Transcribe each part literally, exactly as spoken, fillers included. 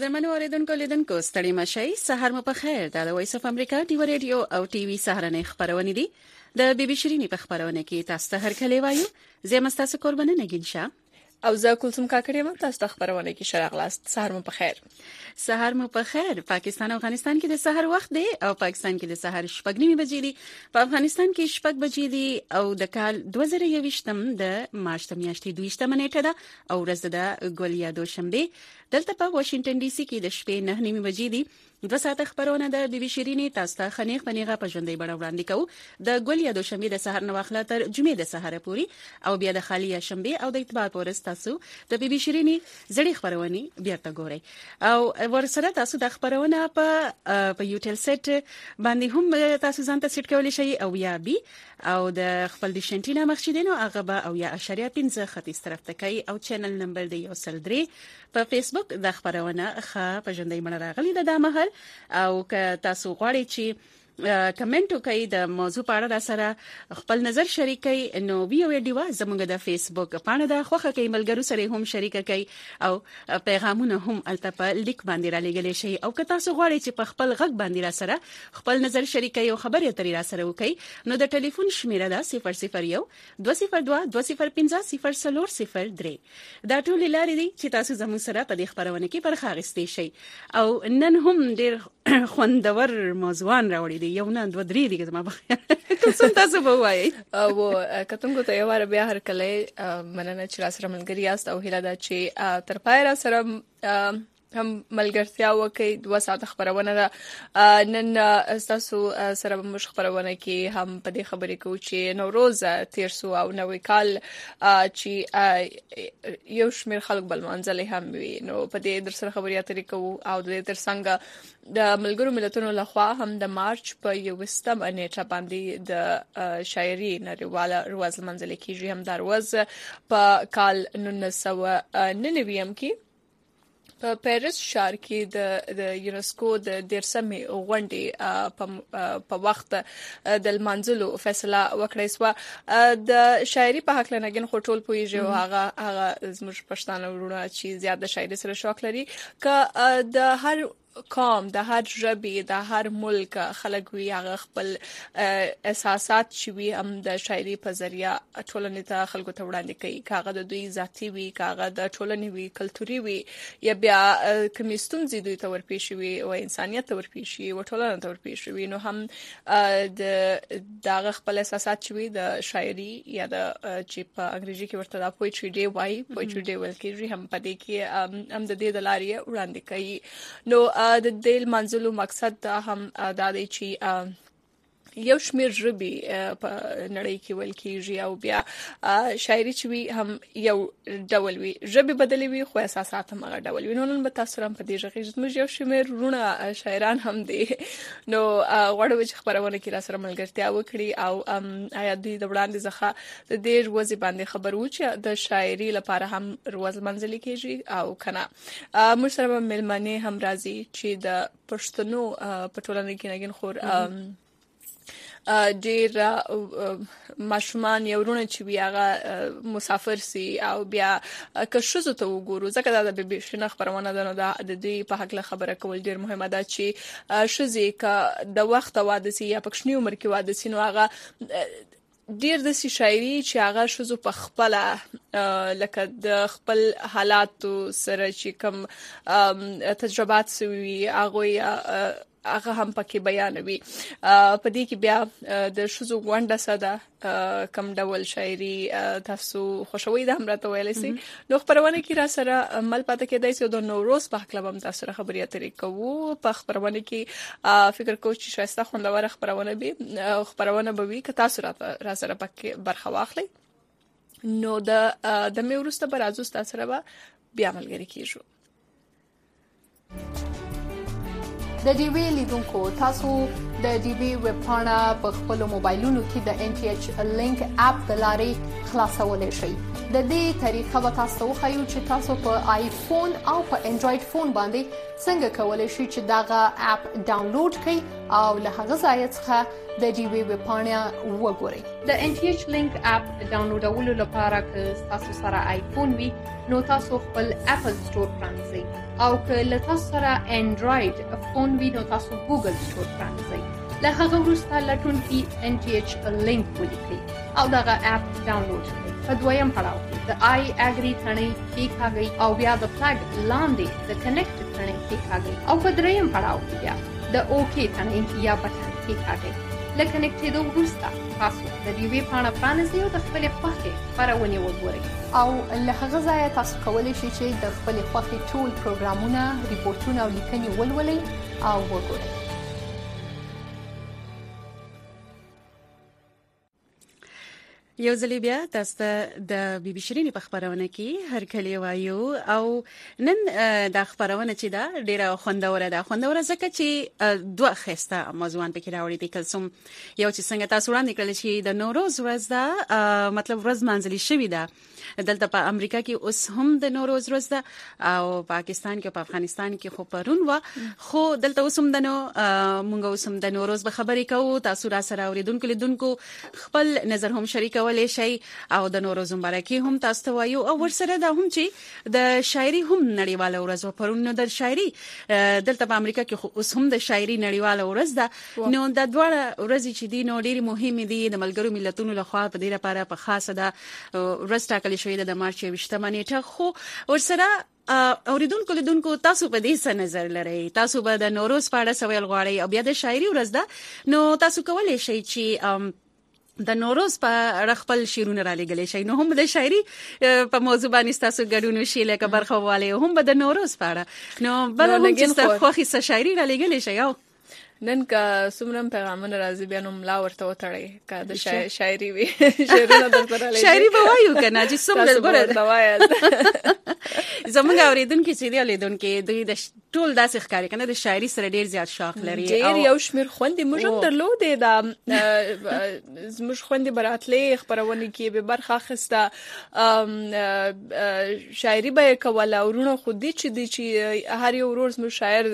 قدرمنو اوریدونکو لیدونکو ستړي مشئ سحر مو په خیر د وایس اف امریکا ټي وی رادیو او ټي وی سهارنې خبرونه دي د بي بي شيرینی په خبرونه کې تاسو ته هر کله وایو زه مستاسو قربانه نگین شاه او زه کلثوم کاکړی یم تاسو ته خبرونه کې شراغلاست سحر مو په خیر سحر مو په خیر پاکستان او افغانستان کې د سحر وخت دی او پاکستان کې د سحر شپږ نیمه بجې دي په افغانستان کې شپږ بجې دي او د کال دوه زره یوویشتم د مارچ میاشتې دویشتمه نیټه ده او ورځ د ګولیا دوشنبه دلته په واشنگټن ډي سي کې د شپې نه نیمه بجې دي دوه ساعته خبرونه د بي بي شيرینی تاسو ته خنیغ پنیغه په ژوندۍ بڼه وړاندې کوو د ګولیا دوشنبه د سحر نه واخله تر جمعې د سحر پوري او بیا د خالیه شنبه او د اتبار پورس تاسو د بي بي شيرینی زړې خبرونه بیا تا ګورئ او ورسره تاسو د خبرونه په په یوټل سیټ باندې هم تاسو ځان ته سیټ کولی شئ او یا بي او د خپل د شنټینا مخشیدنو هغه به او یا اشاریه پنځه خطیس طرف ته کوي او چینل نمبر دی یو سل درې په فیسبوک د خبرونه ښه په ژوندۍ بڼه راغلي د دمهل او که تاسو غواړئ چې کمنټ وکړئ د موضوع په اړه را سره خپل نظر شریک کړئ نو ویو ویډیو زموږ د فیسبوک باندې د خوخه کې ملګرو سره هم شریک کړئ او پیغامونه هم الته لیک باندې را لګلې شي او که تاسو غواړئ چې په خپل غږ باندې را سره خپل نظر شریک کړئ او خبرې اترې را سره وکړئ نو د ټلیفون شمیره ده صفر صفر یو دوه صفر دوه دوه صفر پنځه صفر څلور صفر درې دا ټول لارې دي چې تاسو زموږ سره په دې خبرونه کې برخه اخیستئ شئ او نن هم ډېر خوندور موضوعان راوړي یو نه دوه درې دي زما په کوم تاسو به وایي او کتونکو ته یو واره بیا هر کله مننه چې را سره ملګری یاست او هیله ده چې تر پای را سره هم ملګرتیا وکي دوه ساعت خبرونه ده نن تاسو سره مش خبرونه کې هم په دې خبرې کوو چې نوروز تیر سو او نوې کال چې یو شمیر خلک بل منځلې هم وي نو په دې در سره خبرې اترې کوو او د تر څنګه د ملګرو ملتونو لخوا هم د مارچ په یوستم نیټه باندې د شاعري نړیواله ورځ منځلې کیږي هم د ورځ په کال نولس سوه نهه کې په پیرس ښار کې د د یونسکو د دیرشمې غونډې په وخت د منځلو فیصله وکړې سو د شاعري په حق لنګین خټول پویږي او هغه هغه زموږ پښتانه ورونه چې زیاته شاعري سره شوق لري ک د هر قوم د هر ژبې د هر ملک خلک وی هغه خپل احساسات چې وي هم د شاعري په ذریعہ ټولنې ته خلکو ته وړاندې کوي کاغه د دوی ذاتی وی کاغه د ټولنې وی کلتوري وی یا بیا کمیستون زیدوی ته ورپېښ وي او انسانيت ته ورپېښ وي او ټولنه ته ورپېښ وي نو هم د دغه خپل احساسات چې وي د شاعري یا د چې په انګریزي کې ورته د پوئټري ډے وای پوئټري ډے ولکې هم په دې کې هم د دې د لارې وړاندې کوي نو د دې منځلو مقصد دا هم دا دی چې یو شمیر ژبې په نړۍ کې ول کېږي او بیا شاعري چې وي هم یو ډول وي ژبې بدلې وي خو احساسات هم هغه ډول وي نو نن به تاسو هم په دې ژغې زموږ یو شمیر رونه شاعران هم دي نو غواړو چې خبرونه کې را سره ملګرتیا وکړي او آیا دوی د وړاندې ځخه د دې ورځې باندې خبر و چې د شاعري لپاره هم ورځ منځلې کېږي او کنه موږ سره ملمنې هم راځي چې د پښتنو په ټولنه کې نګین خور ډیر ماشومان یو رونه چې بیا هغه مسافر سي او بیا که شوزو ته وګورو ځکه دا د بي بي شنه خبرونه ده نو د دې په حق له خبره کول ډیر مهمه ده چې شوزي که د وخت واده سي یا پښنی عمر کې واده سي نو هغه ډیر د شاعري چې هغه شوزو په خپل لکه د خپل حالات سره چې کوم تجربات سوي هغه هغه هم پکې بیانوي په دې کې بیا د شوزو غونډه ساده کم ډول شاعري تاسو خوشوي د هم راته ویل سي نو خبرونه کې را سره مل پاتې کېدای سي د نوروز په خپل هم تاسو سره خبرې اترې کوو په خبرونه کې فکر کوم چې شایسته خوندور خبرونه به خبرونه به وي که تاسو را سره پکې برخه واخلئ نو د د مې ورسته پر ازو تاسو سره بیا ملګری کیږو د ډي وی لیدونکو تاسو د ډي وی ویب پاڼه په خپل موبایلونو کې د ان ټي ایچ لینک اپ د لارې خلاصولای شئ د دې طریقه به تاسو خو چې تاسو په آیفون او په انډراید فون باندې څنګه کولای شئ چې داغه اپ ډاونلوډ کړئ او له هغه ځای څخه د ډي وی ویب پاڼه وګورئ د ان ټي ایچ لینک اپ ډاونلوډولو لپاره که تاسو سره آیفون وي نو تاسو خپل اپل سٹور پرانځئ او که له تاسو سره انډراید فون وي نو تاسو ګوګل سٹور پرانځئ. له هغه وروسته لټون کې ان ټي ایچ لینک ولیکئ او دغه اپ ډاونلوډ کړئ. په دویم پړاو کې د آی اګری تڼۍ کېکاږئ او بیا د فلګ لاندې د کنیکټ تڼۍ کېکاږئ او په دریم پړاو کې بیا د اوکې تڼۍ یا بټن کېکاږئ. له کنیکټېدو وروسته تاسو د ډیوې پاڼه پرانیزئ او د خپلې خوښې خپرونې وګورئ او له هغه ځایه تاسو کولی شئ چې د خپلې خوښې ټول پروګرامونه، ریپورټونه او لیکنې ولولئ او وګورئ. یو ځل بیا تاسو ته د بي بي شيرين په خبرونه کې هر کلی وایو او نن د خبرونه چې دا ډیره خوندوره ده خوندوره ځکه چې دوه خسته موضوعان پکې راوړي دي. کلسوم یو چې څنګه تاسو وړاندې کړل چې د نوروز ورځ ده، مطلب ورځ مانځلې شوې ده دلته په امریکا کې، اوس هم د نوروز ورځ ده او پاکستان کې او په افغانستان کې خو پرون و، خو دلته اوس هم د نو مونږ اوس هم د نوروز به خبرې کوو. تاسو را سره اوریدونکو لیدونکو خپل نظر هم شریکو ولې شي او د نوروز مبارکي هم تاسو ته وایو او ورسره دا هم چې د شاعري هم نړیواله ورځ و پرون. نو د شاعري دلته په امریکا کې اوس هم د شاعري نړیواله ورځ ده. نو د دواړه ورځې چې دي نو ډېری مهمه دي د ملګرو ملتونو لخوا په دې لپاره په خاصه د ورځ ټاکل شوې ده د مارچ یوویشتمه نیټه. خو ورسره اوریدونکو لیدونکو تاسو په دې څه نظر لرئ؟ تاسو به د نوروز په اړه سوال غواړئ او بیا د شاعري ورځ ده نو تاسو کولی شئ چې د نوروز په اړه خپل شعرونه را لګلې شي. نو هم د شاعري په موضوع باندې تاسو ګډون وشي لکه برخه والي هم به د نوروز په اړه نو بل هم چې خو خو شاعري را لګلې شي. او نن کا سمرم پیغامونه راځي بیا نو ملا ورته وتړي کا د شاعري وي شعرونه درته را لګي شاعري به وایو کنه چې سمره ورته وایي. زمونږ اوریدونکو چې دی لیدونکو دوی د ټول داسې ښکاری کنه د شاعري سره ډیر زیات شوق لري او ډیر یو شمیر خوندې موږ هم درلودې دا زموږ خوندې براتلې خبرونه کې به برخه اخیسته شاعري به کوله ورونه خو دې چې دې چې هر یو ورور زموږ شاعر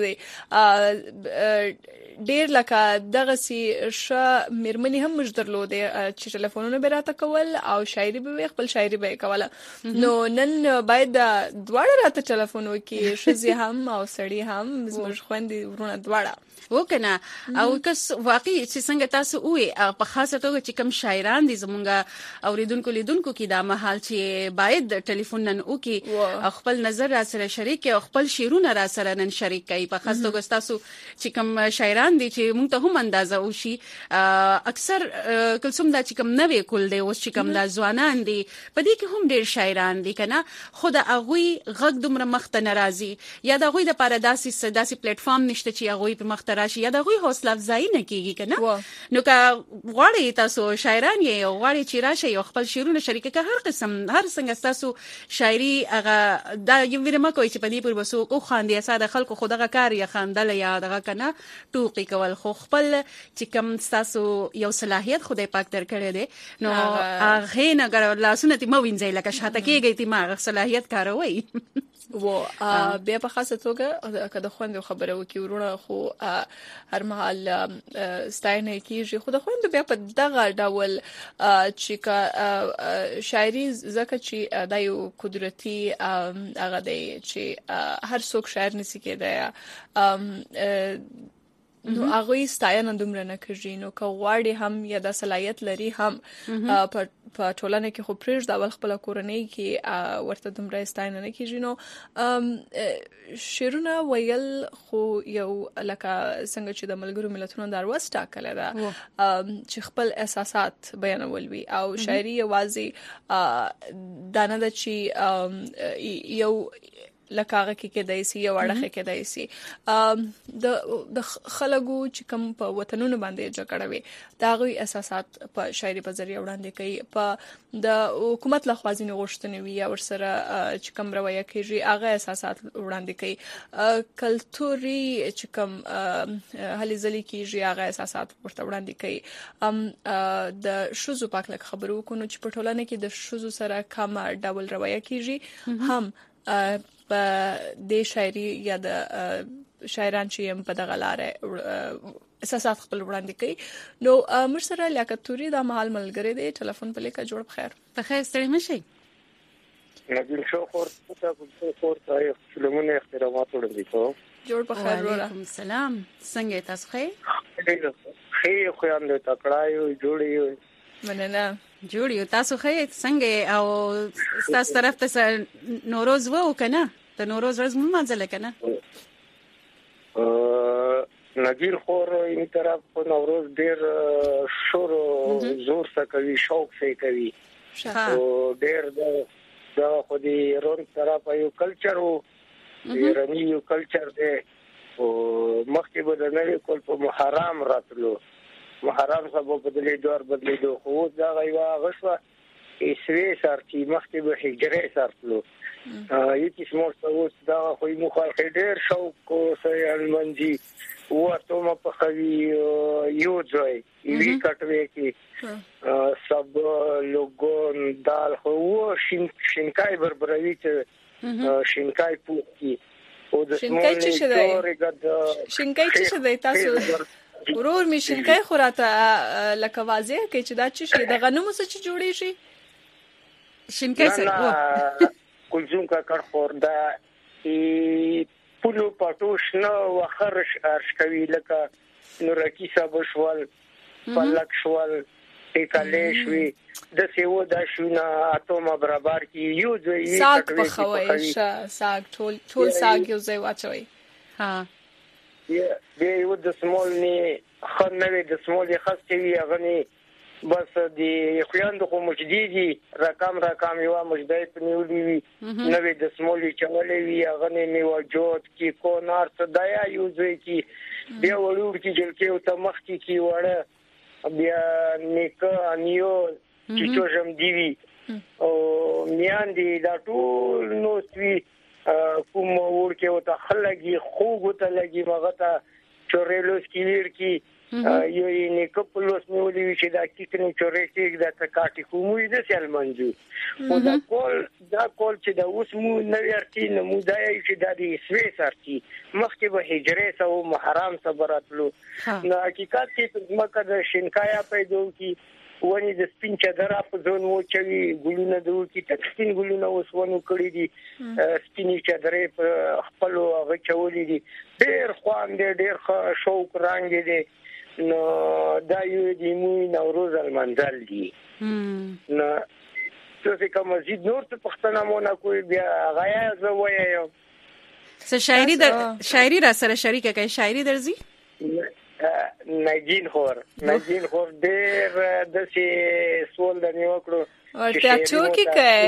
دی ډیر لکه دغه سي ش مرمنی هم موږ درلودې چې ټلیفونونه به راته کول او شاعري به خپل شاعري به کوله. نو نن باید دواړه راته ټلیفون وکړي شزي هم او سړی هم زموږ خوندې ورونه دواړه وکنه او کس واقعي چې څنګه تاسو وې په خاصه توګه چې کوم شاعران دي زمونږ اوریدونکو لیدونکو کې دا مهال چې باید ټلیفون نن وکړي خپل نظر را سره شریک او خپل شعرونه را سره نن شریک کوي. په خاصه توګه تاسو چې کوم شاعران دي چې مونږ ته هم اندازه وشي اکثر کلسوم دا چې کوم نوې کول دي اوس چې کوم دا ځوانان دي په دې کې هم ډېر شاعران دي کنه خود اغوي غږ دومره مخته ناراضي یا د اغوي د پارداسي سداسي پلیټ فارم نشته چې اغوي په مخته راشي یا دغه حوصله افزایی نه کیږي کنه. نو که غواړئ تاسو شاعران یې او غواړئ چې راشي او خپل شعرونه شریک کړئ هر قسم هر څنګه تاسو شاعري هغه دا یو ویرمه کوي چې په دې پر وسو کو خاندي ساده خلکو خدغه کار یا خاندل یا دغه کنه ټوقي کول خو خپل چې کوم تاسو یو صلاحيت خدای پاک درکړي دي نو هغه نه ګر لاسونه تی مو وینځي لکه شاته کېږي تی ما صلاحيت کاروي و بیا په خاصه توګه کله خوند خبره وکي ورونه خو هر مهال ستاینه کیږي خو د خوند بیا په دغه ډول چې کا شاعري زکه چې د یو قدرتي هغه دی چې هر څوک شاعر نسی کېدای نو هغه ستاینه دومره نه کوي. نو که غواړي هم یا د صلاحیت لري هم په ټولنه کې خو پرېږ د اول خپل کورنۍ کې ورته دومره ستاینه نه کیږي. نو شعرونه ویل خو یو لکه څنګه چې د ملګرو ملتونو د ورځ ټاکله ده چې خپل احساسات بیانول وي او شاعري یوازې دانه د چې یو لکه کې کېدای شي یو اړه کې کېدای شي د د خلکو چې کوم په وطنونو باندې جګړه وي دا غوي اساسات په شاعري په ذریعہ وړاندې کوي. په د حکومت له خوازینې غوښتنې وي یا ورسره چې کوم رویه کوي هغه اساسات وړاندې کوي. کلتوري چې کوم هلي ځلې کیږي هغه اساسات ورته وړاندې کوي. د شوزو پاک لک خبرو کو نو چې په ټولنه کې د شوزو سره کوم ډول رویه کیږي هم په د شاعري یا د شاعران چې هم په دغه لارې اساسات خپل وړاندې کوي. نو موږ سره لیاقت توري د مهال ملګری دی ټلیفون په لیکه جوړ بخیر په خیر ستړي مشي نبیل شو خور ته په خور ته فلمونه احترامات وړاندې کوم. جوړ په خیر وره. وعلیکم السلام. څنګه تاسو ښه؟ خیر خو هم د تکړایو جوړیو. مننه. جوړ یو. تاسو ښه څنګه او تاسو طرف ته نوروز وو کنه؟ د نوروز ورځ مو مازل کنه؟ نبیل خور این طرف په نوروز ډیر شور زور څخه کوي، شوق څخه کوي. او ډیر د دا خو دې رون طرف یو کلچر او ایرانی یو کلچر دی او مخکې به د نړۍ کول په محرم راتلو، محرم سبا بدلې دور بدلې دو خو دا غوا غشوا ایسوي سارتي مخکې به هجره سارتلو یو کیسه مو څه دا خو یو خلک ډیر شوق کو سره المنجي وته ما په خوي یو ځای وی کټوي کې سب لوګون دال خو شین شینکای بربروي ته شینکای پوکي او د شینکای چې شته شینکای چې شته تاسو ورور می شینکای خوراته لکه واضح کې چې دا چې د غنمو څخه جوړی شي شینکای سره کلزم کا کړ خور دا ای پلو پټوش نو وخرش ارش کوي لکه نورکی صاحب شوال پلک شوال کالیش وی د سیو د شونه اتومه برابر کی یو ځای ساګ په خوي ساګ ټول ټول ساګ یو ځای واچوي. ها دی یو د سمول نه خنوي د سمول خاص کوي غني بس دی خویندو خو مجديدي رقم رقم یو مجدای پنیولې وی نوې د سمولې چولې وی غني میو جوت کی کو نار صدایا یو ځای کی بیا ورور کی جلکې او تمخ کی کی وړه بیا نیکه انیو چې څوم دیوی او میان دی دا ټول نو سوي کوم ورکه او ته خلګي خوګو ته لګي مغه چورېلوس کی ویر کی یو یې کپلوس نیولې چې دا کیکنه چورې کې دا تکاټي کومې د سلمانجو او دا کول دا کول چې دا اوس مو نویارتي نمو دا چې دا د سوي سارتي مخکې به هجره سو محرم صبراتلو نو حقیقت کې مکه د شینکایا پیدا کی ونی د سپین چدرا په ځون وو چې ګلونه دو کی تکسین ګلونه وسونو کړی دي سپینی چدرې په خپل هغه چولې دي ډېر خوان دي ډېر شوق رنگ دي نو دا یو دی مو نوروز المنزل دی نو څه کوم مزید نور ته پښتنه مونږ کوی بیا غیا زه وایو څه شاعري در شاعري را سره شریکه کوي شاعري درځي نجین خور نجین خور ډېر د سي سوال د نیوکړو ورته چوکي کوي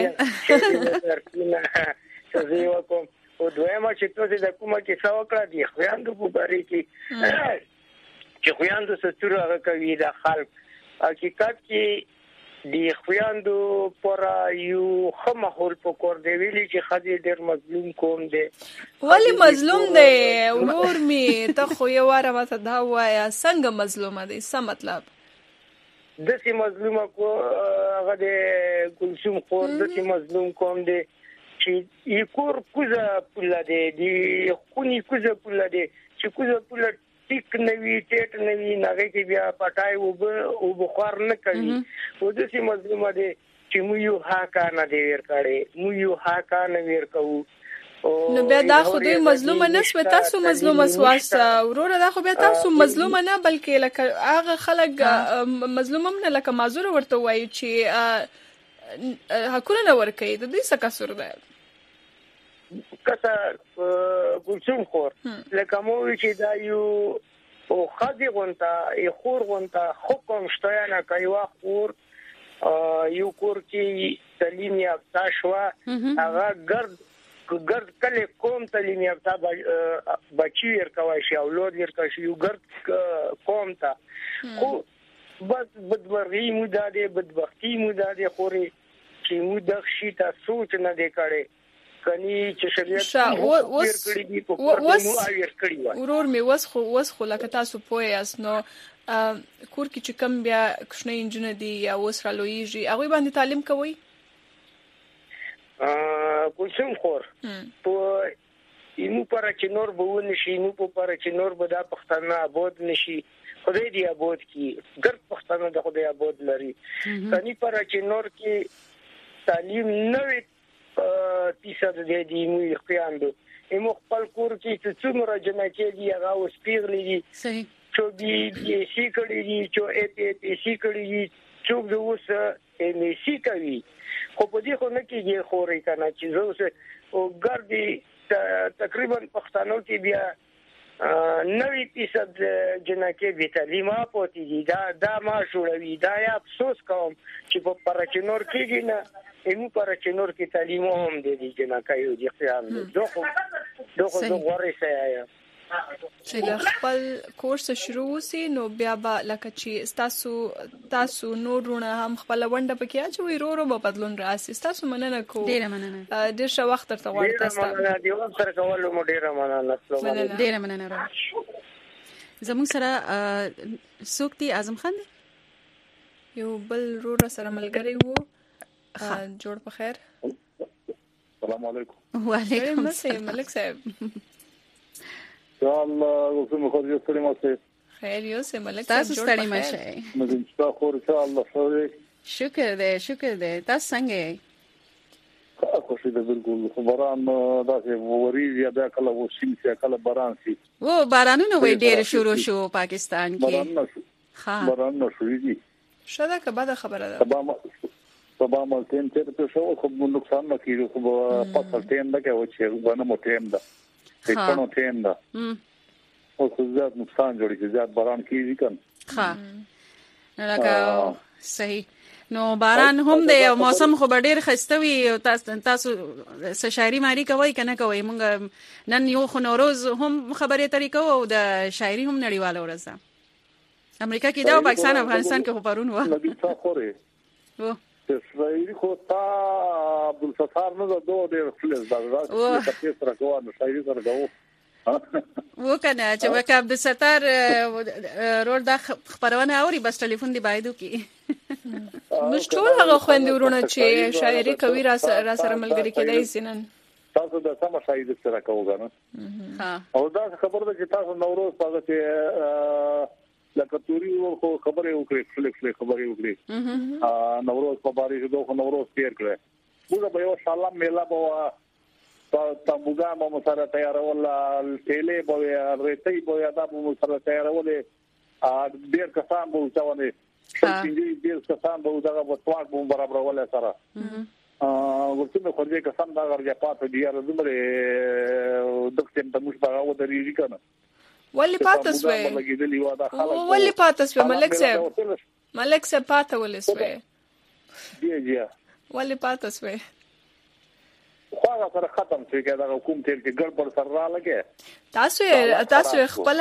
څه یو کوم او دویمه چې تاسو د کومه کې څو کړی دی خویندو په بری کې چې خویندو ستوره هغه کوي د خلک حقیقت کې دی خویندو پر یو خمحول په کور دی ویلي چې خدي ډېر مظلوم کوم دی ولی مظلوم دی ورور می ته خو یو واره ماته دا وایا څنګه مظلومه دی څه مطلب د سي مظلومه کو هغه د کلثوم خور د سي مظلوم کوم دی چې یو کور کوزه پولا دی دی خونی کوزه پولا دی چې کوزه پولا ټیک نوی ټیټ نوی نغې کې بیا پټای او او بخار نه کوي او د سي مظلومه دي چې مو یو هاکا نه دی ور کړي مو یو هاکا نه ور کوو نو بیا دا خو دوی مظلومه نشو تاسو مظلومه سواسته وروره دا خو بیا تاسو مظلومه نه بلکې لکه هغه خلک مظلومه نه لکه معذور ورته وایي چې حقونه نه ورکړي د دې څه قصور ده کته ګلڅوم خور لکه مو چې دا یو او خدي غونتا یو خور غونتا حکم شته نه کوي خور یو کور کې تعلیم یافته شو هغه ګرد ګرد کله کوم تعلیم یافته بچی ورکوي شي اولاد ورکوي شي یو ګرد کوم تا خو بس بدمرغي مو ده بدبختی مو ده خوري چې مو د شي ته سوچ نه دی کړي کني چې شریعت ور کړی دی په کور مو اویر کړی و ورور می وس خو وس خو لکه تاسو پوهه اس نو کور کې چې کم بیا کښنه انجن دي یا وسره لویږي هغه باندې تعلیم کوي ا کوم خور په اینو پر چې نور به ونشي نو په پر چې نور به د پښتنه آباد نشي خدای دې آباد کی ګرد پښتنه د خدای آباد لري کني پر چې نور کې تعلیم نه فیصد دی دی مو خوياندو ایمو خپل کور کې چې څومره جنکې دي هغه اوس پیغلي دي صحیح چې دي سی کړي دي چې اې پی پی سی کړي دي چې د اوس ام سی کوي خو په دې خو نه کېږي خوري کنه چې زه اوس او ګردي تقریبا پښتنو کې بیا نوي فیصد جنکې د تعلیم پاتې دي دا دا ما شوړوي دا یا افسوس کوم چې په پرچنور کې نه ایمو پرچنور کې تعلیم هم دي جنکې یو دي خیال دوه دوه دوه ورسه یا چې خپل کورس شروع سي نو بیا به لکه چې تاسو تاسو نورونه هم خپل ونده پکې اچوي ورو ورو به بدلون راسي تاسو مننه کو ډیره مننه ډیر ښه وخت تر غوړ تاسو ډیره مننه دی او سره کولو مو ډیره مننه ډیره مننه زموږ سره سوکتي اعظم خان یو بل رور سره ملګری وو جوړ په خیر السلام علیکم وعلیکم السلام ملک صاحب یا الله اوسم خو دې ستړي مشه خیر یو سه ملک تاسو ستړي مشه مزه تاسو خو ان شاء الله خو شکر دې شکر دې تاسو څنګه یې خوشی ده بالکل خبران داسې وریږي بیا کله وشي چې کله باران شي و بارانونه وې ډېر شروع شو پاکستان کې باران نشو ها باران نشو دي شاده کبه د خبره ده سبا ما سبا ما تیم چې په شو خو نقصان نه کیږي خو په ټیم ده کې و چې غوڼه مو ټیم ده څنګه ټیم ده او څه زیات نقصان جوړي چې زیات باران کیږي کنه ها لکه صحیح نو باران هم دی او موسم خو ډیر خسته وي تاسو تاسو شاعري ماری کوي کنه کوي مونږ نن یو خو نوروز هم خبرې طریقو او د شاعري هم نړیواله ورځ ده امریکا کې دا او پاکستان افغانستان کې خو پرون و نبی څه خوري و شاعري خو تا عبدالستار نه دوه ډیر فلز دا راځي چې تاسو راکوه نو شاعري سره غو وکنه چې وکړه عبدالستار رول دا خبرونه اوري بس ټلیفون دی بایدو کې مش ټول هغه خويندې ورونه چې شاعري کوي را سره ملګری کېدای سينن تاسو د سم شاعري سره کوو ها او دا خبره ده چې تاسو نوروز پاګه چې لکه توري ورکو خبره وکړي فلیکس له خبره وکړي ا نوروز په باري دوه نوروز تیر کړه موږ به یو شاله میلا بوا تا موږ مو سره تیارول تیلې به ریتي به دا مو سره تیارول ا ډیر کسان به ځونه څنګه ډیر کسان به دا په تواک به برابر ولا سره ا ورته خو دې کسان دا غرجه پاتې دی را دمره دکتور ته موږ هغه ودرېږي کنه ولې پاتې سوې ولې پاتې سوې ملک صاحب ملک صاحب پاتې ولې سوې دی دی ولې پاتې سوې خو هغه سره ختم شي چې دا حکومت کې ګډوډ سره را لګي تاسو تاسو خپل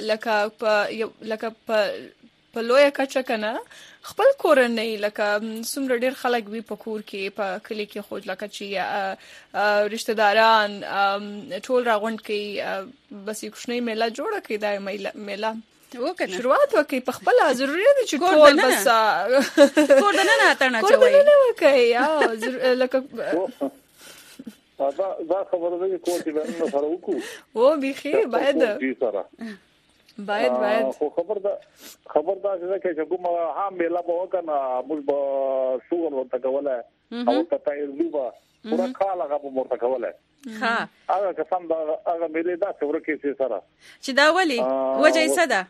لکه لکه په لوی کچه کنه خپل کورنۍ لکه څومره ډیر خلک وي په کور کې په کلی کې خو لکه چې رشتہ داران ټول راغونډ کوي بس یو کوچنی میله جوړه کړي دا میله وکنه شروعات وکي په خپل ضروري دي چې ټول بس کوردنه نه اترنه چوي کوردنه وکي یا لکه دا دا خبره ده چې کوټي باندې سره وکړو او بيخي باید باید باید خو خبر ده خبر ده چې کومه هم میلا به وکنه موږ به شغل ورته کوله او ته تایید به پورا کال هغه به ورته کوله ها هغه کسان دا هغه میلې دا څوره کې سره چې دا ولي وجه یې صدا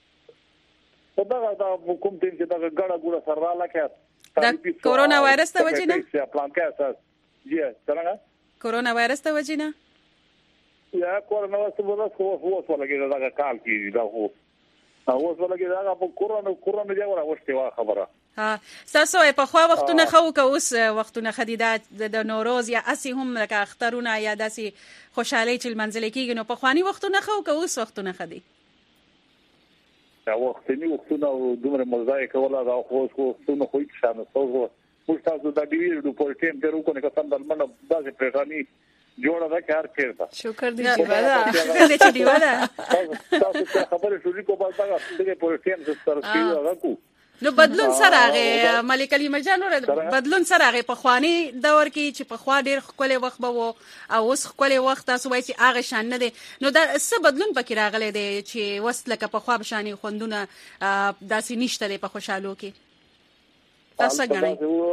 دا دا کوم دین چې دا ګړه ګړه سره راکې دا کورونا وایرس ته وجه نه پلان کې اساس جی څنګه کورونا وایرس ته وجه نه یا کورونا وایرس په خو هو ولګي دا کال کې دا هو هو ولګي دا په کورونا کورونا دی ورته وا خبره ها تاسو په خو وختونه خو که اوس وختونه خدیدات د نوروز یا اسی هم لکه اخترونه یا داسي خوشحالي چې منځل کېږي نو په خواني وختونه خو که اوس وختونه خدي دا وختنی وختونه دومره مزای کوله دا خو خو څونه خو هیڅ شانه څو موږ تاسو د ډیویر د پورټیم ته وروکو نه کسان دلمنه داسې پریشانی جوړه ده کار چیرته شکر دې چې ودا شکر دې چې ودا تاسو خبره شروع کوم دا د پورټیم سره کیږي راکو نو بدلون سره هغه ملک علي مرجان بدلون سره هغه په خواني دور کې چې په خوا ډیر خپل وخت به او اوس خپل وخت تاسو وایي چې هغه شان نه دي نو دا څه بدلون پکې راغلی دی چې وسله که په خوا بشاني خوندونه داسې نشته په خوشالو کې تاسو څنګه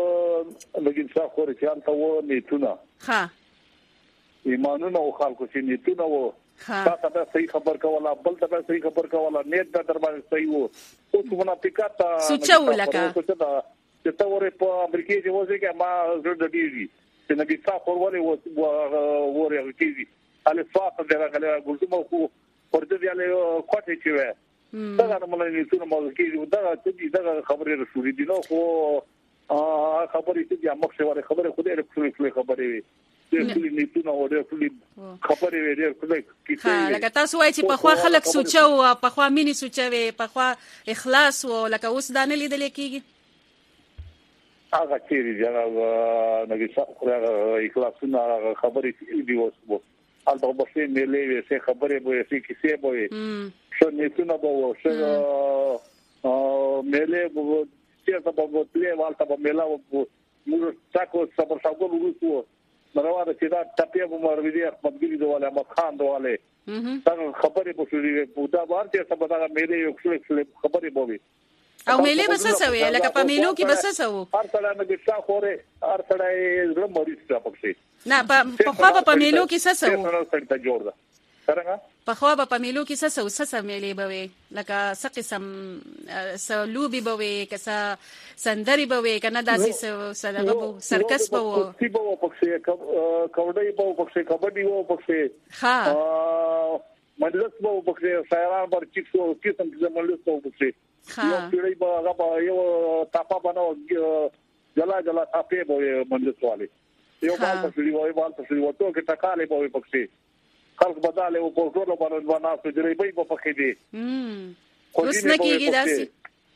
لګین څه خوري چې انت و نیتونه ها ایمانونه او خلکو چې نیتونه و تاسو به صحیح خبر کوله بل ته به صحیح خبر کوله نیت به در باندې صحیح وو او څه منافقت سوچو لکه چې تا ورې په امریکا کې وځي کې ما زړه دیږي چې نبی څا خورولې و وره کېږي علي صاحب دغه ګلتمو خو ورته دی له کوټه چې و دا نه مله نیتونه مو کې دا چې دا خبرې رسولې دي نو خو خبرې چې موږ څه وره خبرې خو دې رسولې خبرې وي ټول نیتونه او ټول خبرې وي ډېر کې ها لکه تاسو وایي چې په خوا خلک سوچو او په خوا مینی سوچوي په خوا اخلاص او لکه اوس دا نه لیدل کېږي هغه چې دی هغه نګي څه اخلاصونه خبرې دی اوس البته په څه ملي څه خبرې به څه کیسه به شو نیتونه به شو ملي به چې په بوتلې والته په ملا و نو تاکو صبر صبر ورسو نراوده چې دا ټاپیا به مروي احمد ګلی دواله احمد خان دواله څنګه خبرې به شوې په دا باندې څه به دا ملي یو څه خبرې به او ملي بس سوي لکه په ملو کې بس سوو هر څړا نه د څا خوره هر څړا یې زړه مریض څه پکې نه په خو په ملو کې څه سوو څه څه جوړ ده څنګه په خو په ملو کې څه سوو څه ملي بوي لکه څه قسم سلوبي بوي کسا سندري بوي کنه داسې صدقه بو سرکس بو سی بو پکې کبډي بو پکې کبډي بو پکې ها مجلس بو پکې سایران بر چیکو کیسم چې مجلس بو پکې یو پیړی به هغه یو تاپا باندې جلا جلا تاپې به مجلس والے یو بال په دی وای بال په دی وته کې ټکاله به پکې خلک بداله او په ټولو باندې باندې سجري به په پکې دي هم اوس نه کېږي داسې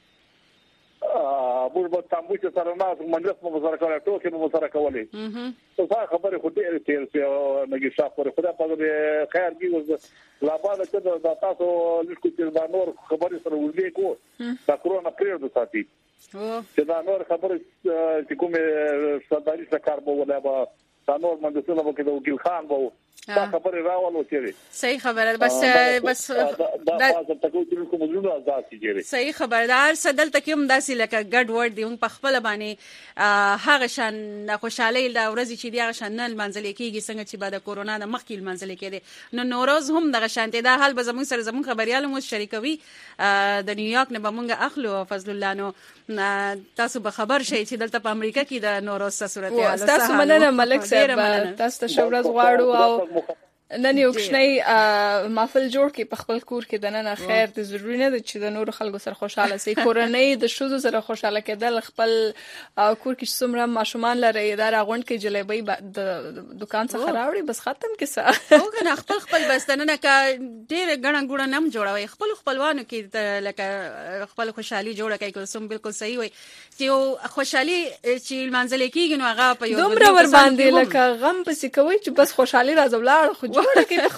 ا موږ په تاسو چې سره نه مجلس مو سره کړو ټوکې مو سره کولې نو څه خبره خو دې تیر چې نګي شاپور خدا په خیر دی لا بعد چې دا تاسو لیکو چې دا نور خبرې سره ولې کو دا کرونا پریډ د ساتي چې دا نور خبرې چې کومه صداري سکار بو ولا با دا نور مندسونه بو کې د وکیل خان بو دا خبرې راولو چې صحیح خبره بس بس دا تاسو چې کوم جوړه ځاتې جوړه صحیح خبردار صدل تکیم داسې لکه ګډ ورډ دی په خپل باندې هغه شان خوشالۍ دا ورځ چې دی هغه شان نه منځل کېږي څنګه چې بعد کورونا د مخکې منځل کېده نو نوروز هم دغه شانته دا حال به زموږ سره زموږ خبريال مو شریکوي د نیویارک نه به مونږ اخلو فضل الله نو تاسو به خبر شئ چې دلته په امریکا کې د نوروز صورت حال تاسو مننه ملک صاحب تاسو ته شورز غواړو او نن یو کښنی محفل جوړ کې په خپل کور کې د نن خیر د ضروري نه چې د نور خلکو سره خوشاله سي کورنۍ د شوزو سره خوشاله کېدل خپل کور کې څومره ماشومان لري دا راغونډ کې جلبۍ د دکان څخه راوړي بس ختم کیسه او کنه خپل خپل بس د نن کا ډېر غړن غړن نم جوړوي خپل خپلوانو کې لکه خپل خوشحالي جوړه کوي کوم بالکل صحیح وي چې خوشحالي چې منځل کېږي نو هغه په یو دومره ور باندې لکه غم پسې کوي چې بس خوشحالي راځولار خو جوړه کې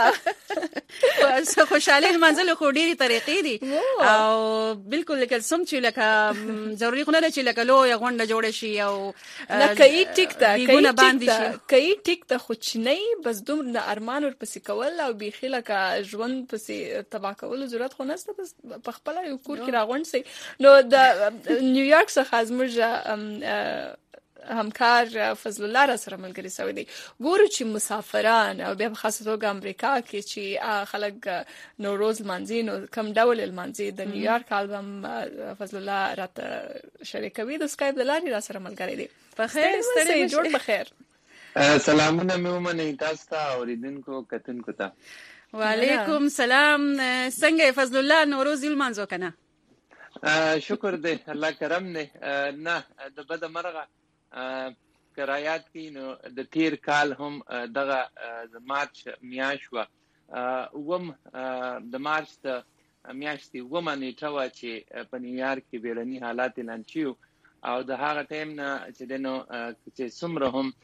خپل بس خوشاله منځل خو ډېری طریقې دي او بالکل لکه سم چې لکه ضروري خو نه چې لکه لو یا غونډه جوړه شي او نه کوي ټیک تا کوي ټیک کوي ټیک ته خو چني بس دومره ارمان ور پسې کول او بيخي لکه ژوند پسې تبا کول ضرورت خو نهسته بس په خپل یو کور کې راغونډ سي نو د نیویارک څخه زموږ همکار فضل الله را سره ملګری سوي دي ګورو چې مسافران او بیا په خاصه توګه امریکا کې چې خلک نوروز منځي نو کم ډول المنځي د نیویارک البم فضل الله راته شریکوي د سکایپ د لارې را سره ملګری دي په خیر ستړي جوړ په خیر سلامونه مې ومنئ تاسو ته اوریدونکو کتونکو ته وعلیکم سلام څنګه فضل الله نوروز المنځو کنه شکر دی الله کرم نه نه د بد مرغه کرایات کی نو د تیر کال هم دغه د مارچ میاشت وم د مارچ د میاشتې ومه نیټه وه چې په نیویارک کې بیړني حالات اعلان شوي او د هغه ټایم نه چې دی نو چې څومره هم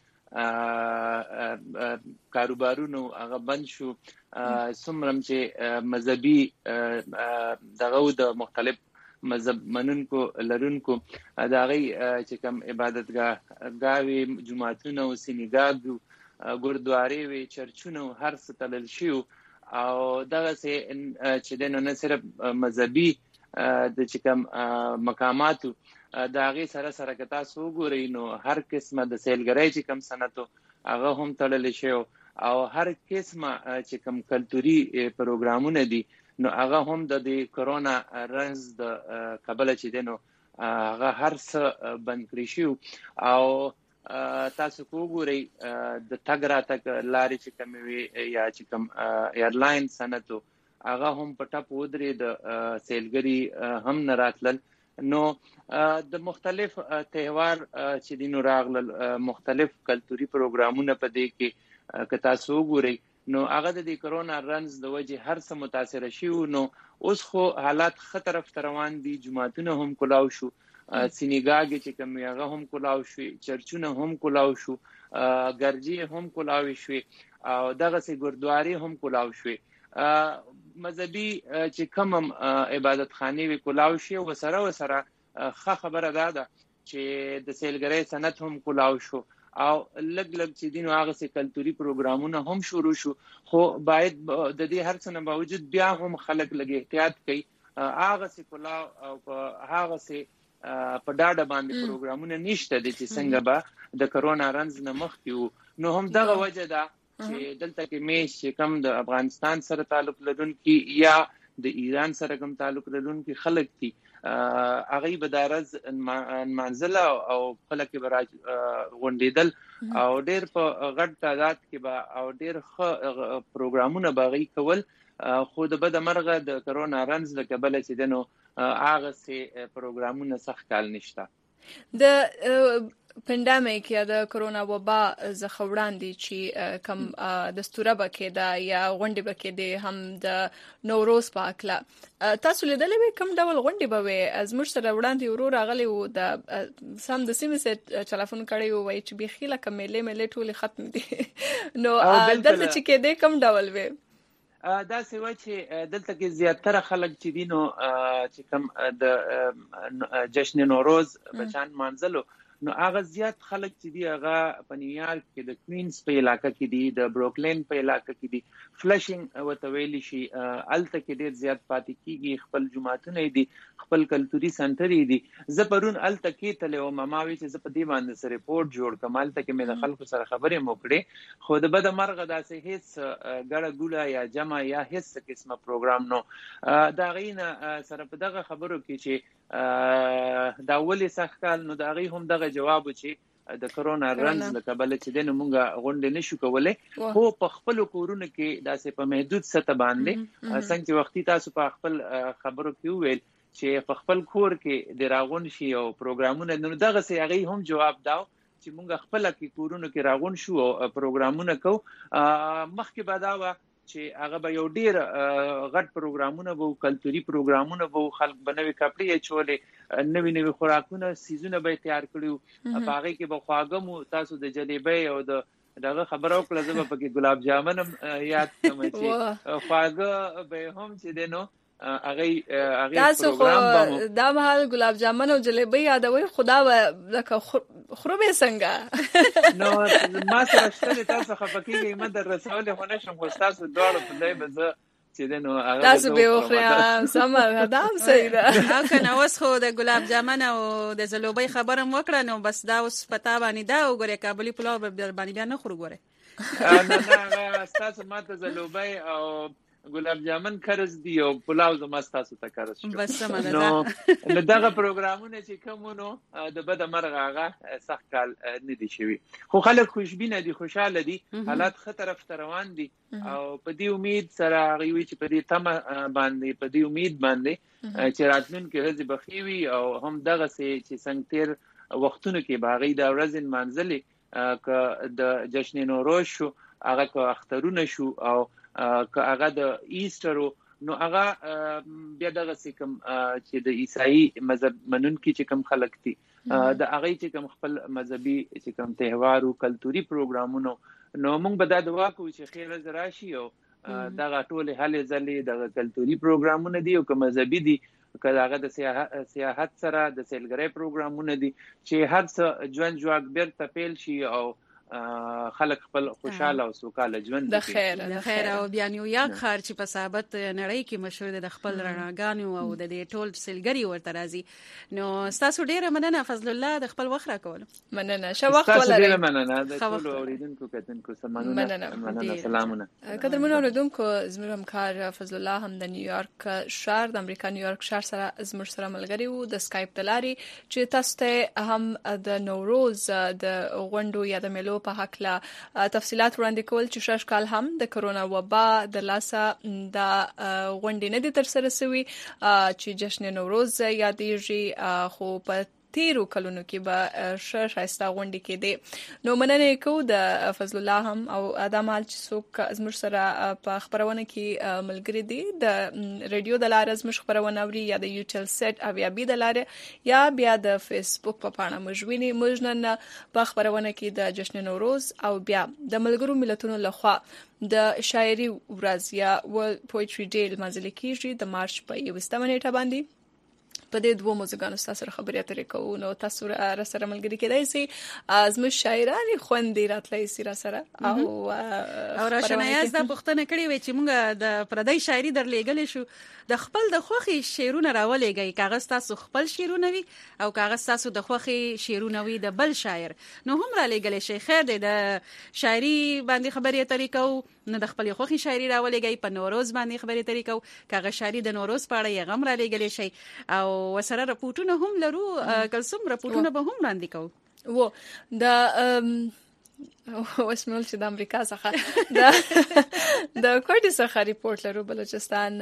کاروبارونو هغه بند شو څومره چې مذهبي دغه د مختلف مذهب منونکو لرونکو دا غي چې کوم عبادتګاهي جمعتونه او سینګاګ ګوردواري وي چرچونه هر څه تلل شي او دغه چې د نه صرف مذهبي د چې کوم مقاماتو دا غي سره سره که تاسو وګورئ نو هر قسمه د سیلګرۍ چې کم صنعت هغه هم تړل شي او هر قسمه چې کم کلتوري پروګرامونه دي نو هغه هم د کورونا رنز د قبل چې دینو هغه هر څه بند کړی شو او تاسو وګورئ د تګ راتګ لارې چې کم وي یا چې کم ایرلاین صنعت هغه هم په ټاپ ودرې د سیلګری هم نه راتلل نو د مختلف تهوار چې دینو راغلل مختلف کلتوري پروګرامونه په دې کې که تاسو وګورئ نو هغه د کورونا رنز د وجه هر څه متاثر شي نو اوس خو حالات خطر روان دي جماعتونه هم کلاو شو سینګاګ چې کوم هغه هم کلاو شو چرچونه هم کلاو شو ګرځي هم کلاو شو او دغه سي ګردواري هم کلاو شو مذهبي چې کوم عبادت خانه وی کلاو شي او سره وسره خه خبره ده چې د سیلګرۍ صنعت هم کلاو شو او لګ لګ چې دینو هغه سي کلتوري پروګرامونه هم شروع شو خو باید د دې هر څه نه باوجود بیا هم خلک لګي احتیاط کوي هغه سي کلاو او هغه سي په ډاډه باندې پروګرامونه نشته د چې څنګه به د کورونا رنز نه مخکیو نو هم دغه وجه ده چې دلته کې مېش چې کم د افغانستان سره تعلق لرونکي یا د ایران سره کوم تعلق لرونکي خلک دي هغه به دارز منزله او خلک به راج غونډیدل او ډېر په غټ تعداد کې به او ډېر ښه پروګرامونه باغی کول خو د بد مرغه د کورونا رنز له کبله چې دنو هغه سي پروګرامونه سخت کال نشته د پندمیک یا د کرونا وبا څخه وړاندې چې کم دستوره بکې دا یا غونډې بکې دي هم د نوروز پاکلا تاسو لیدلې کوم ډول غونډې به وي از موږ سره وړاندې ورو راغلی وو د سم د سیمې سره ټلیفون کړی وو وای چې بخیله کملې ملې ټولې ختم دي نو دلته چې کې دي کوم ډول وي دا سوي چې دلته کې زیاتره خلک چې دینو چې کوم د جشن نوروز بچان منځلو نو هغه زیات خلک چې دی هغه په نیویارک کې د کوینز په علاقې کې دي د بروکلین په علاقې کې دي فلشینګ وته ویل شي الته کې ډیر زیات پاتې کیږي خپل جماعتونه دي خپل کلتوري سنټر دي زپرون الته کې تل او مماوي چې زپ دې باندې سره ریپورت جوړ کمال ته کې مې د خلکو سره خبرې موکړې خو د بد مرغه داسې هیڅ ګړه ګوله یا جمع یا هیڅ قسمه پروګرام نو دا غینه سره په دغه خبرو کې چې دا ولې سخت کال نو دا غي هم دغه جواب چې د کورونا رنز له کبل چې دنه مونږه غونډې نشو کولای خو په خپل کورونه کې داسې په محدود سطح باندې څنګه وختي تاسو په خپل خبرو کې ویل چې په خپل کور کې د راغون شي او پروګرامونه نو دغه سي هغه هم جواب داو چې مونږ خپل کې کورونه کې راغون شو او پروګرامونه کو مخکې بداوه چې هغه به یو ډیر غټ پروګرامونه وو کلتوري پروګرامونه وو خلک بنوي کپړې چولې نوې نوې خوراکونه سیزونه به تیار کړیو په هغه کې به خواږه تاسو د جلیبي او د دغه خبرو کله زما پکې ګلاب جامن یاد کوم چې خواږه به هم چې دینو هغه هغه تاسو خو دا مهال ګلاب جامن او جلیبي یادوي خدا لکه خروبه څنګه نو ما سره شته تاسو خفقېږئ ما در رسول خو نشم خو تاسو دواړو په دې به زه چې دنو هغه تاسو به وخره سمه دا هم صحیح ده او کنه اوس خو د ګلاب جامن او د زلوبۍ خبرم وکړه نو بس دا اوس پتا باندې دا وګوره کابلی پلاو به باندې بیا نه خورو ګوره نه نه تاسو ماته زلوبۍ او ګلاب جامن قرض دی او پلاو زما تاسو ته قرض شو بس سم ده نو نو دغه پروګرامونه چې کومونو د بد مرغه هغه سخت کال نه دي شوی خو خلک خوشبینه دي خوشاله دي حالات خطر روان دي او په دې امید سره غوي چې په دې تم باندې په دې امید باندې چې راتلونکي ورځې بخیوي او هم دغه سي چې څنګه تیر وختونو کې باغی دا ورځ منځلي ک د جشن نوروز شو هغه کو اخترونه شو او که هغه د ایسترو نو هغه بیا دغه سکم چې د عیسائی مذهب منونکي چې کوم خلک دي د هغه چې کوم خپل مذهبي چې کوم تهوار او کلتوري پروګرامونو نو موږ به دا دعا کوو چې خیر راشي او دغه ټول حل ځلې د کلتوري پروګرامونه دي او کوم مذهبي دي کله هغه د سیاحت سره د سیلګرۍ پروګرامونه دي چې هر څه ژوند جوړ بیرته پیل شي او خلک خپل خوشاله او سوکاله ژوند د خیر د خیر او بیا نیویارک ښار چې په ثابت نړۍ کې مشهور دی د خپل رڼاګانو او د دې ټول سلګري ورته راځي نو تاسو ډیره مننه فضل الله د خپل وخت راکول مننه شو وخت ولرئ تاسو ډیره مننه د ټول اوریدونکو کتونکو سمانونه مننه سلامونه قدرمن اوریدونکو زموږ همکار فضل الله هم د نیویارک ښار د امریکا نیویارک ښار سره زموږ سره ملګری وو د اسکایپ تلاري چې تاسو ته هم د نوروز د غونډو یا د ملو په حق لا تفصيلات وړاندې کول چې شش کال هم د کرونا وبا د لاسه د غونډې نه دي تر سره شوی چې جشن نوروز یادېږي خو په تیرو کلونو کې به ش شایسته غونډې کې دي نو مننه کو د فضل الله هم او ادمال چې څوک زموږ سره په خبرونه کې ملګری دي د ریډیو د لارې زموږ خبرونه اوري یا د یوټل سیټ او یا بي د لارې یا بیا د فیسبوک په پاڼه مجوینی مجنن په خبرونه کې د جشن نوروز او بیا د ملګرو ملتونو لخوا د شاعري ورځ یا ورلد پوئټري ډے لمانځل کیږي د مارچ په یوولسمه نیټه باندې په دې دوه موضوعاتو سره خبرې اترې کوو نو تاسو را سره ملګری کېدای شي زموږ شاعرانه خوندې راتلای شي را سره او او راشنایاز د پښتنه کړي وي چې موږ د پردای شاعري درلېګل شو د خپل د خوخي شعرونه راولېږي کاغذ تاسو خپل شعرونه وي او کاغذ تاسو د خوخي شعرونه وي د بل شاعر نو هم را لېګل شي خیر دی د شاعري باندې خبرې اترې کوو نه د خپل خوخي شاعري راولېږي په نوروز باندې خبرې اترې کوو کاغذ شاعري د نوروز په اړه یې غم را لېګل شي او وسره راپورټونه هم لرو کلسم راپورټونه به هم وړاندې کوو و د وسمل چې د امریکا څخه د د کوټي څخه ریپورت لرو بلوچستان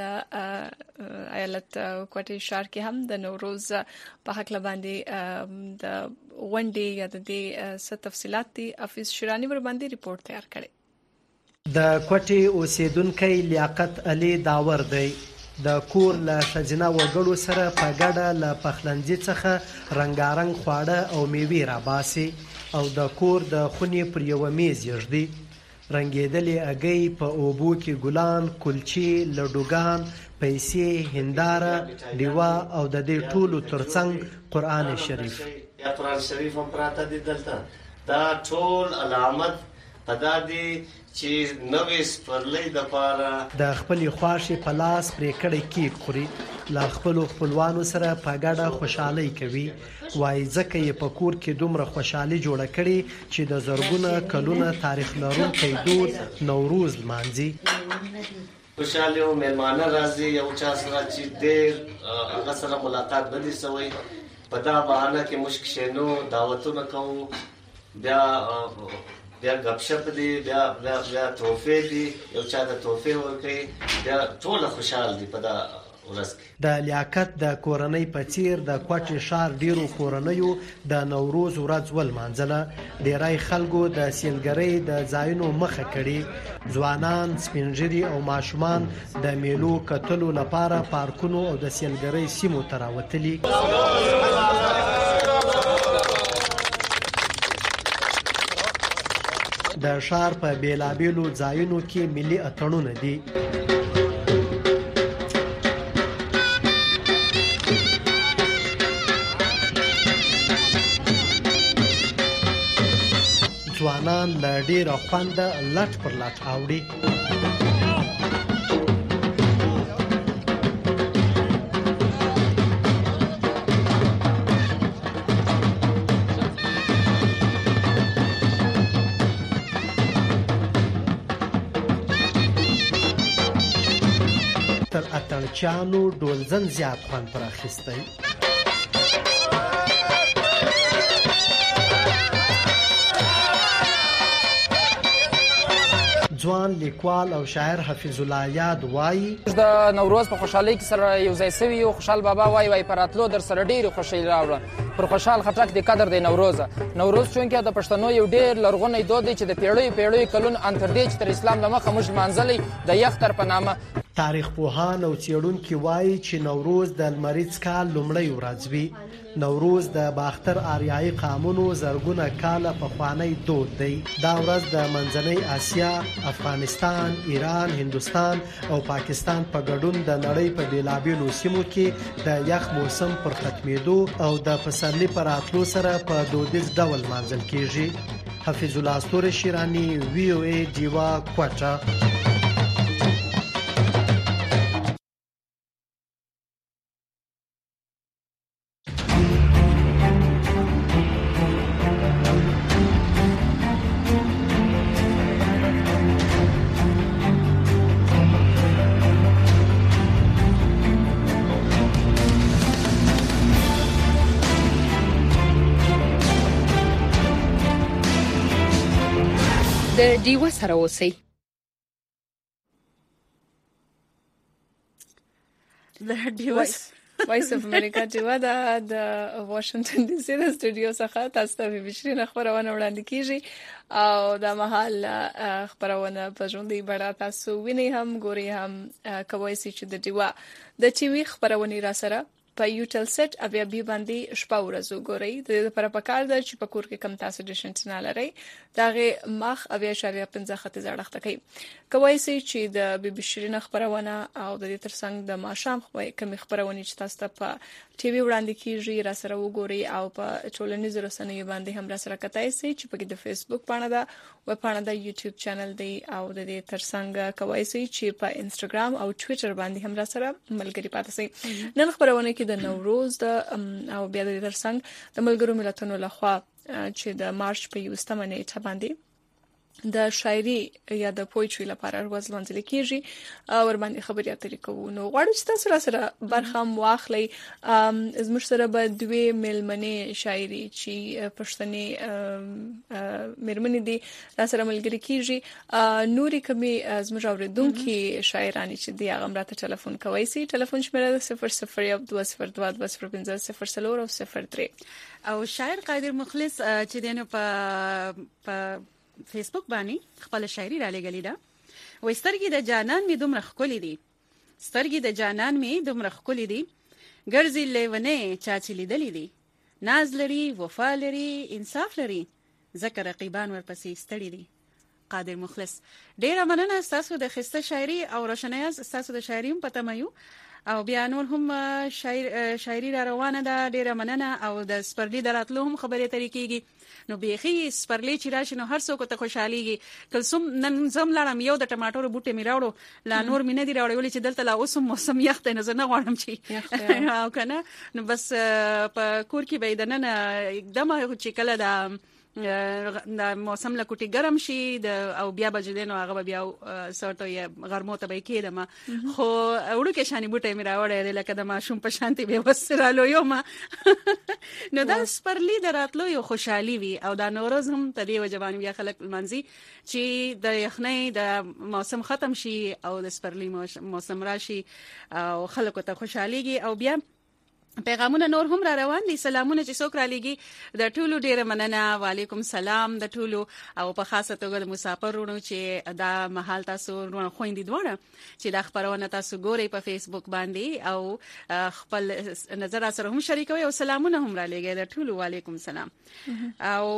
ایالت کوټي ښار کې هم د نوروز په حق باندې د غونډې یا د دې څه تفصيلات دي حافظ شیرانی ور باندې ریپورت تیار کړي د کوټي اوسیدونکو لیاقت علي داور دی د کور له خزینه وګړو سره په ګډه له پخلنځي څخه رنگارنګ خواړه او میوې را باسي او د کور د خونې پر یو میز یږدي رنګېدلې اګۍ په اوبو کې ګلان کلچې لډوګان پیسې هنداره دیوا او د دې ټولو ترڅنګ قران شریف یا قران شریف هم پراته دي دلته دا ټول علامت پدا دي چې نوې سپرلې د پاره د خپل خواشه په لاس پرې کړي کیک خوري لا خپل خپلوانو سره په ګډه خوشحالي کوي وای ځکه یې په کور کې دومره خوشحالي جوړه کړي چې د زرګونه کلونه تاریخ لرونکی دود نوروز لمانځي خوشحالي او مېلمانه راځي یو چا سره چې ډېر هغه سره ملاقات نه دي شوی په دا بهانه کې مشک شینو دعوتونه کوو بیا بیا غب شپ دی بیا بیا بیا توفه دی یو چا د توفه ورکړي بیا ټول خوشحال دي په دا ورځ د لیاقت د کورنۍ په څیر د کوټي ښار ډیرو کورنیو د نوروز ورځ ولمانځله ډیرای خلکو د سیلګرۍ د ځایونو مخه کړي ځوانان سپینږیري او ماشومان د میلو کتلو لپاره پارکونو او د سیلګرۍ سیمو ته راوتلي د ښار په بیلابیلو ځایونو کې ملي اتڼونه دي ځوانان له ډیره خونده لټ پر لټ اوړي تر اتڼچیانو ډولزن زیات خوند پر اخیستی ځوان لیکوال او شاعر حفیظ الله یاد وایي د نوروز په خوشحالۍ کې سره یو ځای سوي او خوشحال بابا وایي وایي پراتلو در سره ډېرې خوشحالي راوړه پر خوشحال خټک د قدر دی نوروز نوروز چونکې د پښتنو یو ډېر لرغونی دود دی چې د پیړیو پیړیو کلونو انتر دی چې تر اسلام له مخه موږ لمانځلی د یختر په نامه تاریخ پوهان او څېړونکي وایي چې نوروز د لمریز کال لومړی ورځ وي نوروز د باختر آریایي قامونو زرګونه کاله پخوانی دود دی دا ورځ د منځنۍ اسیا افغانستان ایران هندوستان او پاکستان په ګډون د نړۍ په بیلابیلو سیمو کې د یخ موسم پر ختمېدو او د پسرلي پر راتلو سره په دودیز ډول لمانځل کیږي حفیظ الله استور شیرانی، وی او ای دیوا کوټه. د ډیوه سره اوسئ. د ډیوه وایس اف امریکا ډیوه د واشنگټن ډي سي د سټوډیو څخه تاسو ته بشرین خبرونه وړاندې کیږي او د محل خبرونه په ژوندۍ بڼه تاسو وینئ هم ګورئ هم کوي چې د ډیوه د ټي وي خبرونه را سره په یوټل سیټ اویا بي باندې شپه ورځو ګورئ. د لپاره پکار ده چې په کور کې کم تاسو د شنټنال لري داغه مخ اویا اشاریه پنځه خط زړښت کوي. کوي چې د بي بي شيرین خبرونه او د دې ترڅنګ د ماشام خوې کم خبرونه چې تاسو ته په ټي وي وړاندې کیږي را سره وګورئ او په ټولنیزو رسنیو باندې هم را سره کتای شئ چې په د فیسبوک باندې دا و باندې د یوټیوب چینل دی او د دې ترڅنګ کوي چې په انستګرام او ټوئیټر باندې هم را سره ملګری پاتې شئ. نن خبرونه کې د نوروز د او بیا د ترڅنګ د ملګرو ملتونو لخوا چې د مارچ په یوستمه نیټه باندې د شاعري یا د پویټري لپاره ورځ لمانځل کیږي او ور باندې خبرې اترې کوو. نو غواړم چې تاسو را سره برخه واخلئ. زموږ سره به دوی ملمنې شاعري چې پښتني مېرمنې دي را سره ملګری کیږي. نوري کمی زموږ اوریدونکو شاعرانی چې دی هغه راته ټلیفون کوي. سي ټلیفون شمیره صفر صفر یو دوه صفر دوه دوه صفر پنځه صفر صفر او صفر درې او شاعر قادر مخلص چې دینو په په فیسبوک باندې خپل شاعري را لګلې ده. وې سترګې د جانان می دومره خولې دي، سترګې د جانان می دومره خولې دي، ګرځي لیونې چا چې لیدلې دي، ناز لري وفا لري انصاف لري، ذکر رقیبان ورپسې ستړي دي. قادر مخلص ډیره مننه تاسو د خسته شاعري او روشنایاز تاسو د شاعري په تمایو او بیا نور هم شاعر شاعري را روانه ده. ډیره مننه او د سپرلی دراتلو هم خبرې ترې کیږي. نو بيخي سپرلی چې راشي نو هر څوک ته خوشحاليږي. کلسوم نن زم لاړم یو د ټماټورو بوټي می راوړو لا نور مینه دی راوړې چې دلته لا اوس موسم یخ دی نظر نه غواړم چې او کنه نو بس په کور کې به دنه एकदम چې کله دا د موسم له کوټي ګرم شي د او بیا بجدنو هغه بیا سورته یې غرمو ته به کېدم خو وړو کې شانی بوټي می راوړې لکه د ماشوم په شانتي به وسرالو یو ما نو دا سپرلی دراتلو یو خوشحالي وي او دا نوروز هم ته دی وجبان بیا خلک منځي چې د یخنۍ د موسم ختم شي او د سپرلی موسم راشي او خلکو ته خوشحاليږي. او بیا پیغامونه نور هم را روان دي. سلامونه چې څوک را لګي د ټولو ډیره مننه. وعلیکم سلام د ټولو او په خاصه توګه د مسافرونو چې دا محل تاسو ورونه خويندې دوړه چې دا خبرونه تاسو ګورئ په فیسبوک باندې او خپل نظر سره هم شریکوي او سلامونه هم را لګي د ټولو. وعلیکم سلام. او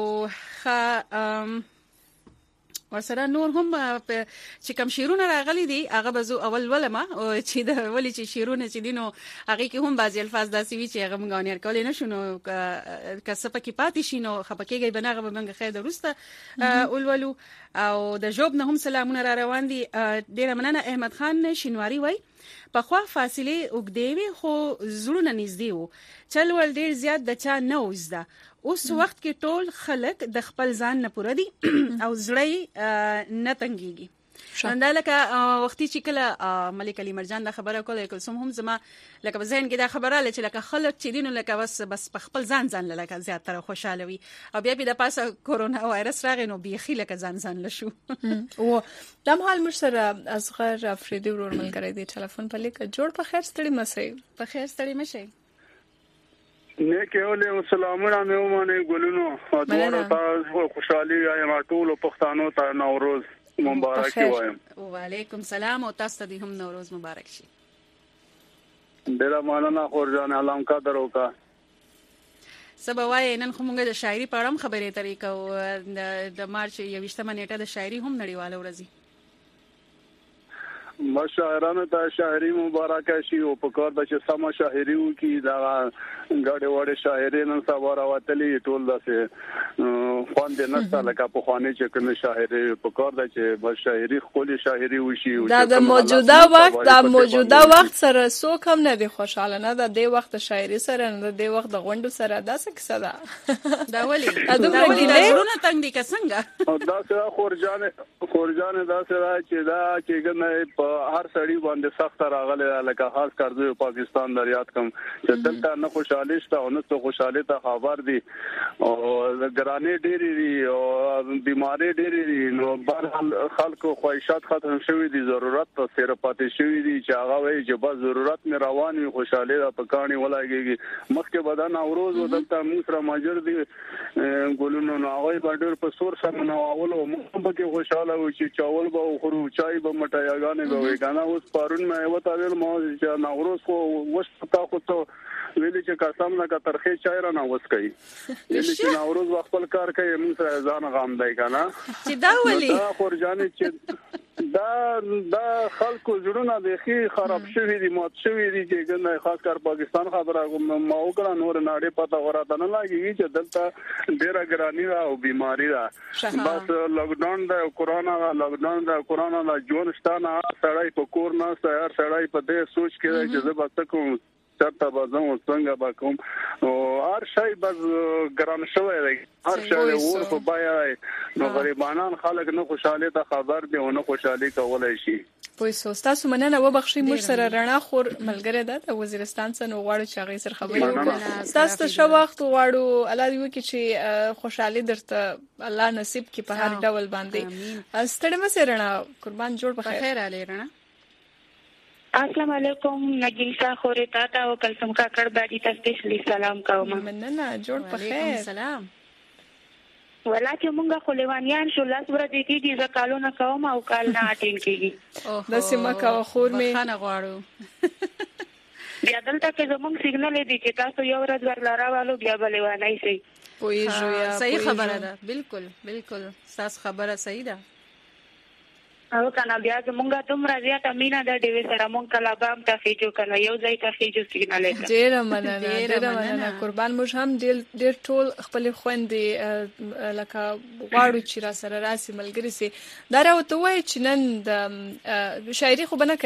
خ ورسره نور هم چې کوم شیرونه راغلي دي هغه بزو اول ولما چې د ولې چې شیرونه چې دینو هغه کې هم بعضی الفاظ داسې وی چې هغه مونږ نه کولای نشو نو کسب کې پاتې شي نو خپکیږي بناغه به موږ خیر درسته اولولو. او د جوب نه هم سلامونه را روان دي. ډیره مننه. احمد خان شینواری وای په خوا فاصله وګدیوي خو زړونه نږدې وو چل ول ډیر زیات د چا نه وزده. اوس وخت کې ټول خلک د خپل ځان نه پوره دي او زړی نه تنګيږي. دا لکه وختي چې کله ملک علي مرجان دا خبره کوله کلسوم هم زما لکه ذهن کې دا خبره لچ لکه خلک چې دینو لکه بس بس په خپل ځان ځان لکه زیات تر خوشاله وي او بیا په د پاسه کورونا وایرس راغی نو بيخي لکه ځان ځان لشو. او د حال مشره اصغر افریدي ورور ملګری دی ټلیفون په لیک جوړ په خیر ستړي مسئ په خیر ستړي مشي نه کېولې سلامونه مې ومنه ګلونو دوه تاسو خوشحالي یا ټول پښتنو ته نوروز مبارک وایم. وعلیکم سلام او تاسو ته هم نوروز مبارک شي. ډیر مننه خورجان علام قدر وکا. سبا وای نن خو موږ د شاعري په اړه خبرې ترې کوو. د مارچ یوویشتمه نیټه د شاعري هم نړیواله ورځ. مشاعرانو ته شاعري مبارکه شي او په کار د چې سم شاعري وکي دا غاډه وړه شاعري نن سبا راوتلې ټول داسې خوان دې نشته لکه په خوانې چې کوم شاعري په کار د چې بس شاعري خولي شاعري وشي دا د موجوده وخت د موجوده وخت سره سو کم نه دي خوشاله نه د دې وخت شاعري سره نه د دې وخت د غونډو سره دا څه کیسه ده دا ولي دا ولي زړونه تنګ دي څنګه دا سره خورجان خورجان دا سره چې دا چې ګنه په هر سړی باندې سخت راغله لکه خاص کار د پاکستان د ریاض کم چې دلته نه خوشاله شته او نه څه خوشاله ته خبر دي او ګرانې ډېری دي او بیماری ډېری دي نو بهر خلکو خواهشات ختم شوی دي ضرورت ته سره پاتې شوی دي چې هغه وایي چې بس ضرورت مې روان وي خوشاله ده په کاڼي ولګيږي مخکې بدن اوروز ودلته موږ را ماجر دي ګولونو نو هغه باندې په سور سره نو اول مو په کې خوشاله و چې چاول به خورو چای به مټایاګانې به وګانا اوس پرون مې وته ویل مو چې نوروز خو وستا خو ته ویل چې قسم نه کا ترخه چای را نه وسکي ویل چې نوروز خپل کار کوي موږ سره ځان غام دی کنه چې دا ولي دا خورجانې چې دا دا خلکو زړونه د خي خراب شوی دي مات شوی دي چې ګنه خاص کار پاکستان خبره ما وکړه نور ناړې پته غراته نه لګي چې دلته ډیره ګرانی او بیماری ده بس لاک ډاون د کورونا لاک ډاون د کورونا د جون شتانه سړی په کور نه سهار سړی په دې سوچ کې چې زه به کوم چرته بازم څنګه با کوم او هر شی بس ګران شوی دی هر شی ور په بیا نو غریبانان خلک نه خوشاله ته خبر دی او نه خوشالي کولای شي پوه سو تاسو مننه وبخښئ موږ سره رڼا خور ملګری ده د وزیرستان څخه غواړو چې هغه سره خبرې وکړو تاسو ته شو وخت غواړو الله دې وکړي چې خوشحالي درته الله نصیب کړي په هر ډول باندې ستړي مې سره رڼا قربان جوړ په خیر علي رڼا السلام علیکم نگیسا خورتا تا او کلثوم کاکړ باندې تاسو ته سلام کوم مننه جوړ په خیر سلام ولا چې مونږه خلیوانیان شو لاس ورته کیږي ز کالونه کوم او کال نه اټین کیږي د سیمه کا خور می خانه غواړو بیا دلته کې زمونږ سیګنال دی چې تاسو یو ورځ ورلراوالو بیا بلوانای شي پوي جویا صحیح خبره ده بالکل بالکل تاسو خبره صحیح ده او کنه بیا زمونږه دومره زیاته مینا د ډیوی سره مونږ کلا بام ته فیجو کنه یو ځای ته فیجو سیګنال دی ډیر مننه ډیر مننه قربان موږ هم ډیر ډیر ټول خپل خويندې لکه غواړو چې را سره راسي ملګری سي دا راوته وای چې نن د شاعري خو بنه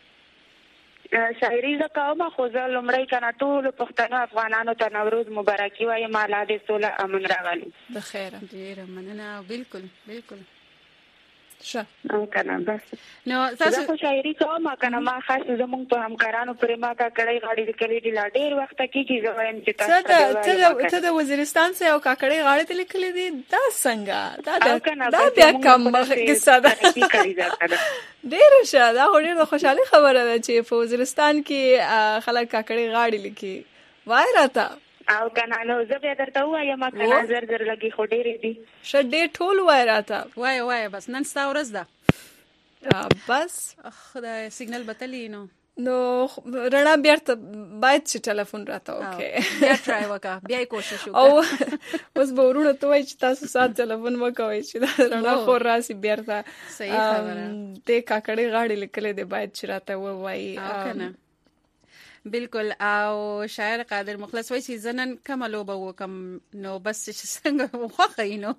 کې شاعري زکه خو زه لمړی کنه ټول پښتنو افغانانو ته نوروز مبارکي وایم مالا دې سوله امن راغلی د خیر ډیر مننه بالکل بالکل شه او کنه بس نو تاسو خو شاعري کوم کنه ما خاص زمونږ په همکارانو پرې ما کا کړی غاړي لیکلې دي لا ډیر وخت کېږي زه وایم چې تاسو ته ته د وزیرستان څخه او کاکړې غاړي ته لیکلې دي دا څنګه دا دا بیا کوم قصه ده ډیر شه دا ډیر خوشاله خبره ده چې په وزیرستان کې خلک کاکړې غاړي لیکي وای راته او کنه نو زه به درته وایم کنه زر زر لګي خو ډېرې دي شډې ټول وای راته وای وای بس نن ستا ورځ ده بس خدای سیګنل بتلی نو نو رڼا بیرته باید چې ټلیفون راته وکړي بیا ټرای وکړه بیا کوشش وکړه او اوس به ورونه ته وای چې تاسو سات ټلیفون وکوي چې رڼا خور راسي بیرته صحیح خبره د کاکړې غاړي لیکلې دی باید چې راته وای کنه بالکل او شاعر قادر مخلص وای چې زنن کملو به وکم نو بس چې څنګه خوخه نو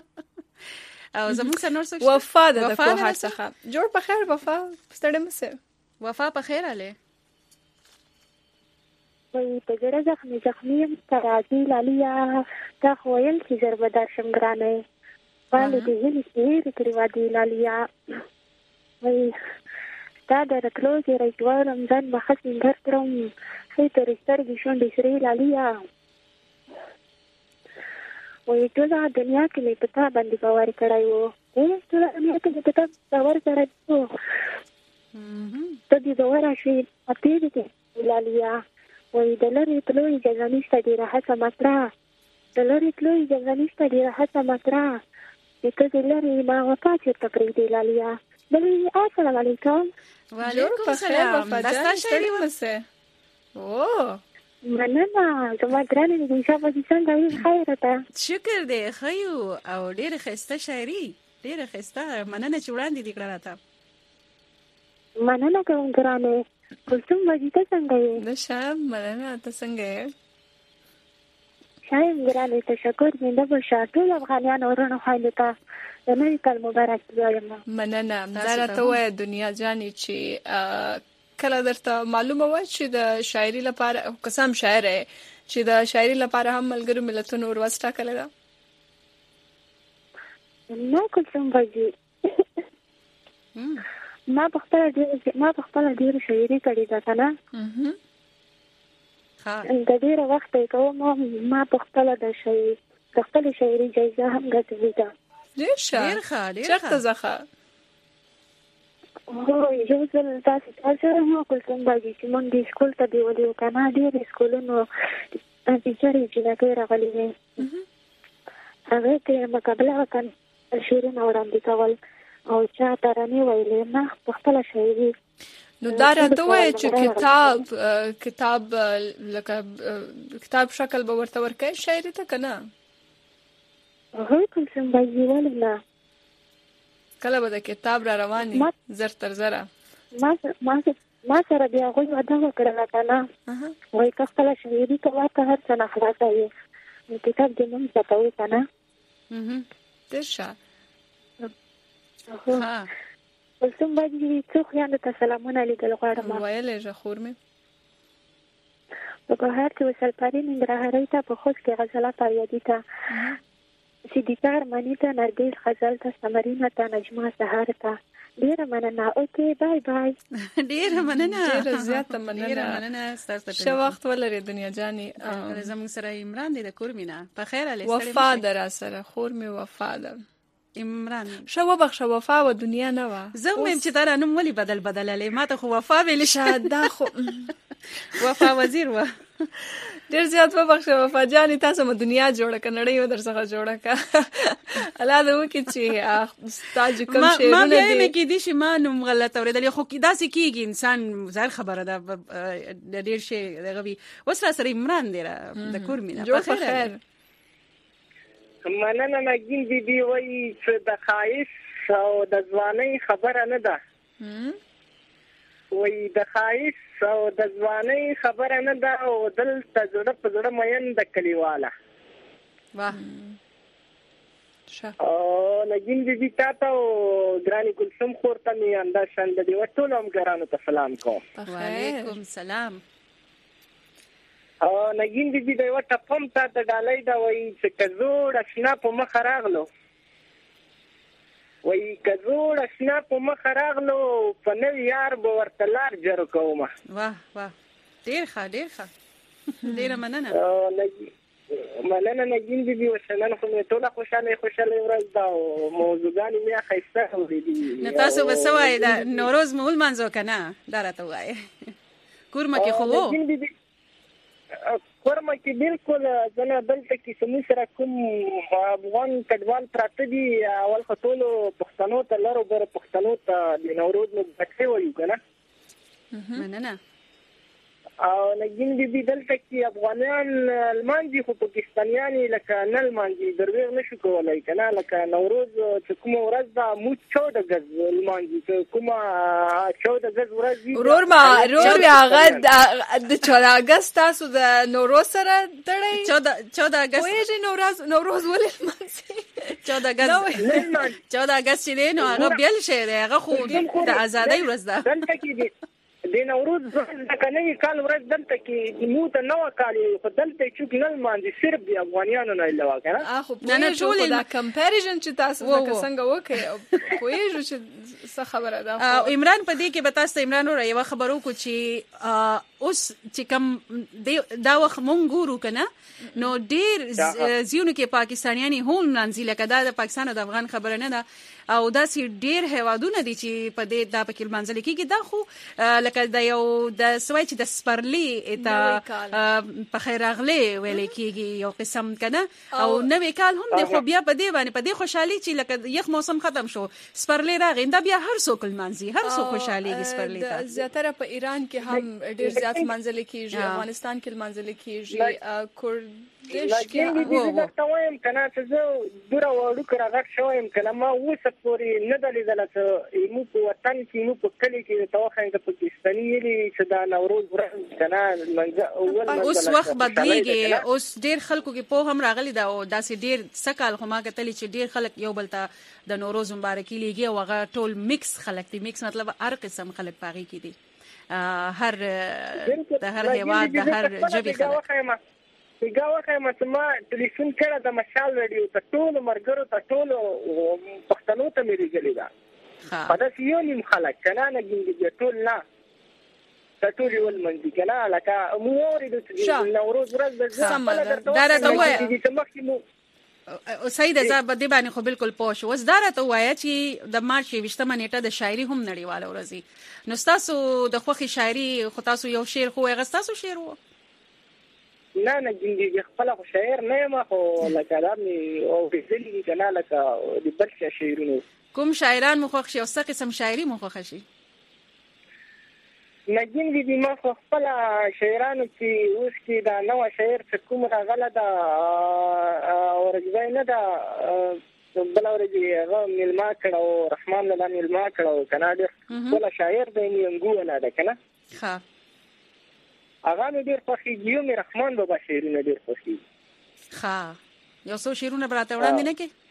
او زموږ سره نور څه وفا ده د کوه څخه جوړ په خیر وفا ستړي مسه وفا په خیر اله وای په ګړه زخمي زخمي ترازی لالیا تا خویل چې زربدار شمګرانه باندې دې هلي سیر کړی وادي لالیا وای دا د راتلو کې راځو رمضان مخه څنګه ترم هي تر سترګې شونډې سری لالیا وای ټول دنیا کې مې پتا باندې باور کړای وو هي ټول دنیا کې مې پتا باور کړای وو ته دې باور شي اته دې لالیا وای د لری تلو اجازه نشته دی راځه ماترا د لری تلو اجازه نشته دی راځه ماترا چې ته لری ما وفا چې تقریر دی لالیا بلی السلام علیکم وعلیکم السلام دستا شاعری وسه او مننه زما درنه دې شپه دې څنګه خیر ده شکر دې خیو او ډېر خسته شاعری ډېر خسته مننه چې وړاندې دې کړه راته مننه کوم ګرانه. کوم باجی ته څنګه یې؟ نشه مننه ته څنګه یې؟ شایم ګرانه تشکر زنده باشا. ټول افغانان ورونه خایله ته د نوي کال مبارک وایم. مننه. دا راته وایه دنیا جانې چې کله درته معلومه وه چې د شاعري لپاره قسم شاعر یې چې د شاعري لپاره هم ملګرو ملتونو ورځ ټاکلې ده؟ نه کوم باجی ما په خپل ډیر ما په خپل ډیر شاعري کړې ده کنه. ها د ډیر وخت کوم ما په خپل د شاعري د خپل شاعري جایزه هم ګټلې ده. ډیر ښه ډیر ښه ډیر ښه ځخه هو یو ځل تاسو تاسو نو کوم باجی چې مونږ د سکول ته دی ولې کنه ډیر سکولونو ټیچر چې راغلي راغلي هغه ته مقابله وکړ شعرونه وړاندې کول او چا ترانې ویلې نه په خپل شاعري. نو دا راته وایي چې کتاب کتاب لکه کتاب شکل به ورته ورکړي شاعري ته که نه؟ هغه کوم باجی ولې نه کله به د کتاب را روان وي زر تر زره ما ما سره بیا هغوی وعده وکړله که نه وایي که خپله شاعري کوه که هر څه نه خلاصه وي نو کتاب دې مونږ زده که نه. ډېر ښه. کلثوم باجي څو خویندو ته سلامونه لیدل غواړم. ویلی ژه خور مې په ګوهر کې وسلپاري ننګرهارۍ ته په خوست کې غزله فریادي ته صدیقه ارماني ته نرګس غزل ته سمرینه ته نجمه سهار ته ډیره مننه. اوکې بای بای. ډیره مننه ډیره زیاته مننه. ډیره مننه ستاسو ته. ښه وخت ولرئ دنیا جانې. زموږ سره عمران دی د کور مینه په خیر علي وفا ده را سره خور مې وفا ده. عمران ښه وبخښه وفا و دنیا نه وه. زه ویم چې دا نوم ولې بدل بدللی ما ته خو وفا ویلې شه دا خو وفا وزیر وه. ډېر زیات وبخښه وفا جانې تاسو مو دنیا جوړه که نړۍ و در څخه جوړه که الله دې وکړي چې ستا چې کوم شعرونه ما بیا یې کېدای شي ما نوم غلط اورېدلی خو داسې کېږي انسان ظاهر خبره ده ډېر شی دغه وي. اوس را سره عمران دی د کور مینه جوړ په خیر. مننه نګین بیبي وایي چې د ښایست او د ځوانۍ خبره نه ده وایي د ښایست او د ځوانۍ خبره نه ده او دلته زړه په زړه مین د کلیواله. واه او نګین بیبي تا ته او ګرانې کلثوم خور ته مې همداشان د دې ټولو همګرانو ته سلام کوم. وعلیکم سلام. او نګین بیبي د یوه ټپم تا ته ډالۍ ده وایي چې که زوړ اشنا په مخه راغلو وایي که زوړ اشنا په مخه راغلو په نوي یار به ورته لار جارو کومه. واه واه ډېر ښه ډېر ښه ډېره مننه. مننه نګین بیبي اوس نن خو مې ټوله خوشحالۍ خوشحالۍ ورځ ده او موضوعګانې مې ښایسته اورېدي. نو تاسو به څه وایې د نوروز مو ولمانځو که نه دا راته ووایې کورمه کې خو و کورمه کې بالکل زه نه دلته کې زموږ سره کوم افغان کډوال پراته دي اول خو ټولو پښتنو ته لرو بره پښتنو ته د نوروز مبارکي وایو که نه. مننه. او نګین بیبي دلته کې افغانان لمانځي خو پاکستانیان یې لکه نه لمانځي درویغ نه شو کولی که نه لکه نوروز چې کومه ورځ ده موږ چوده ګز لمانځي چې کومه چوده ګز ورځ وي ورور ما ورور مې هغه د چوده اګست تاسو د نوروز سره تړئ چوده اګست پوهېږئ نوروز نوروز ولې لمانځي چوده اګست چوده اګست چې دی نو هغه بیل شی دی هغه خو د ازادۍ ورځ ده. دلته کې دی د نوروز ځکه نوي کال ورځ دلته کې موږ ته نوه کال خو دلته چوک نه لمانځي صرف د افغانیانو نه علاوه که نه. خو پوهېږو دا کمپیریزن چې تاسو لکه څنګه وکړئ پوهېږو چې څه خبره ده. عمران په دې کې به تاسو ته عمران وروره یوه خبر وکړو چې اوس چې کوم دا وخت مونږ ګورو که نه نو ډېر ځایونو کې پاکستانیان یې هم لمانځي لکه دا د پاکستان او د افغان خبره نه ده او داسې ډېر هیوادونه دي چې په دې دا پکې لمانځل کېږي. دا خو لکه د یو د څه وایي چې د سپرلي ته په خیر راغلې ویلی کېږي یو قسم که نه او نوی کال هم دی خو بیا په دې باندې په دې خوشحالي چې لکه یخ موسم ختم شو سپرلي راغی دا بیا هر څوک لمانځي هر څوک خوشحالېږي سپرلي ته. زیاتره په ایران کې هم ډېر جمهوریت منځل کېږي افغانستان کې منځل کېږي کوردش لکه دې د تاویم کنه چې زه دوره وړو کراغټ شوم کنه ما اوس پورې نه دلیدل چې مو په وطن کې مو په کلی کې توخه د پاکستاني لري چې دا نوروز ورځ کنه منځ اول اوس وخت بدلیږي اوس ډیر خلکو کې په هم راغلي دا او داسې ډیر سکال خو ما کتلی چې ډیر خلک یو بل ته د نوروز مبارکي لګي او هغه ټول میکس خلک دي میکس مطلب هر قسم خلک پاغي کې دي هر د هر هیواد د هر ژبې خلک پیګه وخه ما ټلیفون کړه د مشال رادیو ته ټول مرګرو ته ټول پښتنو ته مې لګلې ده په داسې یو نیم خلک کنه نه ګینګي ټول نه ټول ول منځي کنه لکه موري د نوروز ورځ د دا راته وایي چې مخکې مو او سید زاب د باندې خو بالکل پوه شو وس دا راته وایي چې د مارچ یوشتمه نیټه د شاعري هم نړیواله ورځي نو تاسو د خوخي شاعري خو تاسو یو شعر خو غستاسو شعر وو نه نه ګینګي خپل خو شاعر نه ما خو لکه دامي او فزلی کنه لکه د بل شاعرونو کوم شاعران مخوخ شي او څه قسم شاعري مخوخ شي نه ګینګي ما خو خپل شاعرانو چې اوس کې دا نو شاعر چې کوم راغله دا اورځای نه دا بل اورځي هغه ملما کړه رحمان الله ملما کړه کنه د خپل شاعر د نیمګو نه ده کنه ها هغه مې ډېر خوښیږي یو مې رحمان بابا شعرونه ډېر خوښیږي ښه یو څو شعرونه براته وړاندې نه کې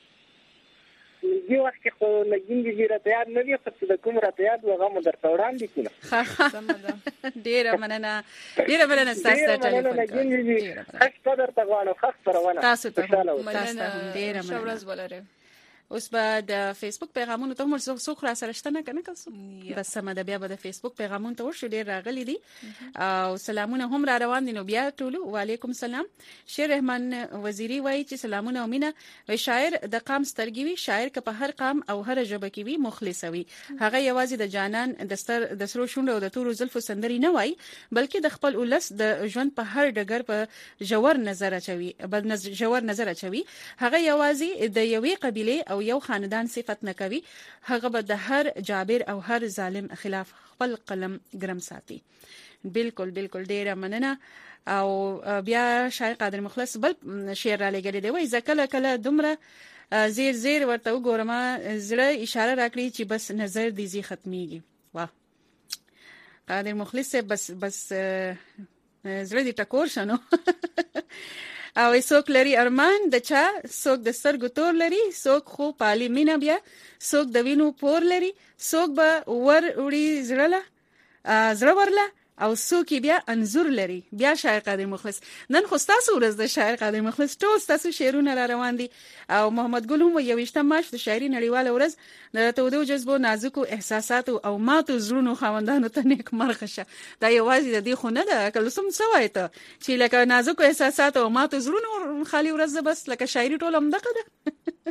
دې وخت کې خو لګینګي راته یاد نه وي خو د کوم راته یاد هغه مو درته وړاندې کړه ډېره مننه ډېره مننه تاسو ته ټلیفون خاص قدر ته غواړم خاص سره تاسو ته تاسو ډېره مننه اوس به د فیسبوک پیغامونو ته موږ څو خو را سره شته نه کنه کس بس سم د بیا به د فیسبوک پیغامونو ته ورشي ډیر راغلي دي او سلامونه هم را روان دي نو بیا ټول وعلیکم سلام شیر رحمان وزیری وایي چې سلامونه او مینا وای شاعر د قام سترګي وي شاعر که په هر قام او هر ژبه کې وي مخلص وي هغه یوازې د جانان د ستر د سرو شونډو او د تورو زلفو سندري نه وای بلکې د خپل ولس د ژوند په هر ډګر په جوور نظر اچوي بل جوور نظر اچوي هغه یوازې د یوې قبيله او یو خاندان صفت نه کوي هغه به د هر جابر او هر ظالم خلاف خپل قلم ګرم ساتي بالکل بالکل ډیره مننه او بیا شاعر قادر مخلص بل شعر را لګل دی وای ځکه کله دومره زیر زیر ورته وګورم زړه اشاره راکړي چې بس نظر دې زی ختميږي واه قادر مخلص بس بس زړه دې ټکور شنو او څوک لري ارمان د چا څوک د سترګو تور لري څوک خو پالي مینا بیا څوک د وینو پور لري څوک به ور وړي زړه زړه ورله او څوک بیا انزور لري بیا شاعر قادر مخلص نن خو تاسو ورځ د شاعر قادر مخلص ټول تاسو شعرونه را روان دي او محمد ګل هم یوشتم مارچ د شاعري نړیواله ورځ د تودو جذبو نازکو احساساتو او ماتو زړونو خاوندانو ته نیک مرغه شه دا یوازې د دې خو نه ده کله سم سوای ته چې لکه نازکو احساسات او ماتو زړونو خالي ورځ بس لکه شاعري ټول هم دغه ده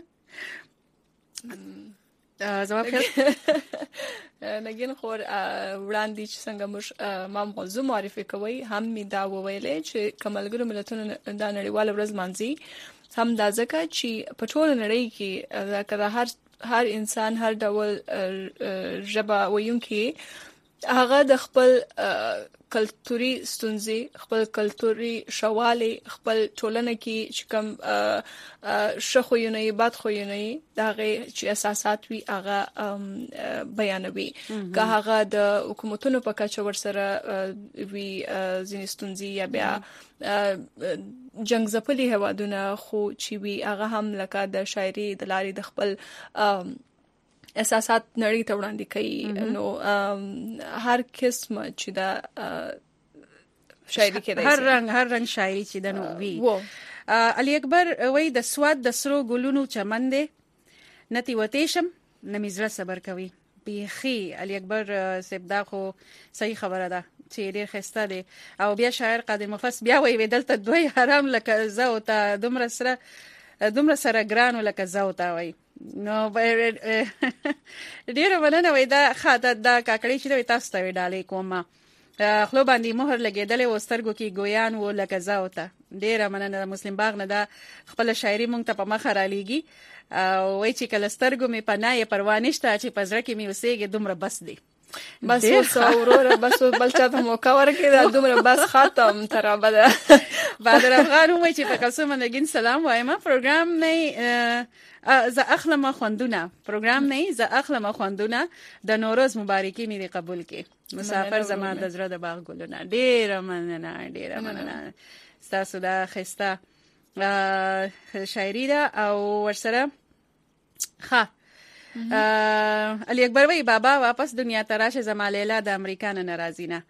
زما خیر نګین خور وړاندې چې څنګه موږ ما موضوع معرفي کوي هم می دا وویلې چې کمالګرو ملتونو د نړیوال ورځ مانځي هم دا ځکه چې په ټول نړۍ کې کله هر هر انسان هر ډول ژبه ویونکي هغه د خپل کلتوري ستونزې خپل کلتوري شواله خپل ټولنه کې چې کوم شخوینه بد خوینه دغه چې اساسات وي هغه بیانوي که هغه د حکومتونو په کچه ور سره وی ځینې ستونزې یا بیا جنگ زپلي هوادونه خو چې وی هغه هم لکه د شاعري د لارې د خپل احساسات نړۍ ته وړاندې کوي نو هر قسم چې دا شاعري کې هر رنگ هر رنگ شاعري چې د نو وی علي اکبر وای د سواد د سرو ګلونو چمن دی نتی وتیشم نمیزره صبر کوي بيخي علي اکبر سبدا خو صحیح خبره ده چې ډیر خسته دي او بیا شاعر قادر مخلص بیا وای ودلته دوی حرام لکه زو ته دومره سره دومره سره ګران لکه زو ته وای نو ډیر ولنه وای دا خاطر دا کاکړی چې تاسو ته وډالې کومه خپل باندې مهر لګیدلې و سترګو کې ګویان و لکه زاوته ډیر مننه مسلم باغ نه دا خپل شاعري مونږ ته په مخ را لېږي او وای چې کله سترګو می پناه پروانشته چې پزړه کې می وسېږي دومره بس دی بس اوس وروره بس بل چاته موقع ورکړي دا دومره بس ختم تر بده. بدر افغان هم چې په قسم نگین سلام وایم. پروګرام نه ز اخلم خوندونه پروګرام نه ز اخلم خوندونه د نوروز مبارکي مې قبول کړي. مسافر زما د زړه د باغ ګلونه. ډیر مننه ډیر مننه. تاسو دا خسته شاعري ده او ورسره ښه علی اکبر وی بابا واپس دنیا ته راشه زما لیلا د امریکا نه ناراضی نه.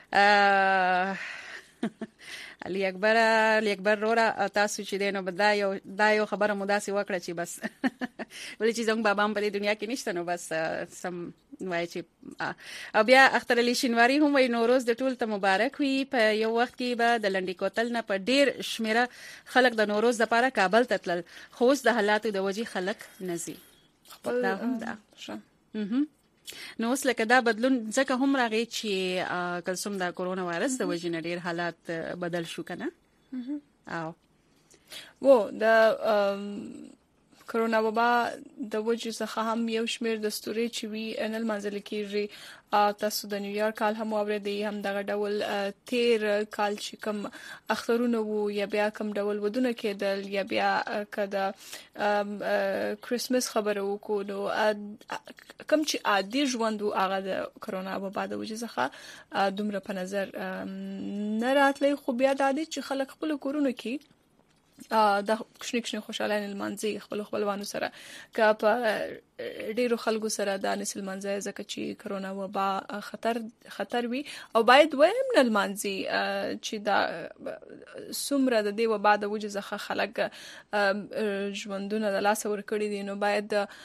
علی اکبر علی اکبر رورا تاسو چې دینو بدا یو دا یو خبره مداسي وکړه چې بس ولې چې زموږ بابا هم په دنیا کې نشته نو بس سم وای چې او بیا اختر علی شینواری هم وی نوروز د ټول ته مبارک وي. په یو وخت کې به د لنډی کوتل نه په ډیر شمیره خلک د نوروز لپاره کابل ته تلل خو اوس د حالاتو د وجې خلک نزي خپل دا هم ده شه. نو اوس لکه دا بدلون ځکه هم راغی چې کلسوم د کورونا وایرس د وجې نه ډیر حالات بدل شو کنه. او وو د کرونا وبا د وجې څخه هم یو شمیر د ستوري چې وی انل منځل کېږي. تاسو د نیویارک کال هم اوریدي هم دغه ډول تیر کال چې کوم اخترونه وو یا بیا کوم ډول ودونه کېدل یا بیا کده کریسمس خبره وکړو نو کوم چې عادي ژوند وو هغه د کرونا وبا د وجې څخه دومره په نظر نه راتلی. خو بیا د عادي چې خلک خپل کورونه کې د کښنی کښنی خوشاله المنځي خپل خپلوانو سره که په ډیرو خلکو سره د نسل منځي ځکه چې کرونا وبا خطر خطر وي او باید ویم نه المنځي چې دا سمره د دې وبا د وجې ځخه خلک ژوندونه د لاس ور کړی دي نو باید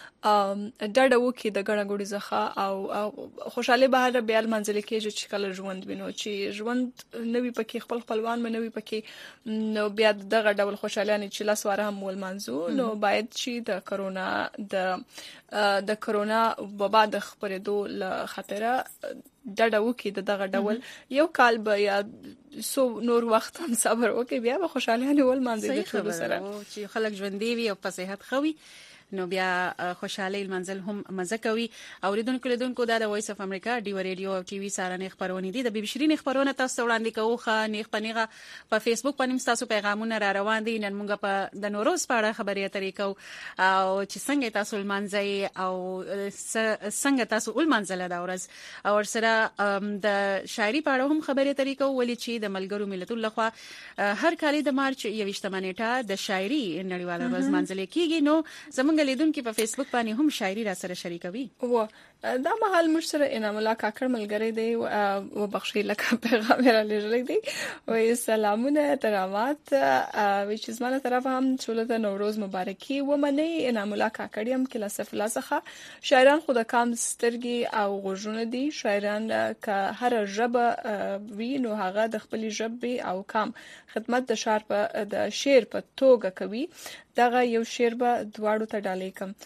ډډه وکړي د ګڼه ګوډي ځخه او خوشاله بهر بیا المنځل کېږي چې کله ژوند وینو چې ژوند نوې پکې خپل خپلوان مې نوې پکې نو بیا دغه ډول خوشاله چې لاس واره هم ول منځو نو باید چې د کرونا د د کرونا وبا د خبرېدو له خطره ډډه وکړي د دغه ډول یو کال به یا سو نور وخت هم صبر وکړي بیا به خوشاله ول منځي د ټول سره چې خلک ژوندۍ وي او په صحت خوي نو بیا خوشاله المنزل هم مزه کوي. اوریدونکو لیدونکو دا د وایس اف امریکا ډیو ریډیو او ټي وي سره نه خبرونه دي د بي بي شيرین خبرونه تاسو وړاندې کوو. خا نه پنیغه په فیسبوک باندې تاسو پیغامونه را روان دي. نن موږ په د نوروز په اړه خبرې اترې کوو او چې څنګه تاسو المنځي او څنګه تاسو المنځل دا ورځ او سره د شاعري په اړه هم خبرې اترې کوو ولې چې د ملګرو ملتونو لخوا هر کال د مارچ یوویشتمه نیټه د شاعري نړیواله ورځ منځل کیږي. نو زمونږ لیدونکو په فیسبوک باندې هم شاعري را سره شریکوي. و دا مهال مش سره انعام الله کاکړ ملګری دی او بخښي لکه پیغام را لږ دی او سلامونه احترامات وی چې زمانه طرف هم ټول د نوروز مبارکي و منی انعام الله کاکړ هم کله سفلا څخه شاعران خود کام سترګي او غوژونه دي. شاعران که هر ژبه وی نو هغه د خپل ژبه او کام خدمت د شعر په د شعر په توګه کوي. دغه یو شعر به دواړو ته ډالې کم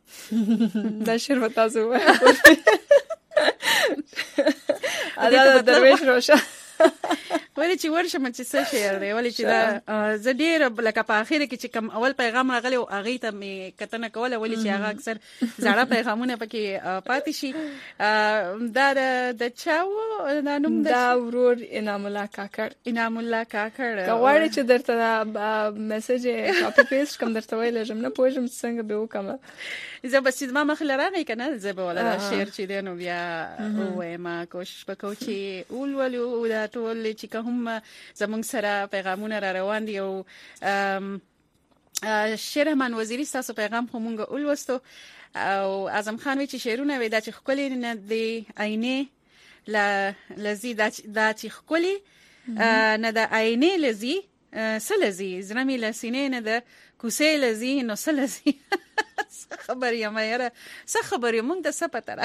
دا شعر به تاسو وایي دا د درویش روشه ولې چې ورشم چې څه شعر دی ولې چې دا زه ډیر لکه په اخر کې چې کوم اول پیغام راغلی او هغه ته مې کتنه کوله ولې چې هغه اکثر زړه پیغامونه پکې پاتې شي. دا د چاو دا نوم دا ورور انعام الله کاکړ انعام الله کاکړ کوړی چې درته میسج کاپی پیسټ کوم درته ویل ژم نه پوهم څنګه به وکم زه بس ما مخله راغی کنه زه به ولا شعر چې دی نو بیا وای ما کوشش وکاو چې اول ولو دا ټول چې کوم زمونږ سره پیغامونه را روان دي او شهرمان وزیری تاسو پیغام هم موږ ولوستو او اعظم خان وی چې شعرونه وی دا چې خولي نه دی عینه لا لذي دا چې خولي نه د عینه لذي سلزي زرمي لسینه نه د کوسې لذي نو سلزي خبر یم یاره څه خبر یم موږ د سپتره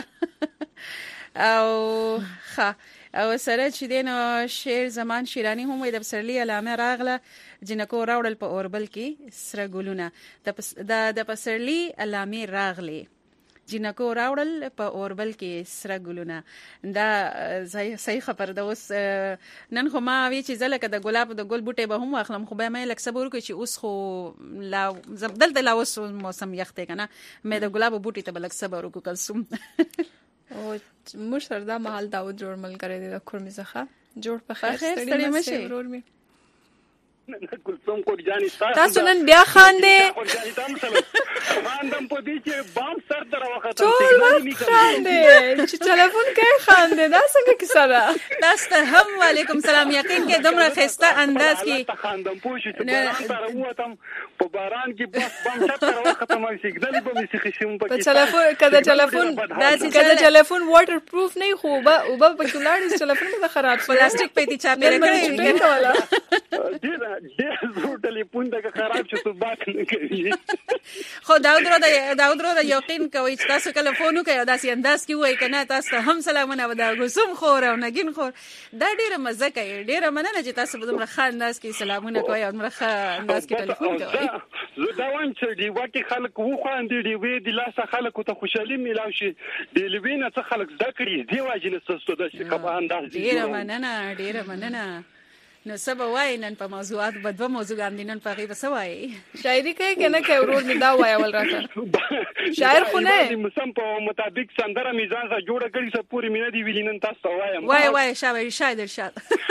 او ښه او سره چې دینو شعر زمان شیرانی هم وي د پسرلی علامه راغله جنکو راوړل په اوربل کې سره ګلونه د د پسرلی علامه راغله جنکو راوړل په اوربل کې سره ګلونه. دا صحیح خبر ده. اوس نن خو ما وی چې زلکه د ګلاب د ګل بوټي به هم واخلم خو به مې لک صبر کوي چې اوس خو لا زبدل د لاوس موسم یخته کنه مې د ګلاب بوټي ته بلک صبر وکړم. او موږ سره دا مهال داود جوړ ملګری دی د کورمي څخه جوړ په خیر ستړي مشه ورور می کلثوم کورجانی تاسو نن بیا خاندې کورجانی تاسو سره خاندم په دې چې بام سر در وخت ټول وخت خاندې چې ټلیفون کې خاندې دا څنګه کیسه ده تاسو ته هم وعلیکم سلام یقین کې دومره خسته انداز کې خاندم پوه شو چې باران سره ووتم په باران کې بس بام سر در وخت ما سیګنال به مې سخې شم په ټلیفون کله ټلیفون دا چې کله ټلیفون واټر پروف نه خو به او به په کلاړ ټلیفون به خراب پلاستیک پېتی چا پیره کړی ولا ډېر زو ټلیفون دا خراب شو ته بات نه کوي خو داود رو دا داود رو دا یقین کوي چې تاسو کله فون وکړئ دا سي انداز کې وای کنه تاسو هم سلامونه ودا ګسوم خور او نګین خور دا ډیره مزه کوي ډیره مننه چې تاسو په دومره ښه انداز کې سلامونه کوي او دومره ښه انداز کې ټلیفون کوي زه دا وایم چې دی واکه خلک وو خواندې دی وې د لاسه خلکو ته خوشحالي میلاو شي د لوینه څخه خلک زده کړي دی واجنه ستاسو د ښه انداز دی ډیره مننه ډیره مننه نو سبا وای نن په موضوعات په دوه موضوعات نن په غیبه سوای شاعری کوي کنه کې ورور می دا وای اول راته شاعر خو نه مسم په مطابق سندره میزان سره جوړه کړی سه پوری مینه دی ویل نن تاسو وایم وای وای شاعر شاعر ارشاد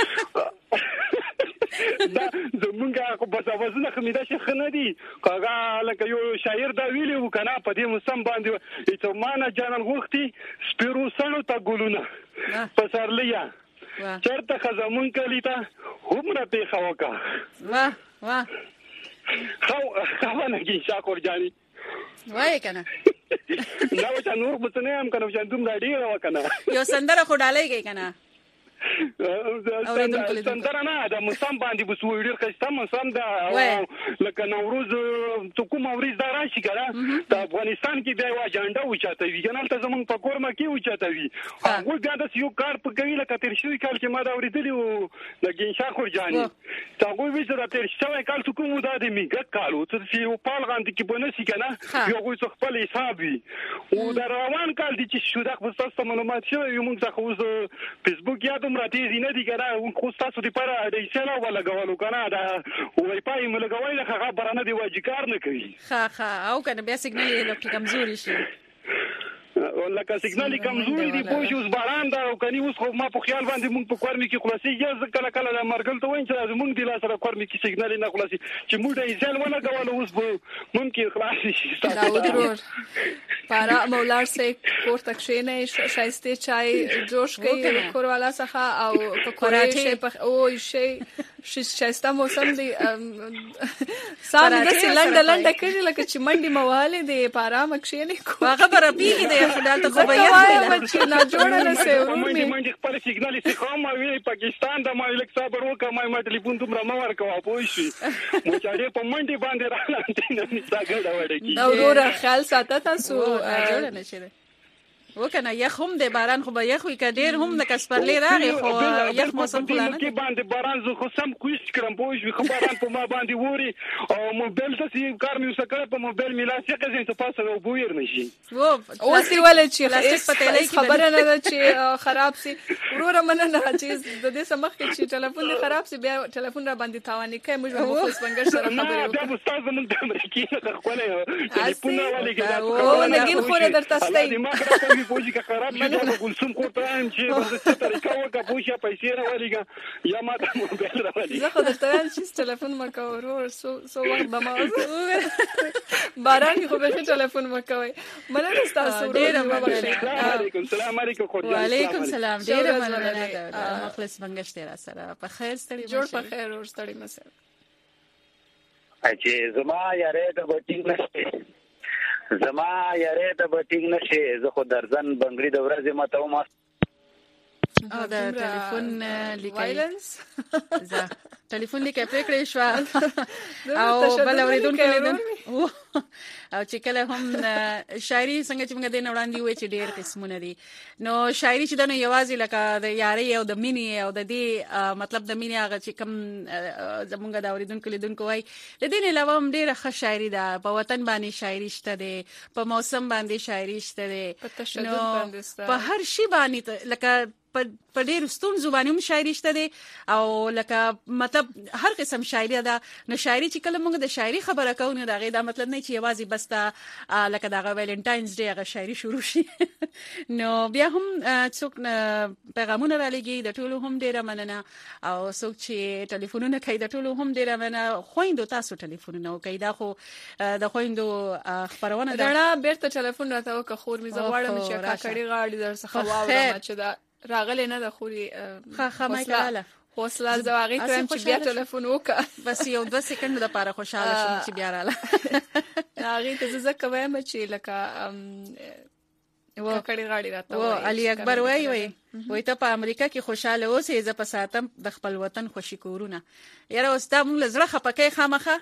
دا زمونږه خو بس اوازونه خمیده شي خنه دي کاغه لکه یو شاعر دا ویلی وکنه په دې مسم باندې چې مانا جانان وختي سپیرو سنو تا ګولونه پسرلیا چرته خزمون کلیتا همره پیخه وکا واه واه خو خوانه کی شاکر جانی وای کنه نو چې نور بتنه هم کنه چې دوم راډي وکنه یو سندره خو ډالای کی کنه سندره نه دا مسام باندې بس ویډیو خسته مسام دا لکه نوروز تو کوم اوریز دا راشي کنه د افغانستان کې دی وا جانډا وچاته وی کنه ته زمون په کورما کې وچاته وی هغه دا د یو کار په کوي لکه تر شوی کال کې ما دا اوریدلی و د ګنشا خورجانی تاغه وی زړه تر شوی کال تو کوم دا د میګه کالو ته یو پال غاندې کې بنسي کنه یو غوي خپل حساب وی او دا روان کال دي چې شو دا خو تاسو معلومات شوی یو موږ ځکه اوس فیسبوک یادوم راته زینه دي کنه خو تاسو د پاره د ایسلا ولا غوالو کنه دا وای پای ملګوي له هغه برانه دی واجی کار نه کوي ها ها او کنه بیا سیګنال لکه کمزوري شي لکه سیګنال کمزوري دی پوه شو باران دا او کني اوس خو ما په خیال باندې مونږ په کورمي کې خلاصي یز کله کله د مرګل ته وایي چې مونږ د لاسره کورمي کې سیګنال نه خلاصي چې مونږ د ایسل ولا غوالو اوس به ممکن خلاصي شي دا ضرور پارا مولار سه کور تک شینه شایسته چای جوش کوي کور والا څخه او په کوراټي په او شي شایسته موسم دی سام د سلند لند کړي لکه چې منډي مواله دی پارا مکشینه کو هغه پر پیګي دی خدای ته خو بیا چې نا جوړه نه سه ورمي منډي خپل سیګنال سي خو ما وی پاکستان د ما لک صبر وکه ما ټلیفون دومره ما ورکوا پوي شي مو چې په منډي باندې راځي نه څنګه دا وړي کی دا ورو خیال ساته تاسو جوړه نشي وکنه یخ هم د باران خو به یخ وي کډیر هم د کسپرلی راغی خو یخ موسم خلانه کې باندې باران زه خو سم کوښ کړم پوه شو خو باران په ما باندې ووري او موبایل ته سی کار مې وسکړ په موبایل مې لاس یې کزین ته پاسه او بویر نشي او سی ولې چې پلاستیک په تلای کې خبره نه ده چې خراب سي وروره مننه چې د دې سمخ کې چې ټلیفون دې خراب سي بیا ټلیفون را باندې تاوانې کوي موږ به خو څنګه سره خبرې وکړو دا استاد زموږ د امریکا خپل ټلیفون ولې کې او نګین خو درته ستای پوجي که خراب شي دا ګلسوم کوته هم چې په څه طریقه وکړه پوښه پیسې راولېګا یا ما د موبایل راولېګا زه خو درته وایم چې ټلیفون مکو ورور سو سو وخت به ما باران خو به ټلیفون مکوي مننه تاسو ډیر مننه علیکم السلام علیکم خو وعلیکم السلام ډیر مننه مخلص منګشت را سره په خیر ستړي جوړ په خیر اور ستړي مسه چې زما یاره د بټینګ نشته زما یاره د بټینګ نشي زه خو درځن بنگړي د ورځې ماته ما او د ټلیفون لیکایلنس زه ټلیفون لیکه پکړې شو او بل اوریدونکو لیدل او چې کله هم شاعري څنګه چې موږ د وړاندې وې چې ډېر قسمونه دي نو شاعري چې د نو یوازې لکه د یاري او د مینې او د دې مطلب د مینې هغه چې کوم زموږ د اوریدونکو لیدونکو وای د دې نه علاوه هم ډېر ښه شاعري ده په وطن باندې شاعري شته ده په موسم باندې شاعري شته ده نو په هر شي باندې لکه په ډېر ستونزو باندې هم شاعري شته دي او لکه مطلب هر قسم شاعري ده. نو شاعري چې کله موږ د شاعري خبره کوو نو دا غي دا مطلب نه چې یوازې بس تا لکه دا ویلنټاینز ډے هغه شاعري شروع شي. نو بیا هم څوک پیغامونه را لګي د ټولو هم ډیره مننه او څوک چې ټلیفونونه کوي د ټولو هم ډیره مننه. خويندو تاسو ټلیفونونه کوي دا خو د خويندو خبرونه ده. دا بیرته ټلیفون راته وکړه خور مې زغواړم چې کا کړي غاړي در څخه واورم چې دا راغلی نه د خوري خا خا مې کړه حوصله زواغی ته چې بیا ټلیفون وکړه بس یو دوه سکند لپاره خوشاله شوم چې بیا رااله. هغه ته زکه وایم چې لکه و کړي غاړي راته و علي اکبر وای وای وای ته په امریکا کې خوشاله اوسې ز په ساتم د خپل وطن خوشي کورونه یاره اوستا موږ لزړه خپکه خامخه.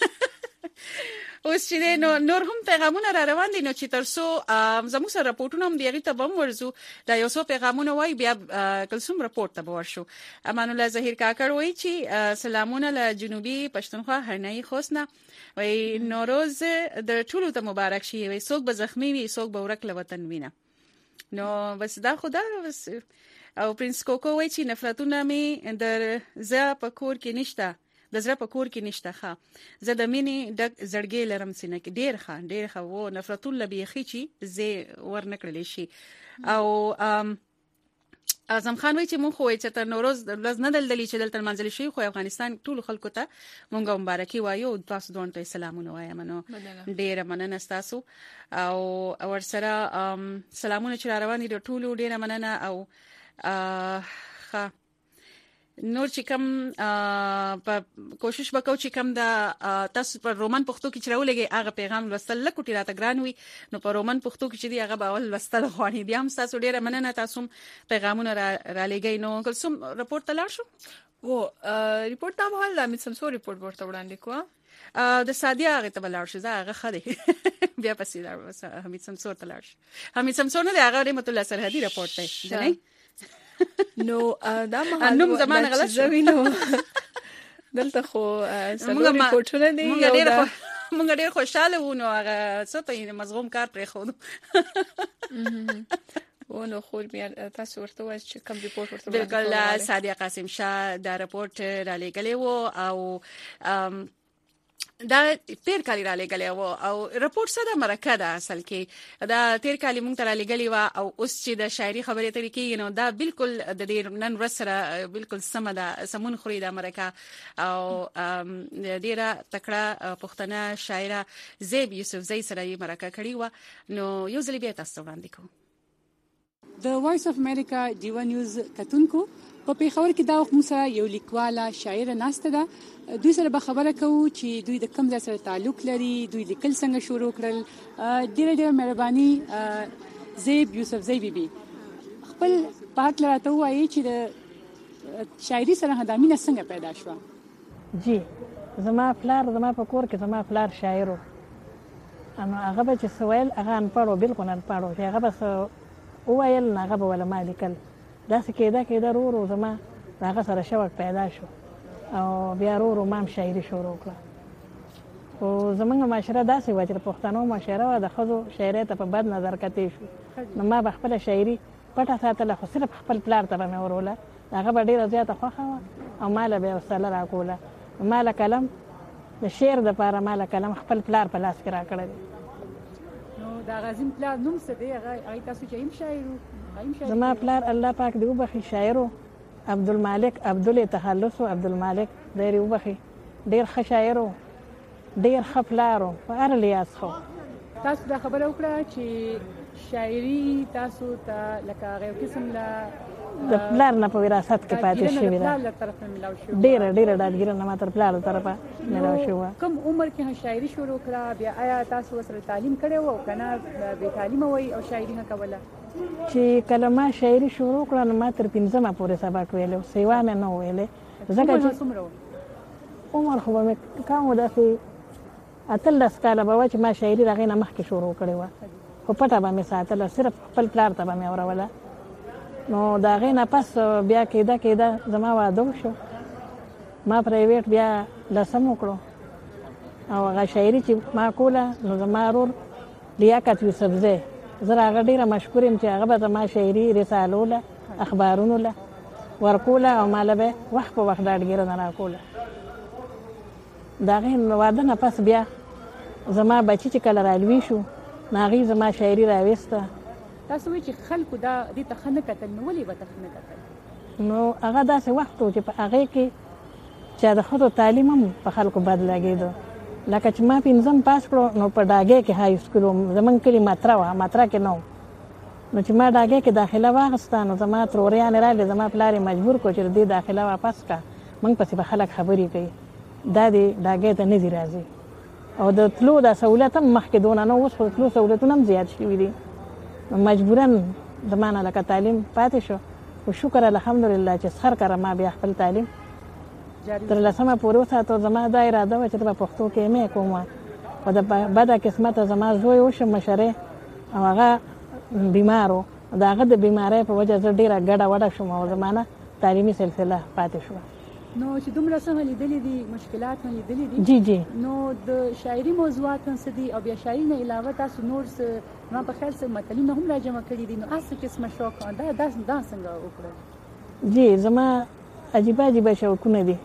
اوس چې نو نور هم پیغامونه را روان دي نو چې ترسو زموږ سره راپورټونه هم دیږي ته بم ورزو دا یو څو پیغامونه وای بیا کلسوم راپورټ ته ورشو. امان الله ظهیر کاکړ وای چې سلامونه له جنوبي پښتونخوا هرنۍ خوسنا وای نوروز د ټولو ته مبارک شي وای څوک به زخمی وي څوک به ورک له وطن وینه. نو بس دا خدا بس او پرنس کوکو وای چې نفرتونه می در ز په کور کې نشته د زړه په کور کې نشته ښه زه د مینې ډک زړګې لرم سینه کې ډېر ښه ډېر ښه و نفرتون لبیخي چې زه ورنکړلې شي. او اعظم خان وای چې مونږ خو چې تر نوروز ورځ نه دلدلی چې دلته منځلي شي خو افغانستان ټول خلکو ته مونږه مبارکي وایو تاسو دوه ته سلامونه وایم نو ډېر مننه تاسو او ور سره سلامونه چې روان دي ټول ډېر مننه او ښه نور چې کوم په کوشش وکاو چې کوم دا تاسو په رومن پښتو کې چرولېږي هغه پیغام لوستل لکه راته ګران وي نو په رومن پښتو کې چې دی هغه باول لوستل غواړي بیا هم تاسو ډیره مننه تاسو پیغامونه را لګی نو کوم رپورټ تلار شو و رپورټ دا مهال د امید سمسور رپورټ ورته وړاندې کوه د سادیا هغه ته بلار شو دا هغه خدي بیا پسې دا امید سمسور تلار شو امید سمسور نه هغه رحمت الله سرحدي رپورټ دی نه نو دا مهال نوم زمانه غلط زوینو دلته خو سلو ریپورټونه دي موږ ډېر موږ ډېر خوشاله وو نو هغه څه ته مزغوم کار پرې خو و نو خو بیا تاسو ورته وایي چې کوم ریپورټ ورته بالکل سادیا قاسم شاه دا ریپورټ را لګلې وو او دا تیر کال را لګلې وو او رپورټ څه د مرکه ده اصل کې دا تیر کال مونږ ته را لګلې و او اوس چې د شاعري خبرې طریقې نو دا بالکل د دې نن ورځ سره بالکل سم ده سمون خوري د مرکه او ډیره تکړه پښتنه شاعره زیب یوسف زئی سره یې مرکه کړې و نو یو ځل بیا تاسو وړاندې کوم. د وایس اف امریکا ډیوا نیوز کتونکو په پیښور کې دا وخت موږ سره یو لیکواله شاعره ناسته ده دوی سره به خبره کوو چې دوی د کوم ځای سره تعلق لري دوی لیکل څنګه شروع کړل. ډیره ډیره مهرباني زیب یوسف زئی بیبي خپل پات لراته وایي چې د شاعري سره هدامینه څنګه پیدا شو. جی زما پلار زما په کور کې زما پلار شاعر و انو هغه به چې سوال هغه ان پړو بالکل ان پړو هغه به وویل نه هغه به ولا ما لیکل داسې کېده کېده رو رو زما هغه سره شوق پیدا شو او بیا رو رو ما هم شاعري شروع کړه. خو زمونږ معاشره داسې وه چې د پښتنو معاشره وه د ښځو شاعرۍ ته په بد نظر کتې شو نو ما به خپله شاعري پټه ساتله خو صرف خپل پلار ته به مې وروله هغه به ډېره زیاته خوښه وه او ما له به یې وسله راکوله ما له قلم د شعر دپاره ما له قلم خپل پلار په لاس کې راکړی دی. نو د غازم پلار نوم څه دی هغه تاسو چې هم شاعر و زما پلار الله پاک دې وبخي شاعر و عبدالمالک عبدالله تخلص و عبدالمالک دې وبخي ډېر ښه شاعر و ډېر ښه پلار و په هر لیاز خو. تاسو دا خبره وکړه چې شاعري تاسو ته لکه هغه قسم له د پلار نه په وراثت کې پاتې شوې ده ډېره ډېره ډاډګیره نه ما تر پلار له طرفه میلاو شوې وه. کوم عمر کې شاعري شروع کړه بیا آیا تاسو ورسره تعلیم کړی و او که نه بې تعلیمه وئ او شاعري نه کوله؟ چې کله ما شاعري شروع کړه نو ما تر پنځمه پورې سبق ویلی و سیوا مې نه و ویلی ځکه چې عمر خو به مې کم و داسې اتلس کاله به وه چې ما شاعري د هغې نه مخکې شروع کړې وه خو پټه به مې ساتله صرف خپل پلار ته به مې اوروله. نو د هغې نه پس بیا کېده کېده زما واده وشو ما پرایویټ بیا لسم وکړو او هغه شاعري چې ما کوله نو زما ورور لیاقت یوسف زی زه هغه ډېره مشکور یم چې هغه به زما شاعري رسالوله اخبارونو له ورکوله او مال به وخت په وخت ډاډګیره نه راکوله. دا غین واده نه پس بیا زما بچی چې کله رالوي شو ناغي زما شاعري راويسته. تاسو وی چې خلکو دا دې ته خنه کتل نو ولې به ته خنه کتل؟ نو هغه داسې وخت و چې په هغه کې چې د خود تعلیم هم په خلکو بد لګېدو. لکه چې ما پنځم پاس کړو نو په ډاګې کې های سکول زمونږ کلي ماتره وه، ماتره کې نو نو چې ما ډاګې کې داخله واخسته نو زما تروریانې راغلې، زما پلار یې مجبور کړو چې دې داخله واپس کا. موږ پسې به خلک خبرې کوي دا دې ډاګې ته نه ځي راځي. او د تلو دا سهولت هم مخکې دونه نه، اوس خو تلو سهولتونه هم زیات شوي دي. مجبورا زما نه لکه تعلیم پاتې شو او شکر الحمدلله چې سخر کړه ما بیا خپل تعلیم تر لسمه پورې وساتو. زما دا اراده وه چې په پښتو کې ایم ای کوم، خو د بده قسمته زما زوی وشو مشرې او هغه بیمار و. د هغه د بیمارۍ په وجه زه ډېره ګډه وډه شوم او زما نه تعلیمي سلسله پاتې شوه. نو چې دومره څه لیدلې دي مشکلات هم لیدلې دي جی جی نو د شاعري موضوعات هم څه دي او بیا شاعري نه علاوه تاسو نور څه ما په خیال څه متلونه هم راجمع کړي دي، نو اصل قسمه شوق دا دا دا څنګه وکړل؟ جی زما عجیبه عجیبه شوقونه دي.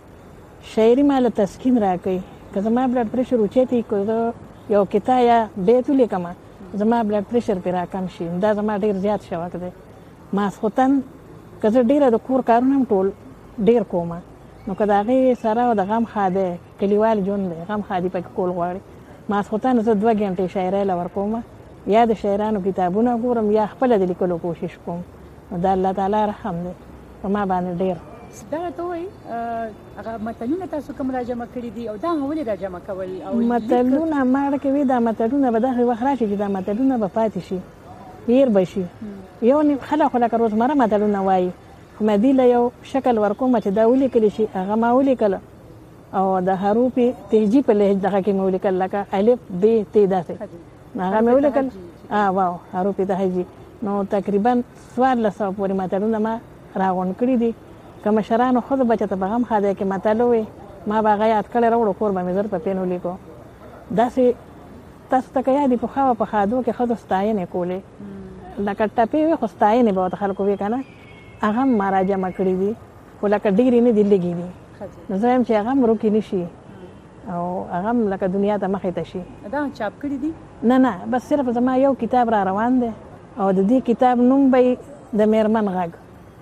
شاعري مال تسکین راکوي. که زما بلډ پریشر اوچتي کو یو کتاب یا بیت لیکم زما بلډ پریشر پې راکم شي، دا زما ډېر زیات شوق دی. ماسخوتن که زه ډېره د کور کارونه هم ټول ډېر کوم نو که د هغې سره او د غم خاده کلیوال ژوند دی غم خادي پکې کول غواړي. ماسخوتن زه دوه ګنټې شاعرۍ له ورکوم، یا د شاعرانو کتابونه ګورم یا خپله د لیکلو کوشش کوم. نو د الله تعالی رحم دی په ما باندې ډېر. دا ته وایي هغه متلونه تاسو کوم راجمع کړي دي او دا ولې راجمع کول؟ او متلونه ما ډکه وي دا متلونه به داسې وخت راشي چې دا متلونه به پاتې شي، هیر به شي. یو نیم خلک خو لکه روزمره متلونه وایي، خو ما دې له یو شکل ورکوم چې دا ولیکلی شي. هغه ما ولیکله او د حروف تهجی په لهجه دغه کې مې ولیکل لکه الف ب ت داسې هغه مې ولیکل. واو حروف تهجی. نو تقریبا څوارلس سوه پورې متلونه ما راغونډ کړي دي. که مشرانو خود بچته به غم خاده کې متل وي ما به هغه یاد کړی راوړو کور به مې زر په پینو لیکو. داسې تاسو ته که یاد وي پخوا به په خادو کې ښځو ستاینې کولې لکه ټپې وي خو ستاینې به ورته خلکو وي که نه، هغه هم ما راجمع کړي دي خو لکه ډېرې نه دي لږې دي. نو زه وایم چې هغه هم روکې نه شي او هغه هم لکه دنیا ته مخې ته شي. دا چاپ کړي دي؟ نه نه بس صرف زما یو کتاب را روان دی او د دې کتاب نوم به د میرمن غږ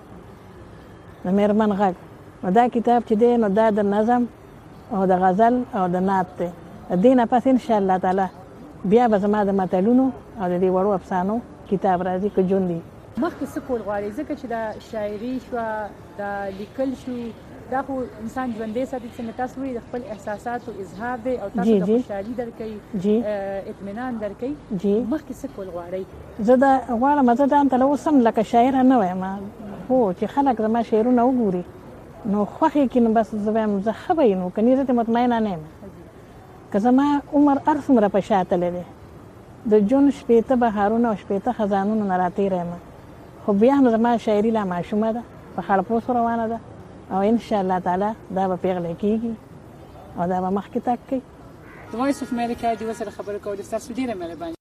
د میرمن غږ. نو دا کتاب چې دی نو دا د نظم او د غزل او د نعت دی. د دې نه پس انشاءالله تعالی بیا به زما د متلونو او د دې وړو افسانو کتاب راځي که ژوند وي. مخکې څه کول غواړئ؟ ځکه چې دا شاعري شوه دا لیکل شو دا خو انسان ژوندی ساتي. څنګه تاسو وایي د خپل احساساتو اظهار دی او تاسو د خوشحالي درکوي اطمینان درکوي. مخکې څه کول غواړئ؟ زه دا غواړم زه ځان ته له اوس هم لکه شاعره نه وایم، هو چې خلک زما شعرونه وګوري نو خوښ یې کړي نو بس زه وایم زه ښه به یې نو که نه زه ترې مطمئنه نه یم. که زما عمر هر څومره په شا تللی دی د ژوند شپېته بهارونه او شپېته خزانونو نه راتېره یم، خو بیا نو زما شاعري لا ماشومه ده په خړ پوسو روانه ده او انشاءالله تعالی دا به پیغله کېږي او دا به مخکې تګ کوي. د وایس اف امریکا ډیوه سره خبرې کول ستاسو ډېره مهرباني.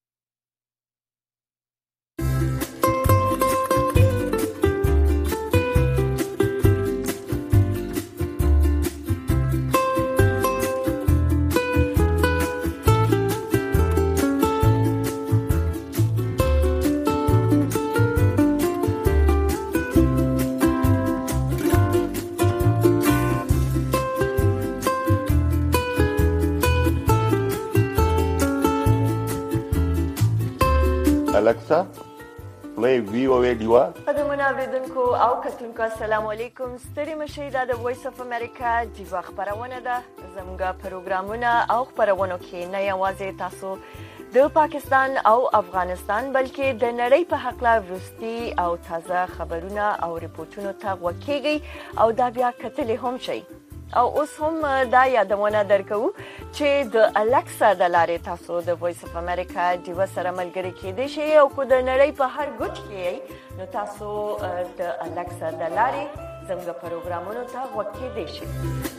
Alexa, play V O A Diva. قدمونه اوریدونکو او کتونکو السلام علیکم. ستړي مشئ دا د وایس اف امریکا ډیوا خبرونه ده. زموږ پروګرامونه او خبرونه کې نه یوازې تاسو د پاکستان او افغانستان بلکې د نړۍ په حق لا وروستي او تازه خبرونه او ریپورتونو ته غوږیږئ او دا بیا کتلې هم شئ. او اوس هم دا یادونه درکو چې د الکسا د لارې تاسو د وایس اف امریکا ډیوا سره ملګری کېدئ شئ او کو د نړۍ په هر ګوټ کې نو تاسو د الکسا د لارې زموږ پروګرامونو ته غوږ کېدئ شئ.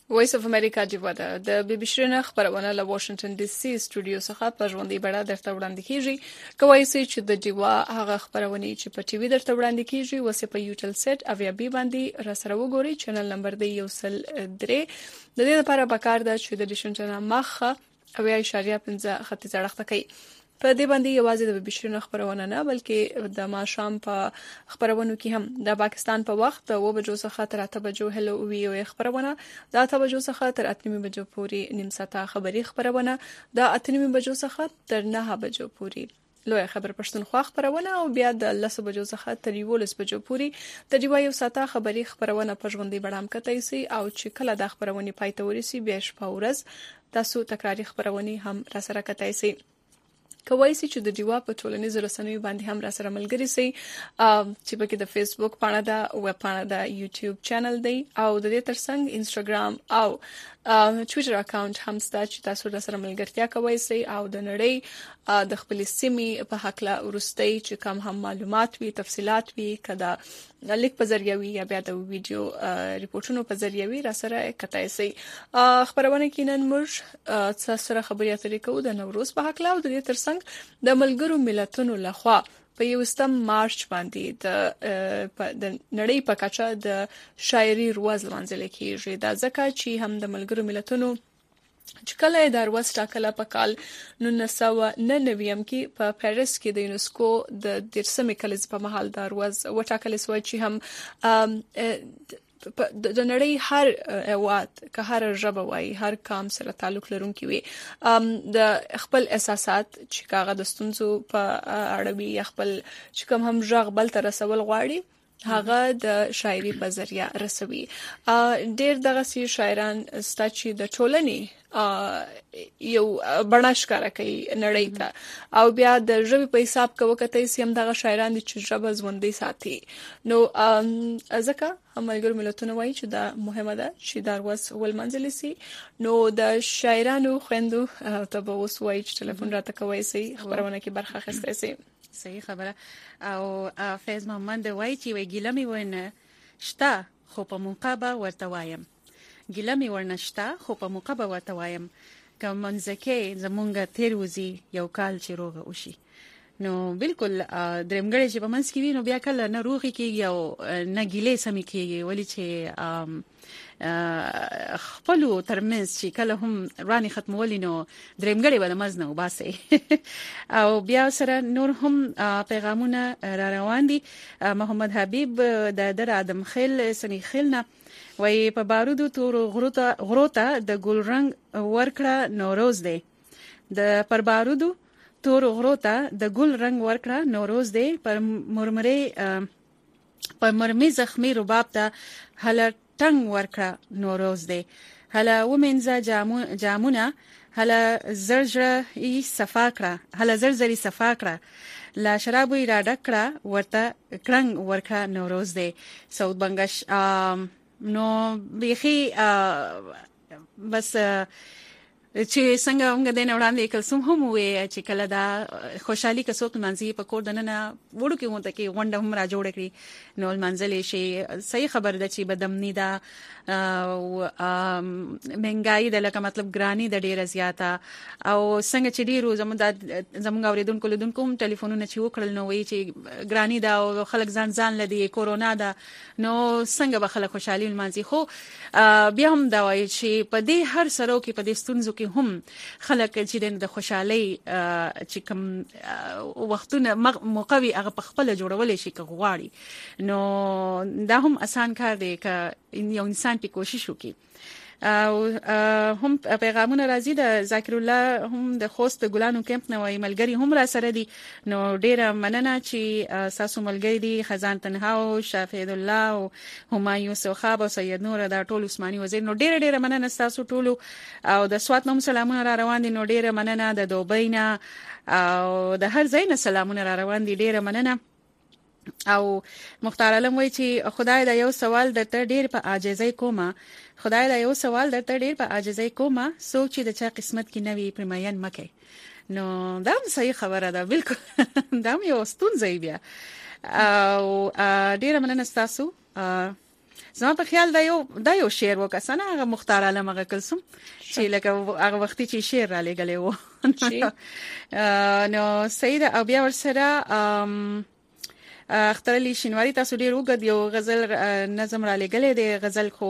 وایس اف امریکا جیوا ده د بي بي شرنه خبرونه له واشنگټن ډي سي سټوډیو څخه په ژوندۍ بڼه درته وړاندې کیږي کوي چې د جیوا هغه خبرونه چې په ټي وي درته وړاندې کیږي وسه په یوټل سیټ او یا بي باندې را سره وګورئ چینل نمبر دی یو سل درې د دې لپاره پکار ده چې د ډیشنټنا مخه او یا اشاریه پنځه خط زړخته کوي په دې باندې یوازې د بي بي شرنه خبرونه نه بلکې د ماشام په خبرونو کې هم د پاکستان په وخت او بجو څخه تر اته بجو هلو وی او خبرونه د اته بجو څخه تر اته بجو پورې نیم ساعته خبري خبرونه د اته بجو څخه تر نه بجو پورې لوی خبر پښتونخوا خبرونه او بیا د لس بجو څخه تر یولس بجو پورې د جیوا یو ساعته خبري خبرونه په ژوندۍ بڼه هم کتای سي او چې کله د خبرونه پای ته ورسي بیا شپه ورځ تاسو تکراری خبرونه هم را سره کتای سي کوي چې د جیوا په ټولنیزو رسنیو باندې هم را سره ملګری سي چې په کې د فیسبوک پاڼه ده ویب پاڼه ده یوټیوب چینل دی او د دې ترڅنګ انستګرام او ټوئیټر اکاونټ هم ستا چې تاسو را سره ملګرتیا کوي سي او د نړۍ د خپل سیمې په حق لا ورستي چې کوم هم معلومات وي تفصيلات وي کدا لیک په ذریعہ وي یا بیا د ویډیو ریپورتونو په ذریعہ وي را سره کتای سي خبرونه کې نن موږ سره خبرې اترې کوو د نوروز په حق لا او د دې ترڅنګ د ملګرو ملتونو لخوا په یوستم مارچ باندې د د نړۍ په کچه د شاعري ورځ لمانځل کیږي دا ځکه چې هم د ملګرو ملتونو چې کله د ورځ ټاکله په کال نولس سوه نهه نوي کې په پاریس کې د یونسکو د دیرشمې کلیزې په مهال د ورځ وټاکل شو چې هم د نړۍ هر هواد که هر ژبه وای هر قام سره تعلق لرونکي وي د خپل احساسات چې کاغه د ستونزو په اړه وي خپل چې کوم هم ژغ بل تر رسول غواړي هغه د شاعري په ذریعہ رسوي ډېر دغه سي شاعران ستاسو د ټولنې یو بڼاشکاره کوي نړۍ ته او بیا د ژبې په حساب کې وکړئ سیم دغه شاعران چې ژبه ژوندۍ ساتي نو ځکه همغږي ملتونه وایي چې دا مهمه ده چې دا ورځ ولمنځل شي نو د شاعرانو خويندو ته به اوس وایي چې ټلیفون راته کوي سي خبرونه کې برخه اخیستای سي صحیح خبره او فیض محمد وایي چې وی ګلمي ونه شتا خو په مقابه ورته وایم ګلمي ورنشتا خو په مقابه ورته وایم کوم منځکه زمونږ تیر وزي یو کال چې روغه وشي نو بالکل درمګړې چې په منځ کې وینو بیا کله نه روغي کېږي او نه ګلې سمې کېږي ولې چې خپل ترمنځ چې کله هم راني ختمولې نو درمګړې ولا مزنه وباسي او بیا سره نور هم پیغامونه را روان دي محمد حبیب د در ادم خیل سنی خیلنا وای په بارودو تور غروته غروته د ګل رنگ ورکړه نوروز دی د پر بارودو تور غروته د ګل رنگ ورکړه نوروز دی پر مرمره پر مرمي زخمي رباب ته هله ټنګ ورکړه نوروز دی هله ومنځه جامونه هله زرزر ای صفا کړه هله زرزري صفا کړه لا شرابو را ډکړه ورته کړنګ ورکړه نوروز دی سعود بنگش نو بيخي بس چې څنګه موږ د نه وړاندې کلسوم هم وې چې کله دا خوشحالي کڅوک منځي په کور دننه وړو کې وته کې غونډه هم را جوړ کړی نو منځلې شي صحیح خبر ده چې بدمنی دا او مهنګای د لکه مطلب ګرانی د ډیره زیاته او څنګه چې ډیرو زموږ د زموږ اوریدونکو لیدونکو هم ټلیفونونه چې وکړل نو وی چې ګرانی دا او خلک ځان ځان لدی کورونا دا نو څنګه به خلک خوشحالي منځي خو بیا هم دا وایي چې په دې هر سرو کې په دې ستونزو کې هم خلک چې د خوشحالي چې کوم وختونه موقوي هغه په خپل جوړول شي کغواړي نو دا هم آسان کار دی ک یو انسان په کوشش وکړي او هم پیغامونه راځي د ذکر الله هم د خوست ګلانو کمپ نه وای ملګری هم را سره دي نو ډیره مننه چې ساسو ملګری دي خزان تنها او شافعید الله او همایون سوخاب او سید نور دا ټول عثماني وزیر نو ډیره ډیره مننه تاسو ټول او د سوات نوم سلامونه را روان دي نو ډیره مننه د دوبینا او د هر ځای نه سلامونه را روان دي ډیره مننه او مختار علم وای چې خدای دا یو سوال درته ډیر په عاجزۍ کومه خدای دا یو سوال درته ډیر په عاجزۍ کومه سوچ د چا قسمت کې نوي پرمایان مکه نو دا صحیح خبره ده بالکل دا یو ستونزه بیا او ډیر مننه تاسو زما په خیال دا یو دا یو شعر وکاسنه هغه مختار عالم هغه کلسم چې لکه هغه وخت چې شعر را لګلې و نو سید او بیا ورسره اختر علي شینواری تاسو ډیر وګد یو غزل نظم را لګلې دی غزل خو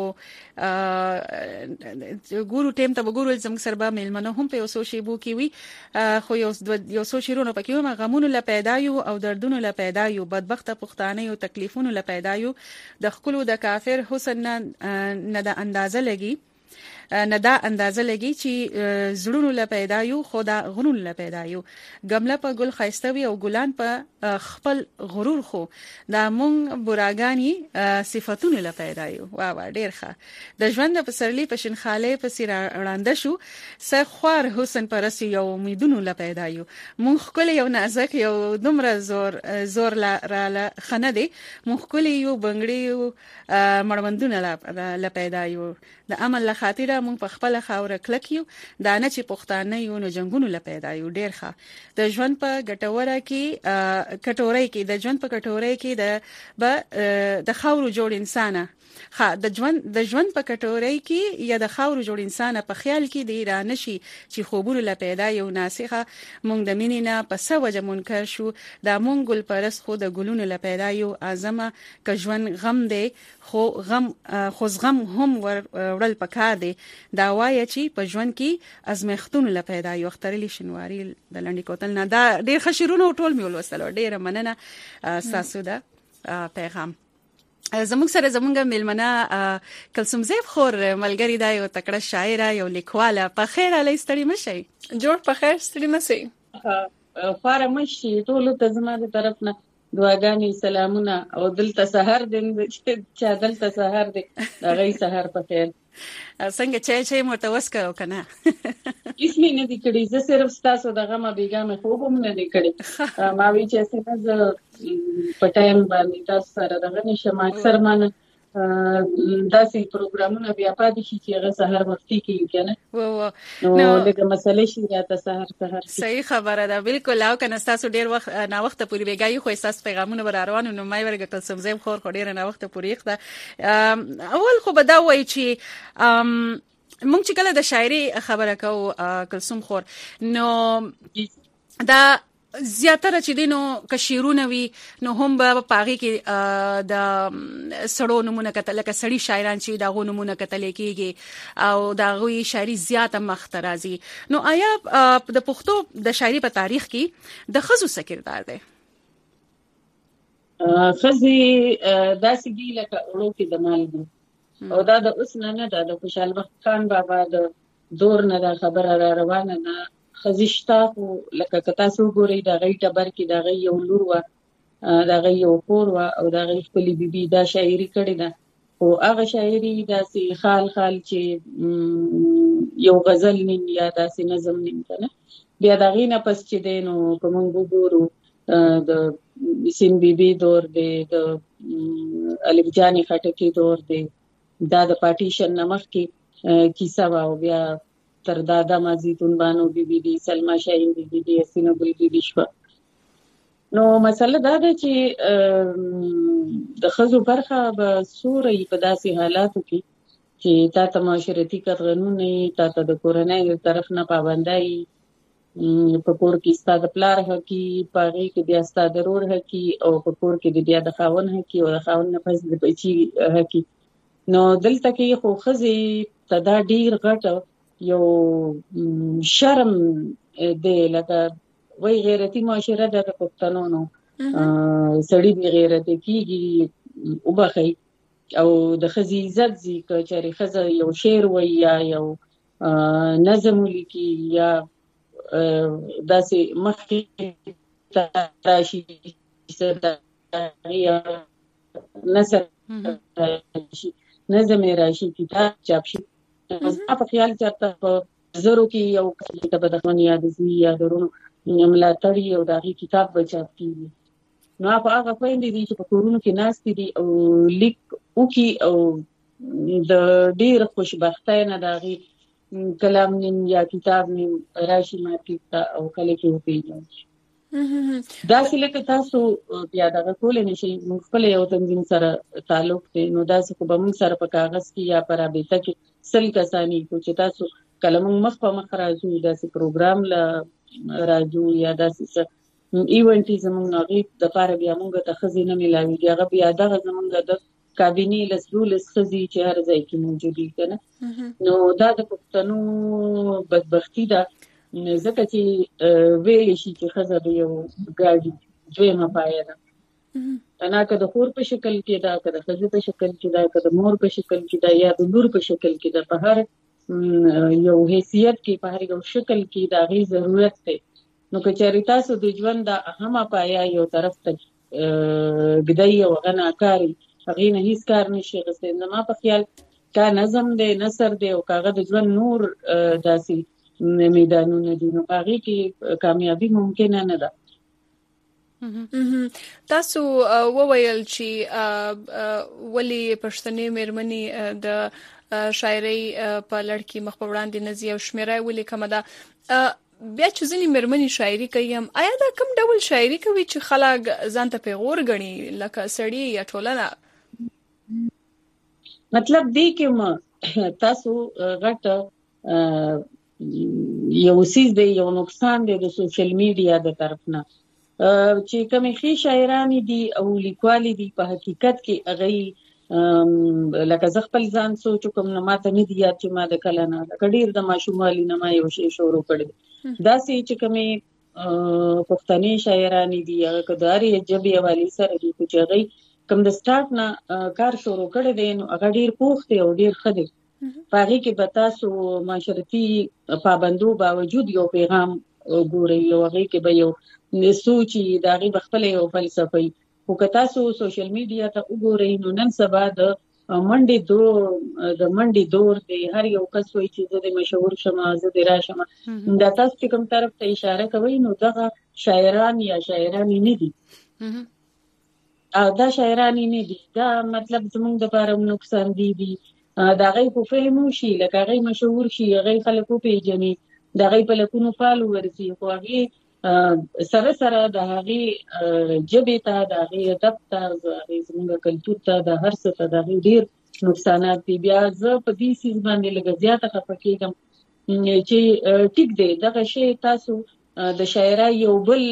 ګورو ټیم ته وګورل زموږ سربا ملمنه هم په اوسو شیبو کې وي خو یو یو سو شیرونو پکې هم غمونو ل پیدا یو او دردونو ل پیدا یو بدبخت پښتانه یو تکلیفونو ل پیدا یو د خپل د کافر حسن نه د اندازه لګي نه دا اندازه لګي چې زړونو ل پیدا یو خدا غنون ل پیدا یو ګمله په ګل خایستوي او ګلان په خپل غرور خو دا مونږ براګانی صفاتونه ل پیدا یو وا وا ډیر ښه د ژوند په سرلی په شنخاله په سیر وړاندې شو سخوار حسن پرسي یو امیدونو ل پیدا یو مونږ خپل یو نازک یو دومره زور زور لا را خنه دي مونږ خپل یو بنگړي یو مړوندونه ل پیدا یو د عمل له خاطر مونږ په خپل خاور کلکیو دا نه چې پښتانه یو نو جنگونو ل پیدا یو ډیر ښه د ژوند په ګټوره کې کټوري کې د ژوند په کټوري کې د د خاور جوړ انسان ها د ژوند د ژوند په کټوري کې یا د خاور جوړ انسان په خیال کې دی را نشي چې خوبونه ل پیدا یو ناسخه مونږ د مینینا په سوجه منکر شو د مونږ ګل پرس خو د ګلونو ل پیدا یو اعظمه ک ژوند غم دی خو غم خو غم هم ورل پکار دی دا وایي چې په ژوند کې ازمختون ل پیدا یو اخترلی شنواری د لنډی کوتل نه دا ډیر خشرونو ټول میول وسلو ډیر مننه تاسو دا پیغام زموږ سره زموږ ملمنه کلثوم زیب خور ملګری دا یو تکړه شاعر یو لیکواله په خیر علي ستړي مشي جوړ په خیر ستړي مشي خاره مشي ټول ته زموږ طرف نه دعاګانې سلامونه او دلته سحر دین چې دلته سحر دی غي سحر په خیر څنګه چې چې متوس کړو کنه هیڅ مې نه دي کړی زه صرف تاسو دغه ما بیګامه خوب هم نه دي کړی ما وی چې څنګه په ټایم باندې تاسو سره دغه نشم اکثر مان داسې پروګرامونه بیا پاتې شي چې هغه سحر وختي کیږي کنه و و نو دغه مسلې شي راته سحر سحر صحیح خبره ده بالکل او کنه تاسو ډیر وخت نه وخت پورې بیګای خو احساس پیغامونه بر روانو نو مې ورګه کلثوم زیب خور خو ډیر نه وخت پورې ښه اول خو بدا وای چې مونږ چې کله د شاعري خبره کوو کلثوم خور نو دا زیاتره چې دینو کشیرونه وی نو هم به پاغي کې د سړو نمونه کتل لکه سړی شاعران چې دا غو نمونه کتل کېږي او دا غوي شاعري زیاته مخترازي نو آیا د پښتو د شاعري په تاریخ کې د خزو سکردار دی خزي داسې دی لکه اورو کې د مال دی او دا د اوس نه نه د خوشحال وخت خان بابا د دور نه دا خبره را روانه ده خزشتا خو لکه کتا سو ګوري دا غي ټبر کې دا غي یو لور وا دا غي یو خور وا او دا غي خپل بیبي دا شاعري کړي ده او هغه شاعري داسې خال خال چې یو غزل نیم یا داسې نظم نیم کنه بیا دا غي نه پس چې دینو کوم ګورو د سین بیبي دور دی د الف جانی خټکی دور دی دا د پارټیشن نمخ کې کیسه وا او بیا تر دادا مازیتون بانو بی بی دی سلمہ شاهین بی بی دی اسینه بل بی بی شو نو مسله دا ده چې د خزو برخه به سورې په داسې حالاتو کې چې تا ته معاشرتي قانون نه تا ته د کورنۍ طرف نه پابندای په کور کې ستاسو پلار هکي پاره کې بیا ستاسو ضرور هکي او په کور کې بیا د خاون هکي او د خاون نه پس د بچي هکي نو دلته کې خو خزي تدا ډیر غټ یو شرم دی لکه وای غیرتی معاشره د پښتنو نو سړی به غیرت کیږي او بخي او د خزي عزت زی ک چری خزه یو شعر وای یا یو نظم لیکي یا داسې مخکې راشي یا نثر راشي نظم راشي کتاب چاپ شي زما په خیال چرته په زرو کې یو کتاب د خپل یاد زی یا درونو ملا تړي او دغه کتاب بچاپ کیږي نو هغه خويندې دي چې په کورونو کې ناست دي او لیک او کی او د ډیر خوشبختۍ نه دغه کلام نیم یا کتاب نیم راشي مارکیټ ته او کله کې وپیږي دا سلکه تاسو بیا دغه کول نشي خپل یو تنظیم سره تعلق دی نو دا څه به موږ سره په کاغذ کې یا پر رابطه کې سل کسانی کو چې تاسو کلم مخ په مخ راځو دا سي پروګرام لا راځو یا دا سي ایونټ زموږ نغې د لپاره بیا موږ ته خزینه ملاوي هغه بیا دغه زموږ د کابینی لسلول خزي چې هر ځای کې موجود دي کنه نو دا د پښتنو بدبختی ده ځکه چې ویل شي چې خزه به یو ګاډي دویمه پایه ده انا که د خور په شکل کې دا که د خزه په شکل کې دا که د مور په شکل کې دا یا د لور په شکل کې دا په هر یو حیثیت کې په هر یو شکل کې دا غي ضرورت دی نو که چېرې تاسو د ژوند د اهمه پایه یو طرف ته ګدای او غناکاری هغه نه هیڅ کار نشي غوښتل نو ما په خیال کا نظم دی نثر دی او کاغه د ژوند نور داسي میدانونه دي نو هغه کې کامیابی ممکن نه ده تاسو وویل چې ولی پښتنې مېرمنې د شاعري په لړ کې مخ په وړاندې نزي او شمیره ولی کومه ده بیا چې ځینې مېرمنې شاعري کوي هم آیا دا کوم ډول شاعري کوي چې خلک ځان ته پیغور غني لکه سړی یا ټولنه مطلب دی کې تاسو غټ یو سیز دی یو نقصان دی د سوشل میډیا د طرف نه چې کومې خې شاعرانی دي او لیکوالي دي په حقیقت کې هغه لکه ز خپل ځان سوچ کوم نه ماته نه دی یاد چې ما د کله نه کډیر د ماشومالي نه ما یو شی شروع کړی دا سي چې کومې پښتني شاعرانی دي هغه کداري جبې والی سره دي چې هغه کوم د سٹارټ نه کار شروع کړی دی نو هغه ډیر پوښتې او ډیر خدي پاره کې بتاسو معاشرتي پابندو باوجود یو پیغام ګوري یو هغه کې به یو سوچي دا غي بخپل یو فلسفي او که تاسو سوشل میډیا ته وګورئ نو نن سبا د منډي دور د منډي دور دی هر یو کس وایي چې د مشهور شمه زه د راشم دا تاسو کوم طرف ته اشاره کوي نو دا شاعران یا شاعران نه دي او دا شاعران نه دي دا مطلب زموږ د لپاره نقصان دي دي دا غي په فهمو شي لکه غي مشهور شي غي خلکو پیژني دا غي په لکونو فالوور شي خو هغه سره سره د هغه جبې ته د هغه ادب ته د هغه زموږ کلچر ته د هر څه ته د ډیر نقصانات دي بیا زه په دې سیس باندې لږ زیاته خفه کېږم چې ټیک دی دغه شی تاسو د شاعرۍ یو بل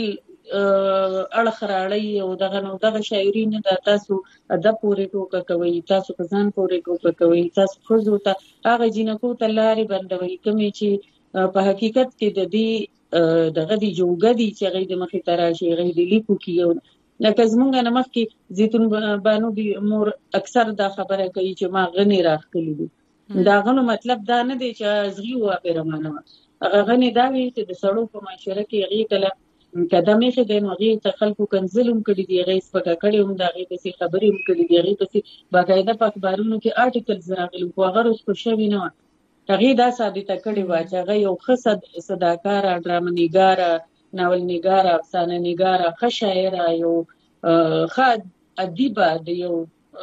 اړه خراړی او دغه نو دغه شاعري نه د تاسو ادب پورې ټوکه کوي تاسو ځان پورې ټوکه کوي تاسو خو ته هغه جنکو ته لارې بندوي کومې چې په حقیقت کې د دې دغه دی جوګدي چې غي د مخې تراشي غي د لیکو کې لکه زمونږ نه مخ کې زيتون بانو بي مور اکثر دا خبره کوي چې ما غني راخلي دي دا غنو مطلب دا نه دی چې زغي و پیرمانه هغه غني دا وی چې د سړو په معاشره کې غي کله قدمه شه د نوغي ته خلکو کنزلم کړي دی غي سپکا کړي هم دا غي د سي خبرې هم کړي دی غي په سي باقاعده په اخبارونو کې آرټیکلز راغلي خو هغه اوس کو شوی نه هغه دا ثابته کړي و چې هغه یو خصد صداکار ډرامه نګار ناول نګار افسانه نګار ښه شاعر یو خاد ادیبه د یو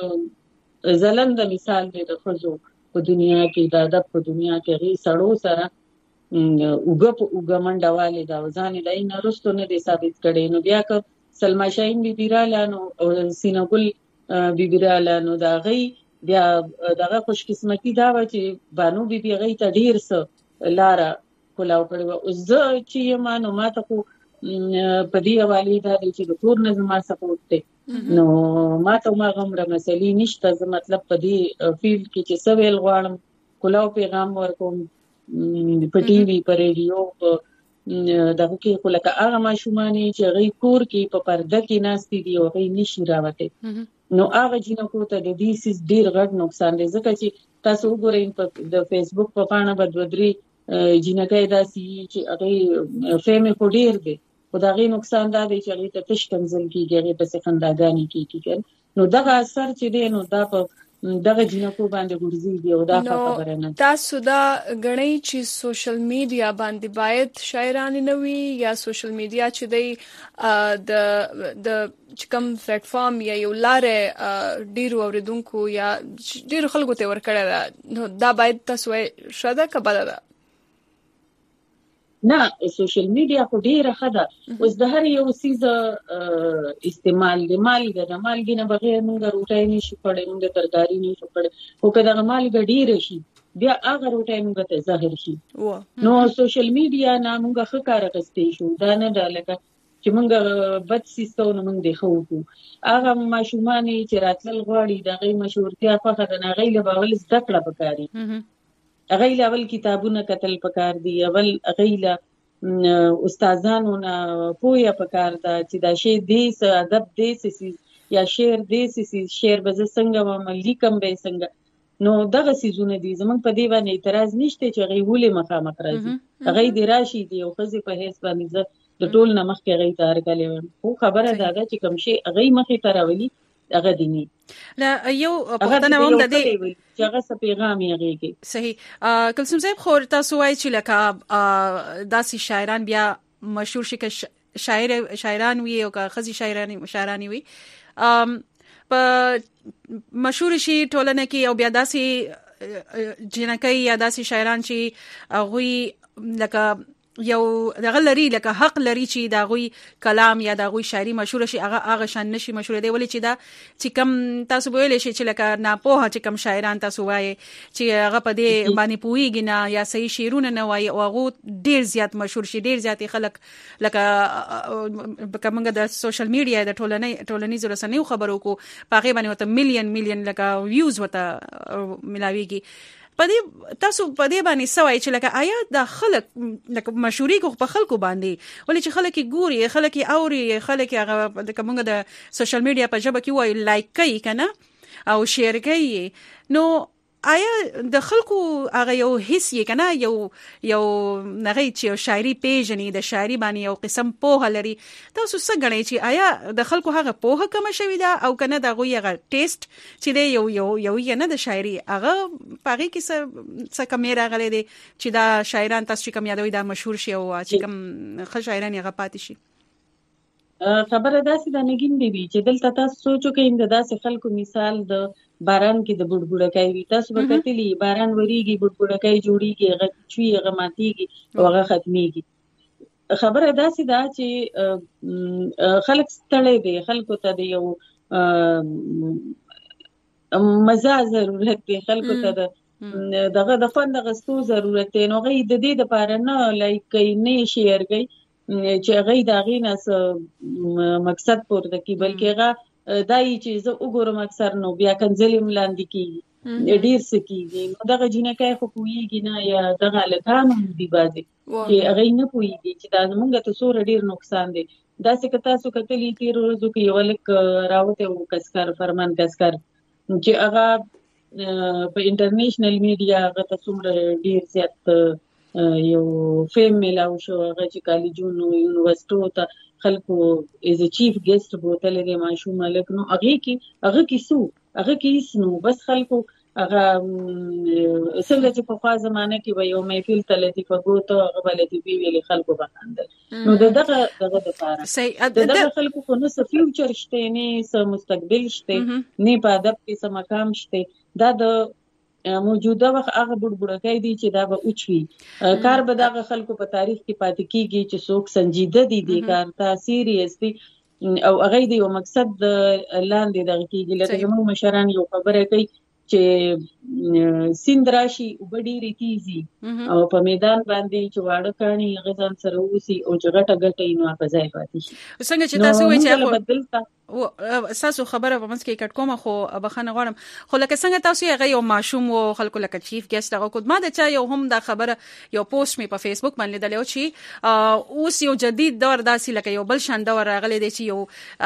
زلند مثال دی د خزو په دنیا کې د ادب په دنیا کې غي سړو سره وګپ وګمنډواله دا ځان دای نه رستو نه دي ثابت کړي نو بیا که سلما شاهین بي بیرالانو او سینګل بي بیرالانو دا غي بیا دغه خوش قسمتي دا و چې بانو بي بي غي ته ډیر څه لاره کولاو کړو او زه چې ما نو ما ته کو په دې حواله دا چې د ټول نظم ما سپورټ ته نو ما ته ما غمره مسلې نشته زه مطلب په دې فیلډ کې چې سویل غواړم کولاو پیغام ورکوم په ټي وي په ریډیو په دغه کې خو لکه هغه ماشومان چې غي کور کې په پرده کې ناشتي دي او غي نشي راوته نو هغه جنکو ته د دې سیس ډیر غټ نقصان دی ځکه چې تاسو وګورئ په د فیسبوک په پاڼه بدودري جنکای دا سي چې هغه فهم خو ډیر دی خو دا غي نقصان دا دی چې هغه ته تش کنزل کیږي په سخنداګانی کیږي نو دغه اثر چې دی نو دا په دغه جنکو باندې ګورځي او دا خبره نه تاسو دا غنئ چې سوشل میډیا باندې باید شاعرانی نوي یا سوشل میډیا چې دی د د کوم پلیټ فارم یا یو لارې ډیرو اوریدونکو یا ډیرو خلکو ته ورکړه نو دا باید تاسو شاده کبل ده نه سوشل میډیا خو ډیره ښه ده. اوس د هر یو سیز استعمال د مالګه د مالګې نه بغیر موږ روټۍ نشو کړی، موږ ترکاري نشو کړی، خو که دغه مالګه ډیره شي بیا هغه روټۍ موږ ته زهر شي. نو سوشل میډیا نه موږ ښه کار اخیستی شو، دا نه ده لکه چې موږ بد سیستو نه موږ دی خو وکړو. هغه ماشومان چې راتلل غواړي د هغې مشهورتیا خوښه ده، نه هغې له به اول زده کړه پکار دي، هغې له اول کتابونه کتل پکار دي، اول هغې له استادانو نه پوهه پکار ده چې دا شی دې څه ادب دې څه څیز یا شعر دې څه څیز، شعر به زه څنګه وم، لیکم به یې څنګه. نو دغه څیزونه دي. زموږ په دې باندې اعتراض نشته چې هغې ولې مخامخ راځي، هغې دې راشي د یو ښځې په حیث باندې زه د ټول نه مخکې هغې ته هرکلی وایم، خو خبره دا ده چې کوم شی هغې مخې ته راولي هغه دي نه. یو پوښتنه هم د دې چې هغه څه پیغام یې هغې کې صحیح. کلثوم صاحب خو تاسو وایئ چې لکه داسې شاعران بیا مشهور شي که شاعر شاعران وي او که ښځې شاعرانې وي په مشهور شي ټولنه کې، او بیا داسې جنکۍ یا داسې شاعران چې هغوی لکه یو دغه لري، لکه حق لري چې د هغوی کلام یا د هغوی شاعري مشهور شي، هغه هغه شان نشي مشهور دی. ولې چې دا چې کم تاسو ویلی شي چې لکه ناپوهه چې کم شاعران تاسو وایي چې هغه په دې باندې پوهېږي نه یا صحیح شعرونه نه وایي او هغه ډېر زیات مشهور شي، ډېر زیات خلک لکه که موږ د سوشل میډیا د ټولنۍ ټولنیزو رسنیو خبرو کو په هغې باندې ورته ملیون ملیون لکه ویوز ورته ملاویږي. په دې تاسو په دې باندې څه وایئ چې لکه آیا دا خلک لکه مشهوري کو په خلکو باندې، ولې چې خلک یې ګوري، خلک یې اوري، خلک یې هغه لکه موږ د سوشل میډیا په ژبه کې وایو لایک کوي که نه او شیر کوي، نو آیا د خلکو هغه یو حس یې که نه یو یو هغې چې یو شاعري پیژني، د شاعري باندې یو قسم پوهه لري، تاسو څه ګڼئ چې آیا د خلکو هغه پوهه کمه شوې ده او که نه د هغوی هغه ټیسټ چې دی یو یو یو یې نه د شاعري هغه په هغې کې څه څه کمی راغلی دی چې دا شاعران تاسو چې کوم یادوئ دا مشهور شي او چې کوم ښه شاعران یې هغه پاتې شي؟ خبره داسې ده نګین بیبي چې دلته تاسو سوچ وکئ د داسې خلکو مثال د باران کې د بوډبوډکۍ وي، تاسو به کتلي باران وریږي بوډبوډکۍ جوړیږي، هغه چوي، هغه ماتیږي او هغه ختمیږي. خبره داسې ده چې خلک ستړی دی، خلکو ته د یو مزه ضرورت دی، خلکو ته د دغه د خوند اخیستو ضرورت دی، نو هغوی د دې دپاره نه لایک کوي، نه یې شیر کوي چې هغوی د هغې نه مقصد پورته کړي، بلکې هغه دا یي چې زه وګورم اکثر نو بیا کنځلې هم لاندې کېږي، ډېر څه کېږي. نو دغه جینکۍ خو پوهېږي نه یا دغه هلکان هم دي بعضې چې هغوی نه پوهېږي چې دا زمونږ ته څومره ډېر نقصان دی. داسې که تاسو کتلي تېرو ورځو کې یو هلک راوتی و کسکر، فرمان کسکر، چې هغه په انټرنیشنل میډیا هغه ته څومره ډېر زیات یو فیم میلاو شو، هغه چې کالجونو یونیورسټو ته خلکو ایز ا چیف ګیسټ بوتلی دی ماشوم هلک، نو هغې کې هغه کې څه هغه کې هېڅ نو، بس خلکو هغه څنګه چې پخوا زمانه کې به یو محفل ته لطیفه ګوته هغه به لطیفې ویلې خلکو به خندل، نو د دغه دغه دپاره د دغه خلکو خو نه څه فیوچر شته، نه څه مستقبل شته، نه په ادب کې څه مقام شته. دا د موجوده وخت هغه بوډبوډکۍ دي چې دا به اوچوي، کار به دغه خلکو په تاریخ کې پاتې کېږي چې څوک سنجیده دي دې کار ته، سیریس دي او هغوی د یو مقصد لاندې دغه کېږي. لکه زموږ مشران یو خبره کوي چې سیند راشي اوبه ډېرې تیزي او په میدان باندې چې واړه کاڼي هغه ځان سره ووسي او چې غټه ګټه یې نو په ځای پاتې شي. څنګه چې تاسو وایئ چې اساسو خبره په منځ کې کټ کومه، خو بخښنه غواړم، خو لکه څنګه تاسو هغه یو ماشوم و خلکو لکه چیف ګیسټ هغه کو، ما د چا یو هم دا خبره یو پوسټ مې په فیسبوک باندې لیدلی و چې اوس یو جدید دور داسې لکه یو بل شان دور راغلی دی چې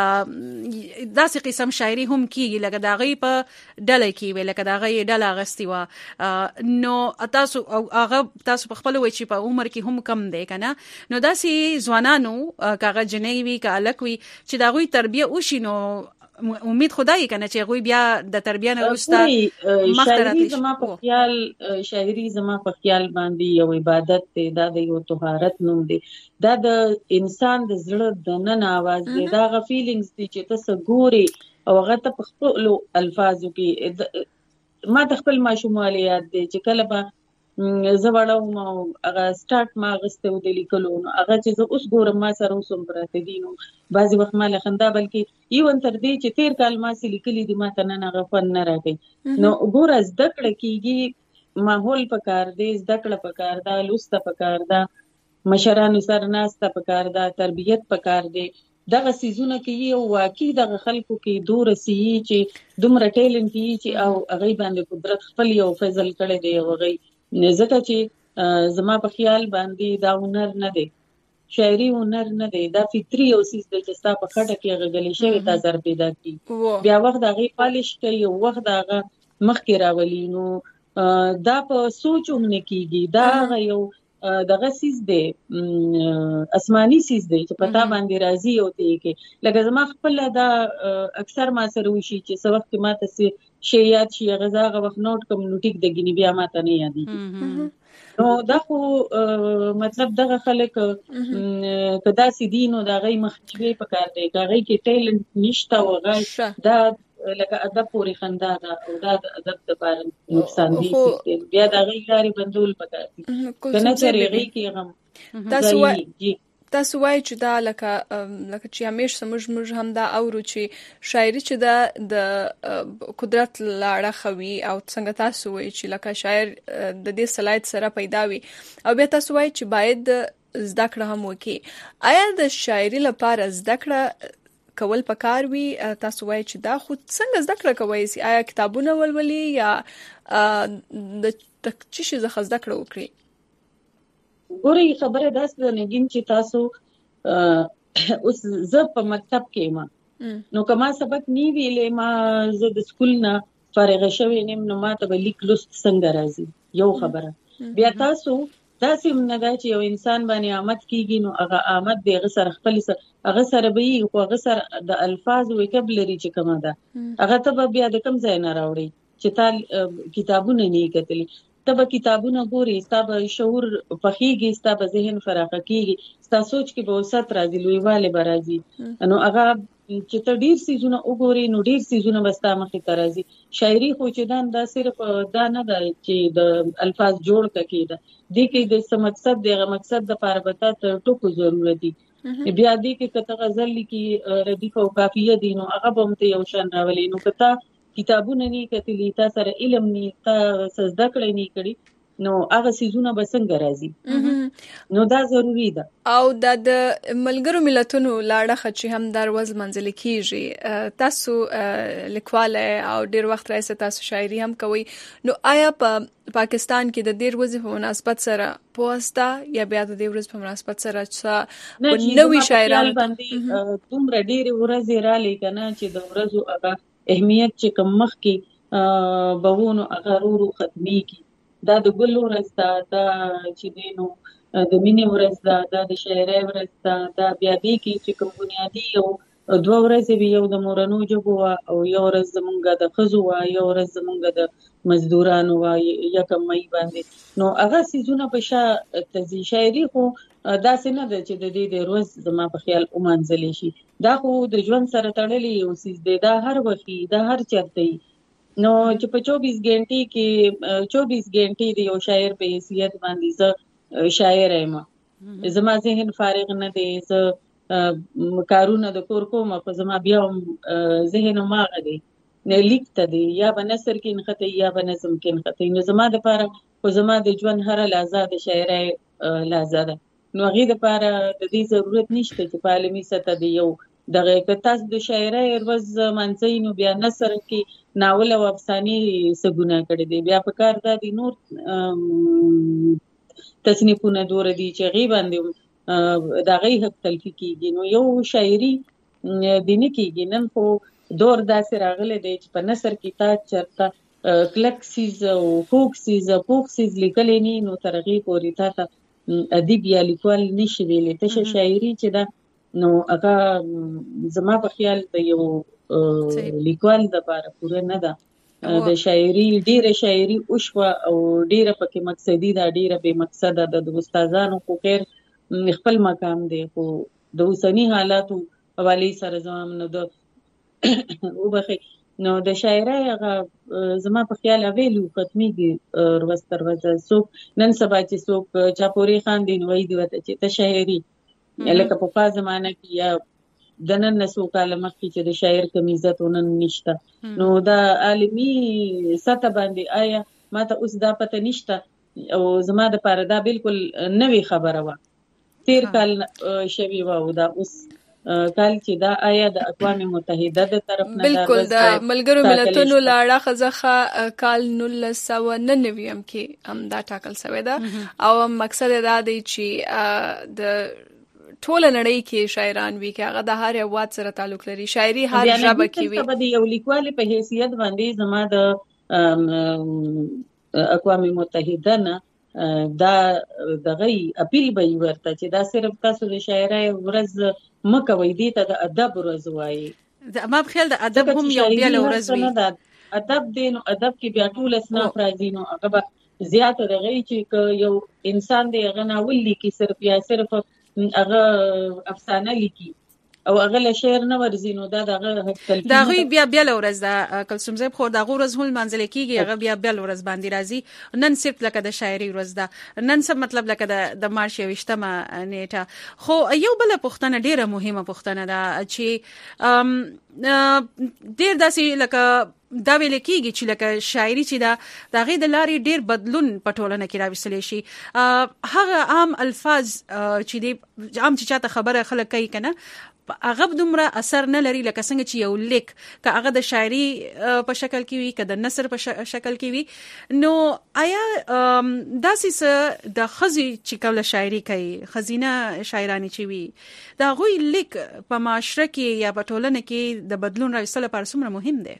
یو داسې قسم شاعري هم کېږي لکه د هغې په ډله کې وي، لکه د هغې ډله اخیستې وه، نو تاسو هغه تاسو په خپله وایي چې په عمر کې هم کم دی که نه، نو داسې ځوانانو که هغه جنۍ وي که هلک وي چې د هغوی تربیه وشي، نو امید خدای کنه چې غوی بیا د تربیه نه وروسته شاعري زما په خیال شاعري زما په خیال باندې یو عبادت دی، دا د یو طهارت نوم دی، دا د انسان د زړه د نن آواز دی، دا غ فیلینګز دي چې تاسو ګوري او هغه ته په خپل الفاظو کې. ما د خپل ماشوموالي یاد دی چې کله به زه وړم او هغه سٹارټ ما غسته و د لیکلو نو هغه چې زه اوس ګورم ما سره اوسم پراته دي نو بعضې وخت ما له خندا بلکې ایون تر دې چې تیر کال ما څه لیکلي دي ما ته نن هغه فن نه راکوي نو ګوره زده کړه کېږي ماحول پکار دی زده کړه پکار ده لوسته پکار ده مشرانو سره ناسته پکار ده تربیت پکار دی دغه سیزونه کې یو واقعي دغه خلکو کې دوره سی چې دومره ټیلنټ یي چې او هغه باندې قدرت خپل یو فضل کړی دی هغه ځکه چې زما په خیال باندې دا هنر نه دی شاعري هنر نه دی دا فطري او سیس د چې ستا په خټه کې غلې شوی تا زر پیدا کی بیا وخت هغه پالش کوي او وخت هغه مخکې راولي نو دا په سوچ هم نه کیږي دا یو دغه سیس دی اسماني سیس دی چې پتا باندې راځي او ته کې لکه زما خپل دا اکثر ما سره وشي چې څو وخت ما ته شي یاد شي غزا غو وخت نوٹ کوم نو ټیک د ګنی بیا ما ته نه یادېږي نو دا خو مطلب دغه خلک کدا سیدینو دا غي مخکوي پکار دی غي کې ټیلنټ نشته او غي دا لکه ادب پوری خندا دا او دا ادب د بار نقصان دي بیا دا غي لاري بندول پکار دي کنه چې غي کې غم تاسو وایي تاسو وایي چې دا لکه لکه چې همیش سمج موږ هم دا اورو چې شاعري چې دا د قدرت لاړه خوي او څنګه تاسو وایي چې لکه شاعر د دې صلاحیت سره پیدا وي او بیا تاسو وایي چې باید زده کړه هم وکړي آیا د شاعري لپاره زده کړه کول پکار وي تاسو وایي چې دا خو څنګه زده کړه کوي سي آیا کتابونه ولولي یا د تکچې زخه زده کړه وکړي ګوري خبره داس د نګین چې تاسو اوس زه په مکتب کې ما نو کما سبق نی ویلې ما زه د سکول نه فارغ شوې نیم نو ما ته لیک لوست څنګه راځي یو خبره بیا تاسو دا سیم نه دا چې یو انسان باندې آمد کیږي نو هغه آمد دغه سره خپل سره هغه سره به خو هغه سره د الفاظ وکبلري چې کومه ده هغه ته بیا د کم ځای نه راوړي چې تا کتابونه نه کتلي ته به کتابونه ګوري ستا به شعور پخېږي ستا به ذهن فراخ کیږي ستا سوچ کې به وسط راځي لویواله به راځي نو هغه چې ته ډیر سيزونه وګوري نو ډیر سيزونه بستا مخې ته راځي شاعري خو چې دا صرف دا نه ده چې د الفاظ جوړ کړي ده د کې د مقصد دغه مقصد د لپاره به تاسو ټکو ضرورت دي بیا دې کې کته غزل کې ردیف او قافیه دي نو هغه به مت یو شان راولي نو کته کتابونه نه کتلی تاسو سره علم نه تاسو زده کړی نه کړی نو هغه سيزونه به څنګه راځي نو دا ضروری ده او د ملګرو ملتونو لاړه خچې هم دروازه منځل کیږي تاسو لیکواله او ډیر وخت راځي تاسو شاعري هم کوي نو آیا په پاکستان کې د ډیر ورځې په مناسبت سره پوسټا یا بیا د ډیر ورځې په مناسبت سره چې نوې شاعرانو باندې دومره ډیر ورځې را لیکنه چې د ورځو هغه اهمیت چې کوم مخ کې بهونو هغه ورو ختمي کی دا د ګل ورځ ده دا چې دینو د مینې ورځ ده دا د شاعرۍ ورځ ده دا بیا دې کې چې کوم بنیادی یو دوه ورځې به یو د مورنو ژبو او یو ورځ زمونږ د ښځو وه یو ورځ زمونږ د مزدورانو وه یکم مۍ باندې نو هغه څیزونه په شا تځي شاعري خو داسې نه ده چې د دې د ورځ زما په خیال ومانځلی شي دا خو د ژوند سره تړلی یو څیز دی دا هر وخت دا هر چېرته نو چې په چوبیس غنټې کې چوبیس غنټې د یو شاعر په حیثیت باندې زه شاعر یم زما ذهن فارغ نه دی زه کارونه د کور کوم په زما بیا ذهن ماغه دی نه لیکته دی یا به نثر کې نخته یا به نظم کې نخته نو زما د لپاره خو زما د ژوند هر لحظه د شاعرۍ لحظه ده نو هغې دپاره د دې ضرورت نشته چې په عالمي سطح د یو دغه که تاسو د شاعرۍ ورځ منځئ نو بیا نثر کې ناول او افسانې څه ګناه کړی دی بیا په کار دا دي نور تصنیفونه دوره دي چې هغې باندې د هغې حق تلفي کېږي نو یو شاعري دې نه کېږي نن خو دور داسې راغلی دی چې په نثر کې تا چېرته کلک سیز او خوږ سیز پوخ سیز لیکلی نه نو تر هغې پورې تا ته ادیب یا لیکوال نشي ویلی تشه شاعري چې ده نو هغه زما په خیال د یو لیکوال دپاره پوره نه ده د شاعري ډیره شاعري وشوه او ډیره پکې مقصدي ده ډیره بې مقصده ده د استادانو خو خیر خپل مقام دی خو د اوسني حالاتو حوالې سره زما نه ده وبخښئ نو د شاعرۍ هغه زما په خیال ویلو ختميږي ورځ تر ورځ. څوک نن سبا چې څوک چاپوري خان دی نو وایي دی چې ته شاعري لکه په پا زمانه کې یا د نن نسو کاله مخکې چې د شاعر کوم عزت ونن نشته. نو دا عالمي سطح باندې آیا ما ته اوس دا پته نشته او زما د پاره دا بالکل نوې خبره و. تیر کال شوی و او دا اوس کال چې دا آیا د اقوام متحده د طرف نه بالکل د ملګرو ملتونو لاړه خزخه کال نولس سوه ننوي هم کې هم دا ټاکل شوی ده او مقصد دا دی چې د ټول نړۍ کې شاعران وي کې هغه د هر یو واد سره تعلق لري. شاعري هر ژبه کې وي. په یو لیکوال په حیثیت باندې زما د اقوام متحده نه دا دغه اپیل به ورته چې دا صرف تاسو د شاعرۍ ورځ مکوئ دي ته د ادب ورځ وایي. ما په خیال د ادب هم یو بیا ورځ وي. ادب دی نو ادب کې بیا ټول اسناف راځي نو هغه زیات دغه چې یو انسان دی هغه ناول لیکي صرف یا صرف هغه افسانه لیکي او هغه له شعر نه ورزي نو دا دغه دا غوي بیا بیا ورځ دا کلثوم زیب خو دا ورځ هول منځل کیږي هغه بیا بیا ورځ باندې راځي. نن صرف لکه د شاعري ورځ ده نن څه مطلب لکه د د مارچ یوشتمه نیټه. خو یو بل پوښتنه ډیره مهمه پوښتنه ده چې ډیر داسې لکه دا ویل کېږي چې لکه شاعري چې دا د غي د لارې ډیر بدلون په ټولنه کې راوستل شي. هغه عام الفاظ چې دی عام چې چاته خبره خلک کوي کنه هغه دومره اثر نه لري لکه څنګه چې یو لیک که هغه د شاعري په شکل کې وي که د نثر په شکل کې وي. نو آیا داسې څه د خزي چې کوله شاعري کوي خزینه شاعرانی چې وي دا غوي لیک په معاشره کې یا په ټولنه کې د بدلون راوستل لپاره څومره مهم دی؟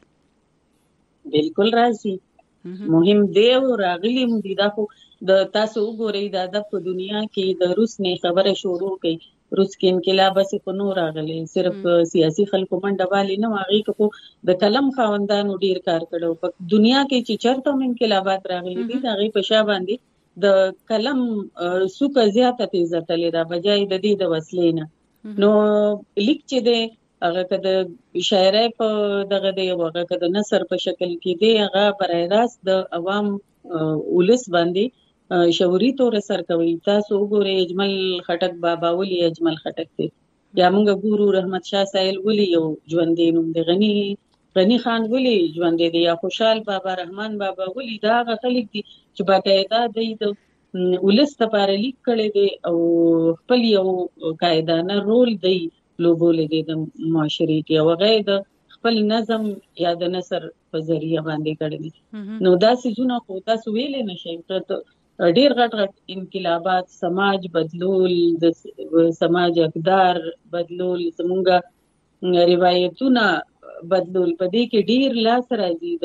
بالکل راځي مهم دی او راغلی مو دي. دا خو د تاسو وګورئ د ادب په دنیا کې د روس نه خبره شروع کړي. روس کې انقلاب اسې په نور راغلی صرف سیاسي خلکو منډه والی نه واغې کو د کلم خاوندانو ډیر کار کړو. په دنیا کې چې چرته انقلابات راغلي دي دا غي په شا باندې د کلم سوکه زیاته تیزه تللی دا بجای د دې د وسلې نه. نو لیک چې دی هغه کده شاعرۍ په دغه دی هغه کده نثر په شکل کې دی هغه برای راست د عوام ولس باندې شعوري تور اثر کوي. تاسو وګورئ اجمل خټک بابا ولي اجمل خټک دی یا موږ ګورو رحمت شاه سایل ولي یو ژوندې نوم دی. غني غني خان ولي ژوندې دی یا خوشحال بابا رحمان بابا ولي دا هغه خلک دي چې باقاعده دی د ولس لپاره لیک کړی دی او خپل یو قاعدانه رول دی لوبولې دي د معاشري کې او هغه د خپل نظم یا د نثر په ذریعہ باندې کړی دي. نو دا سيزونه خو تاسو ویلې نشئ ته ډیر غټ غټ انقلابات سماج بدلول د سماج اقدار بدلول زمونږه روایتونه بدلول په دې کې ډیر لاس راځي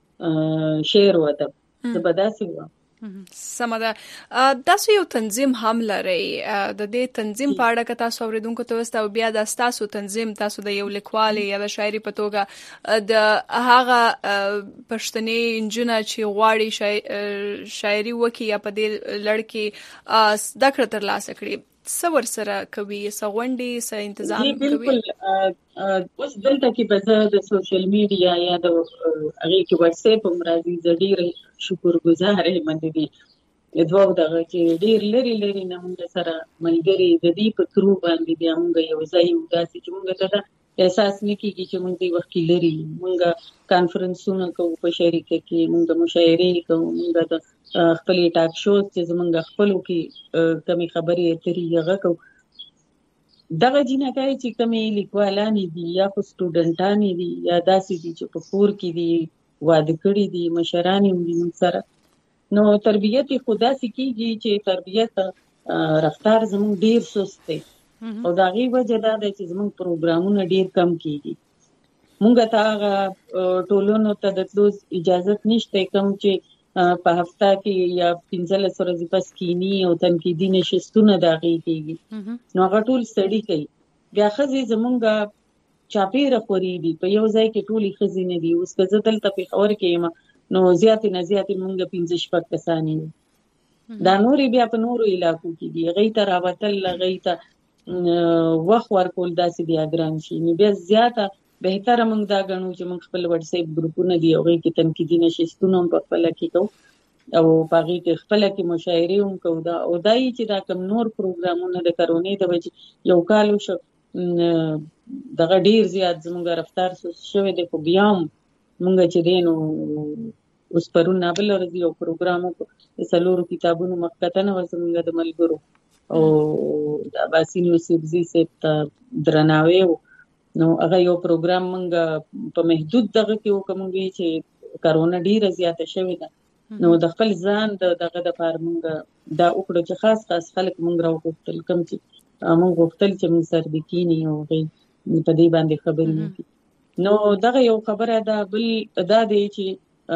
د شعر او ادب څه بداسي و. سمدا تاسو یو تنظیم هم لرئ د دې تنظیم په اړه که تاسو اوریدونکو ته وسته او بیا د تاسو تنظیم تاسو د یو لیکوال یا د شاعري په توګه د هغه پښتني انجنونه چې غواړي شاعري وکي یا په دې لړ کې د کړه تر لاسه کړي څور سره کوي سغونډي سره تنظیم کوي. بالکل اوس دلته کې به د سوشل میډیا یا د هغه کې واتس اپ مرادي ډیر شکر گزار یم د دې دوه دغه چې ډیر لري لري نه موږ سره ملګری د دې په ترو باندې بیا موږ یو ځای یو داسې چې موږ ته احساس نکېږي چې موږ د وخت لري موږ کانفرنسونه کوو په شریکه کې موږ مشاعرې کوو موږ د خپل ټاک شو چې زمونږ خپلو کې کمی خبرې اترې هغه کوو. دغه جنګای چې کمی لیکوالان دي یا خو سټوډنټان دي یا داسې دي چې په کور کې دي واده کړي دي مشران هم دي سره. نو تربیت خدا سکیږي چې تربیت رفتار زموږ ډیر سست دی او دا غي وجه دا چې زموږ پروګرامونه ډیر کم کیږي. مونږ ته ټولونو ته د تلوز اجازه نشته کوم چې په هفته کې یا پنځلس ورځې پس کینی او تنقیدي نشستونه داغي کیږي. نو هغه ټول سړی کوي بیا خزي زمونږه چاپیره خوري دي په یو ځای کې ټولي خزي نه دي. اوس که زه دلته په خبر کې نو زیات نه زیات مونږ پنځه شپږ کسانی دا نوري بیا په نورو علاقو کې دي غي تر راوتل غي ته وخت ورکول داسې بیا ګران شي. نو بیا زیاته بهتره موږ دا غنو چې موږ خپل واتس اپ ګروپونه دی او کې تنقیدي نشستونه په خپل کې کوو او پاغي کې خپل کې مشاعره هم کوو دا او دای چې دا کم نور پروګرامونه د کرونې د وجه یو کال شو دغه ډیر زیات زموږ رفتار شوی دی خو بیا موږ چې دینو اوس پرون نابل ورځي یو پروګرام په سلورو کتابونو مخکتنه وسمږه د ملګرو او د باسین یوسفزي سپتا درناوي نو هغه یو پروګرام موږ په محدود دغه کې وکړو چې کرونا ډیره زیاته شوې ده نو د خپل ځان دغه د پاره موږ دا وکړو چې خاص خاص خلک موږ راوغوښتل کوم چې موږ غوښتل چې موږ سر د کینی او په دې باندې خبرې وکړو نو دغه یو خبره ده بل دا دی چې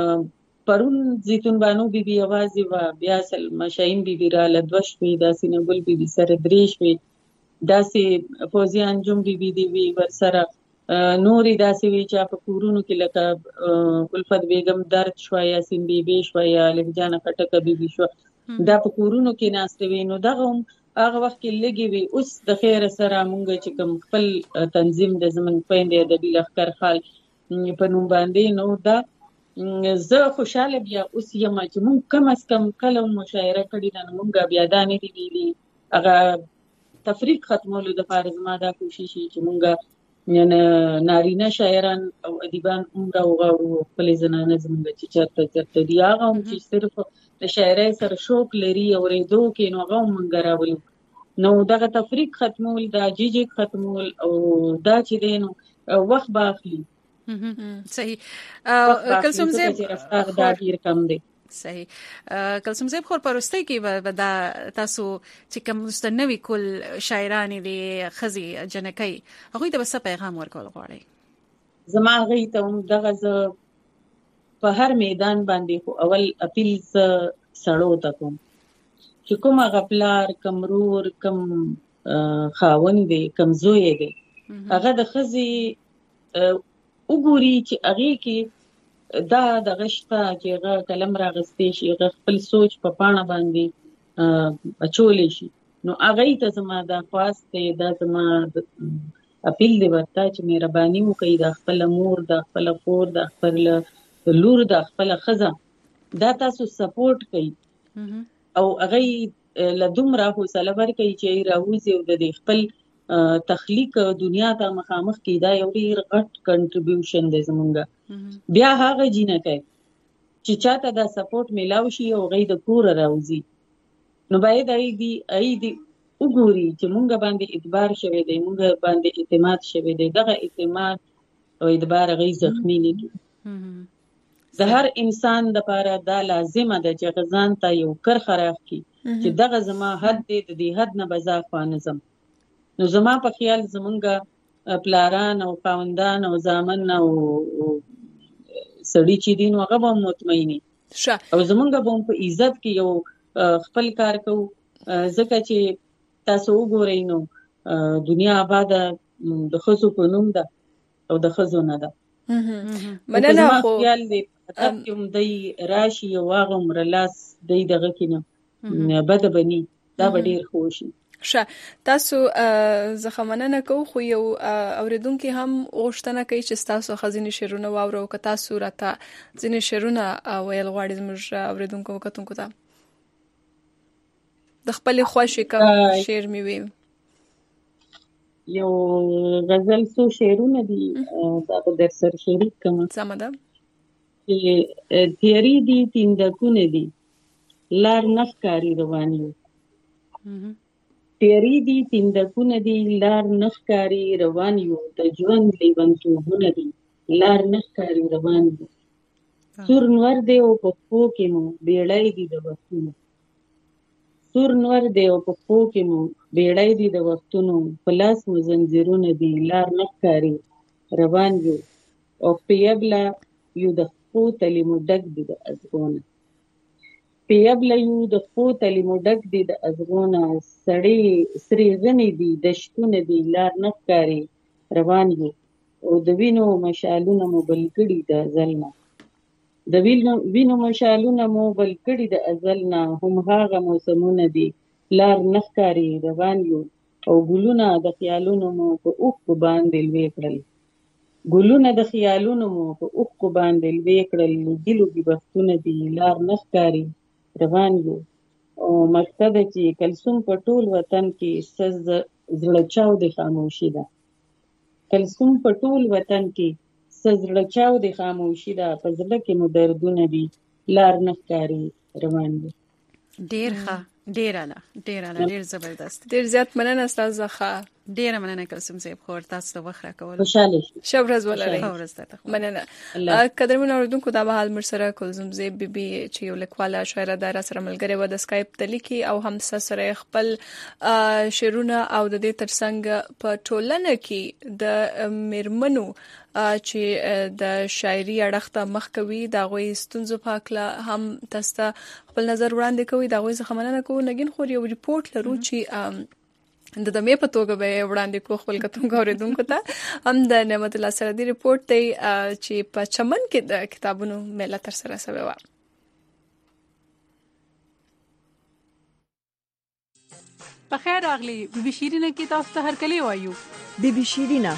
پرون زیتون بانو بی بی आवाज و بیا سل مشاین بی بی را لدوش وی داسې نګل بی بی سره دریش وی داسې فوزیان جون بی بی دی وی ور سره نوري داسې وی چې په کورونو کې لکه الفت بیگم درد شو یا سین بی بی شو یا لګجانه کټک بی بی شو دا په کورونو کې ناشته وی نو دغه هغه وخت کې لګي وی اوس د خیر سره مونږ چې کوم خپل تنظیم د زمن پېندې د بلخکر خال په نوم باندې نو دا زه خوشاله بیا اوس یم چې مونږ کم از کم کله مشاعره کړې ده مونږ بیا دانې دي ویلي هغه تفریق ختمولو د فارز ما دا کوشش چې مونږ نه نارینه شاعران او ادیبان عمر او غاړو خپل زنانه زمونږ چې چرته چرته دی هغه چې صرف د شاعرۍ سره شوق لري او ریدو کې نو هغه مونږ راولو نو دغه تفریق ختمول دا جیجی ختمول او دا چې دینو وخت باخلي صحیح کلثوم زیب دا ډیر کم دی صحیح کلثوم زیب خور پرسته کې ودا تاسو چې کوم مستنوي کول شاعران دي خزي جنکۍ هغه د بس پیغام ورکول غواړي زما غي ته دغه ز په هر میدان باندې خو اول اپیل سړو تا کوم چې کوم غپلار کمرور کم خاوند دی کمزوی دی هغه د خزي وګوري چې هغه کې دا د غشتا چې هغه کلم راغستې شي هغه خپل سوچ په پاڼه باندې اچولې شي نو هغه ته زما د خاص ته دا زما اپیل دی ورته چې مهرباني وکړي د خپل مور د خپل خور د خپل لور د خپل خزه دا تاسو سپورټ کوي او هغه لدوم را حوصله ورکړي چې راوځي او د خپل تخلیق دنیا ته مخامخ کیدا یو ډیر غټ کنټریبیوشن دی زمونږه بیا هغه جینه کوي چې چاته دا سپورټ میلاو شي او غي د کور راوځي نو باید ای دی ای دی وګوري چې مونږ باندې اعتبار شوی دی مونږ باندې اعتماد شوی دی دغه اعتماد او اعتبار غي زخمی نه کی د هر انسان د لپاره دا لازمه ده چې غزان ته یو کر خراف کی چې دغه زما حد دې د دې حد نه بزا خوانزم نو زما په خیال زمونږه پلاران او خاوندان او زامن او سړی چې دین هغه به مطمئنی او زمونږه به په عزت کې یو خپل کار کوو ځکه چې تاسو وګورئ نو دنیا آباد د خزو په نوم ده او د خزو نه ده مننه خو خیال دې تاسو دې راشي او هغه مرلاس دې دغه کینه بد بني دا ډیر خوشي ښه تاسو زخمنه کو خو یو اوریدونکو هم غوښتنه کوي چې تاسو خزینه شعرونه واورو که تاسو راته ځینې شعرونه ویل غواړئ زموږ اوریدونکو وکړو ته د خپل خوښي کوم شعر می وي یو غزل سو شعرونه دي دا په در سر شریک کوم سم ده چې تیری دي تیندکونه دي لار نخکاری رواني تیری دی تندکونه دی لار نخکاری روان یو د ژوند لیونتوبونه دی لار نخکاری روان یو سور نور دی او په خو کې مو بیړای دی د وختونو سور نور دی او په خو کې مو بیړای دی د وختونو پلاس مو زنجیرونه دی لار نخکاری روان یو او پیبلا یو د خو تلی مو ډک دی د ازغونه پیابل یو د خو تلیمو ډک دی د ازغونه سړی سری غنی دی د شتونه دی لار نخکاری روان یو او د وینو مشالونه مو بلکړي د ازلنا د وینو وینو مشالونه مو بلکړي د ازلنا هم هاغه موسمونه دی لار نخکاری روان یو او ګلونه د خیالونو مو په اوخ باندې لوي کړل ګلونه د خیالونو مو په اوښکو باندې لوی کړل، ګیلو کې بختونه دي لار نه ښکاري روان یو. او مقصد چې کلثوم په ټول وطن کې سز زړه چاودې خاموشي ده. کلثوم په ټول وطن کې سز زړه چاودې خاموشي ده، په زړه کې مو دردونه دي لار نه ښکاري روان یو. ډیر ښه، ډیر اعلی، ډیر اعلی، ډیر زبردست، ډیر زیات مننه استاد ښه. ډیر مننه کلثوم صاحب، خو تاسو ته وخت راکول. خوشاله شب ورځ ولرئ. ورځ ته مننه. قدرمن اوریدونکو دا به حال مرسره کلثوم صاحب بیبي چې یو لیکواله شاعره ده سره ملګری و د اسکایپ ته لیکي او هم سره خپل شعرونه او د دې ترڅنګ په ټولنه کې د میرمنو چې د شاعري اړخته مخ کوي دا غوي ستونزو پاکله هم تاسو خپل نظر وړاندې کوي. دا غوي څه مننه کوو. نګین خو یو ریپورت لرو چې د دمه په توګه به وړاندې کو خپل کتونکو اوریدونکو ته. هم د نعمت الله سردي ریپورت دی چې په چمن کې د کتابونو میله تر سره شوی و. په خیر راغلی بي بي شيرینه کې تاسو ته هرکلی وایو. بي بي شيرینه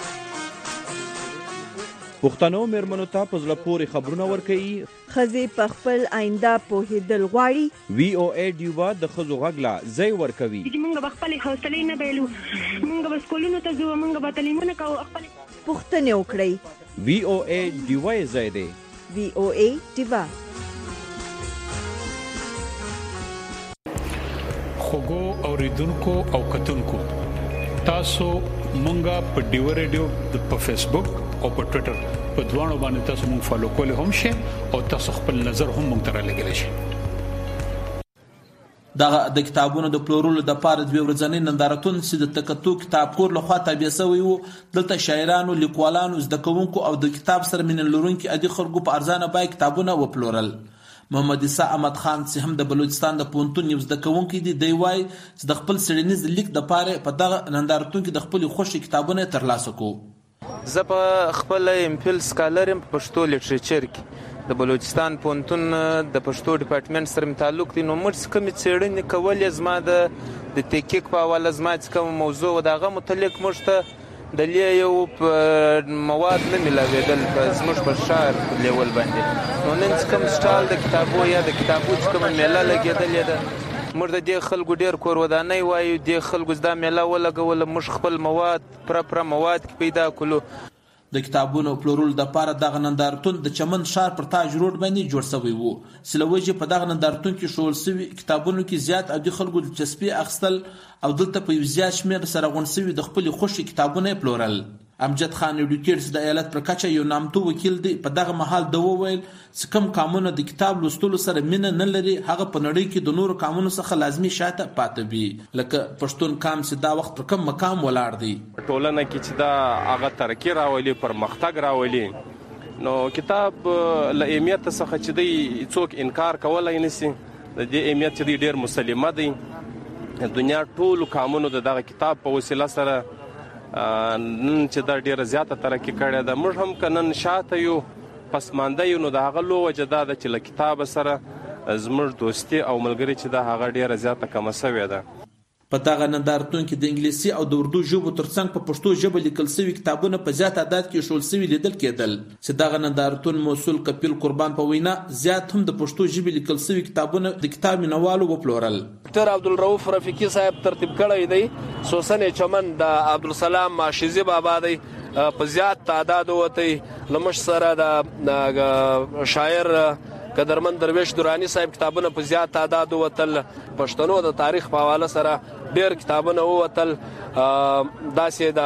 پښتنو میرمنو ته په زړه پورې خبرونه ورکوي. ښځې په خپل آینده پوهېدل غواړي. وی او ای ډیوا د ښځو غږ لا ځای ورکوي. موږ به خپلې حوصلې نه بایلو، موږ به سکولونو ته ځو، موږ به تعلیمونه کوو، خپلې پوښتنې وکړئ. وی او ای ډیوا یې ځای دی. وی او ای ډیوا. خوګو اوریدونکو او کتونکو تاسو مونږه په ډیو ریډیو په فیسبوک او په ټوئیټر په دوانو باندې تاسو مونږ فالو کولای هم شئ او تاسو خپل نظر هم مونږ ته رالیږلی شئ. دا د کتابونو د پلورلو د پاره د ورځنۍ نندارتون چې د تکتو کتاب کور له خوا تابع شوی وو. دلته شاعرانو، لیکوالانو، زده کوونکو او د کتاب سره مینه لرونکو ادي خلکو په ارزانه بای کتابونه وپلورل. محمد عیسی احمد خان چې هم د بلوچستان د پونتون یو زده کوونکی دی، دی وای چې د خپل سړنیز لیک د پاره په دغه نندارتون کې د خپل خوشي کتابونه ترلاسه کو. زه په خپل امپل سکالر په پښتو لټریچر کې د بلوچستان پونتون د پښتو ډپارټمنټ سره تعلق دی. نو موږ کوم څېړنې کولې زما د د تحقیق په حواله زما کوم موضوع و دغه متعلق موږ ته د یو مواد نه ملاوېدل په زموږ په شعر لیول باندې. نو نن کوم سټال د کتابو یا د کتابو کوم میله لګېدلې ده موږ د دې خلکو ډېر کور ودانۍ وایو دې خلکو دا میله ولګوله موږ خپل مواد پر پر مواد پیدا کړو. د کتابونو پلورل د پاره دغه نندارتون د چمن شهر پر تاج روډ باندې جوړ شوی وو. سلوجه په دغه نندارتون کې شول سوي کتابونو کې زیات او د خلکو د چسپي اخستل او دلته په زیات شمېر سره غونډسوي د خپل خوشي کتابونه پلورل. امجد خان ایډوکیټرز د ایالت پر کچه یو نامتو وکیل دی. په دغه محل د وویل چې کوم قانون د کتاب لوستلو سره مینه نه لري هغه په نړۍ کې د نورو قانونو څخه لازمي شاته پاتې وي. لکه پښتون قام چې دا وخت پر کوم مقام ولاړ دی. ټولنه کې چې دا هغه ترقی راولي پرمختګ راولي نو کتاب له اهمیت څخه چې دی څوک انکار کولای نشي. د دې اهمیت چې دی ډیر مسلمه دی. دنیا ټول قانونو دغه کتاب په وسیله سره نن چې دا ډیره زیاته ترقی کړې ده. موږ هم کنن شاته یو پسمانده یو نو د هغه لو وجدا ده چې له کتاب سره زموږ دوستي او ملګری چې دا هغه ډیره زیاته کم شوې ده. په دغه نندارتون کې د انګلیسي او د اردو ژبو ترڅنګ په پښتو ژبه لیکل شوي کتابونه په زیات تعداد کې شول شوي لیدل کېدل. چې دغه نندارتون مسؤل کپیل قربان په وینا زیات هم د پښتو ژبې لیکل شوي کتابونه د کتاب مینوالو وپلورل. ډاکټر عبدالرؤف رفیقي صاحب ترتیب کړی دی. سوسن چمن د عبدالسلام ماشیزی بابا دی په زیات تعداد وته لمش سره د شاعر قدرمن درویش دورانی صاحب کتابونه په زیات تعداد وتل. پښتنو د تاریخ په حواله سره ډېر کتابونه وتل. داسې د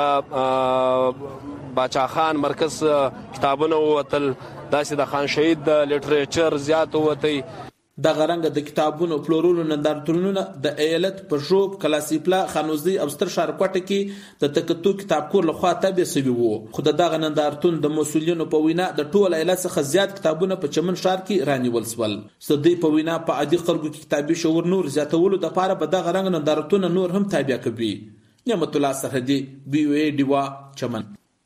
باچا خان مرکز کتابونه وتل. داسې د خان شهید د لټریچر زیات وتی. دغه رنګ د کتابونو پلورلو نندارتونونه د ایالت پرژوب کلاسیپلا خانوزي او ستر شارکوټه کې د تکتو کتاب کور لخوا تابع شوی وو. خو دغه نندارتون د مسؤلینو په وینا د ټول ایالت څخه زیات کتابونه په چمن شهر کې رانیول شول. سدي په وینا په عادي خلکو کې کتابي شعور نور زیاتولو د لپاره په دغه رنګ نندارتون نور هم تابع کوي. نعمت الله سرحدي بي او اي ډیوا چمن.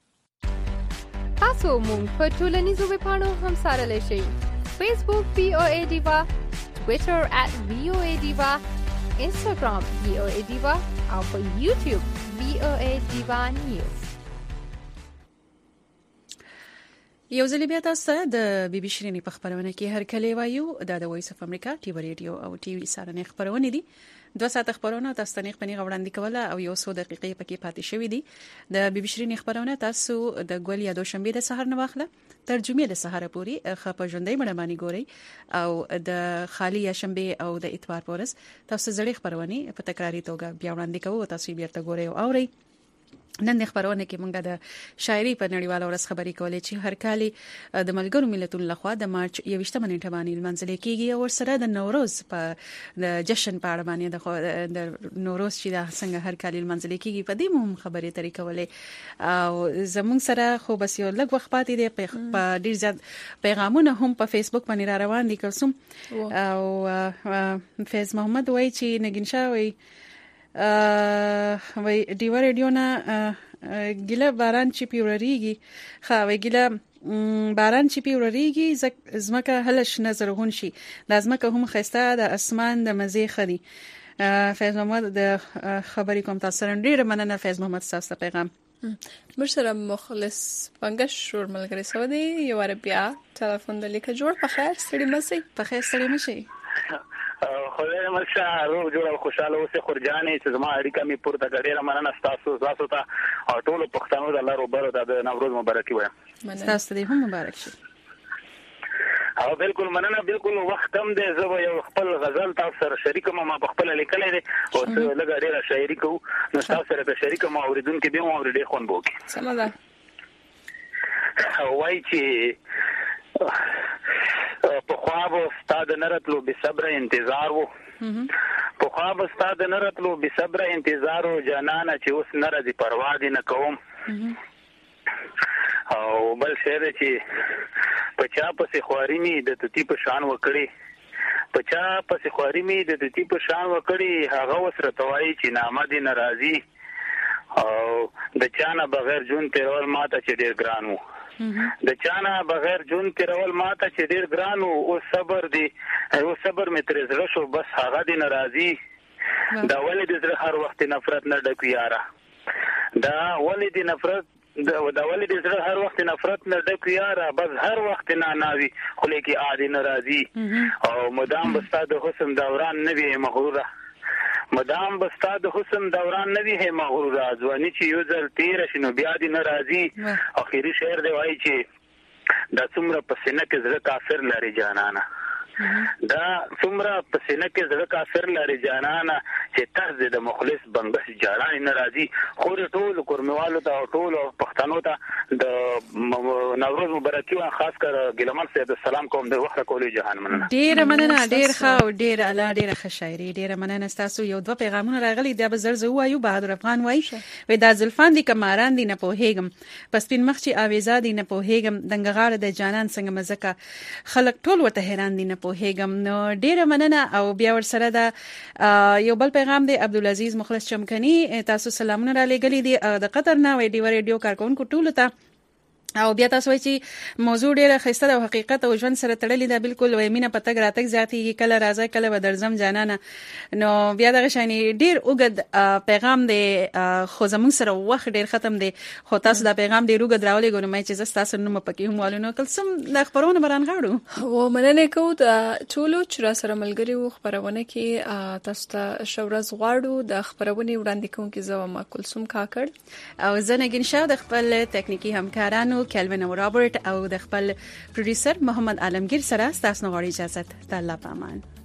تاسو مونږ په ټولنیزو ویبپاڼو هم سره لشي. Facebook V O A Diva, Twitter at V O A Diva, Instagram V O A Diva, او په YouTube V O A Diva News. یو ځل بیا تاسو د بي بي شيرینی په خبرونه کې هر کله وایو د وایس اف امریکا ټي وی ریډیو او ټي وی سارنې خبرونه دي دوه ساعت خبرونه تاسو ته نخ پنی غوړاندې کوله او یو څو دقیقې پکې پاتې شوې دي د بي بي شيرینی خبرونه تاسو د ګول یا دوشنبه د سحر نه واخله ترجمه د سحر پوری خپه ژوندۍ مړمانی ګوري او د خالی یا شنبه او د اتوار پورس تاسو زړې خبرونه په تکراری توګه بیا وړاندې کوو تاسو بیرته ګورئ او اورئ نن خبرونه کې مونږه د شاعري په نړیواله ورځ خبرې کولې چې هر کال د ملګرو ملتونو لخوا د مارچ یوویشتمه نیټه باندې لمانځل کېږي او سره د نوروز په د جشن په اړه باندې د نوروز چې د څنګه هر کال لمانځل کېږي په دې مهم خبرې طریقه ولې او زموږ سره خو بس یو لږ وخت پاتې دی په ډیر زیات پیغامونه هم په فیسبوک باندې را روان دي کوم او فیض محمد وایي چې نګینشا وایي ا وای دیو ریډیو نه ګله باران چې پیورریږي خا وای ګله باران چې پیورریږي زمکه هلش نظر غون شي لازمکه هم خسته د اسمان د مزه خري فیض محمد د خبرې کوم تاسو ډیر مننه فیض محمد تاسو پیغام مرسره مخلص پنګش شور ملګری سو دی یو عربیا ټلیفون د لیک جوړ په خیر سړي مسي په خیر سړي مشي خدای مرشا روغ جوړ او خوشاله اوسه خورجانې چې زما اړیکه می پورته کړې مننه تاسو تاسو ته او ټول پښتنو د الله روبرو د نوروز مبارکي وایم تاسو دې هم مبارک شي او بالکل مننه بالکل وخت هم دې زه یو خپل غزل تاسو سره شریک ما په خپل لیکلې دي او څه لګا ډیره شاعري کو نو تاسو سره د شریک ما اوریدونکو به مو اورېدې خون بوکي سم ده وای چې په خواب استاد نرتلو به صبر انتظار وو په خواب استاد نرتلو به صبر انتظار وو جانانه چې اوس نرځي پروا دي نه کوم او بل شعر چې په چا پسې خواري می د توتی په شان وکړي په چا پسې خواري می د توتی په شان وکړي هغه وسره توای چې نامه دي ناراضي او د چانه بغیر جون تیرول ماته چې ډیر ګران وو د چانه بغیر جون تیرول ماته چې ډیر ګران وو او صبر دی او صبر مې تر زړه شو بس هغه دي ناراضي دا ولې د زړه هر وخت نفرت نه ډک یاره دا ولې د نفرت دا ولې د زړه هر وخت نفرت نه ډک یاره بس هر وخت نه ناوي خو لکه عادي ناراضي او مدام بستا د حسن دوران نه وي مغروره مدام بستا د حسن دوران نه وي مغرور ځواني چې یو ځل تیر شنو بیا دي ناراضي اخیری شعر دی وایي چې د څومره پسینه کې زړه کافر لري جانانا دا څومره پسینه کې زړه کافر لري جانانا چې طرز د مخلص بنګس جړان ناراضي خو ټول کورموالو ته ټول پښتنو ته د نوروز مبارکي او خاص کر ګلمن سید السلام کوم د وخت کولې جهان مننه ډیر مننه ډیر ښه ډیر اعلی ډیر ښه شاعري ډیر مننه تاسو یو دوه پیغامونه راغلي د بزر زو وایو بهادر افغان وای و د زلفان دي کماران دي نه پوهېګم پس پین مخ چې اویزا دي نه پوهېګم دنګغاړه د جانان څنګه مزکه خلک ټول وته حیران دي نه پوهېګم نو ډیره مننه او بیا ور سره دا یو بل پیغام دی عبدالعزيز مخلص چمکني تاسو سلامونه را لګلې دي د قطر نه وی ډی ریډیو کارکونکو ټول ته او بیا تاسو وایي چې موضوع ډیره خسته او حقیقت او ژوند سره تړلې ده بالکل وای مینه پتګ راتګ ذاتي کله راځي کله به درځم جانانه نو بیا دغه شانی ډیر اوګد پیغام دی خو زموږ سره وخت ډیر ختم دی خو تاسو دا پیغام ډیر اوګد راولې ګورم چې زه تاسو نوم پکې هم والو نو کلسم د خبرونه بران غاړو و مننه کو د ټولو چې را سره ملګری و خبرونه کې تاسو ته شورز غواړو د خبرونه وړاندې کوم کې زو ما کلسم کاکړ او زنګین شاه د خپل تکنیکی همکارانو کلوین او رابرټ او د خپل پروډوسر محمد عالمگیر سره تاسو غواړي اجازه ته الله پامان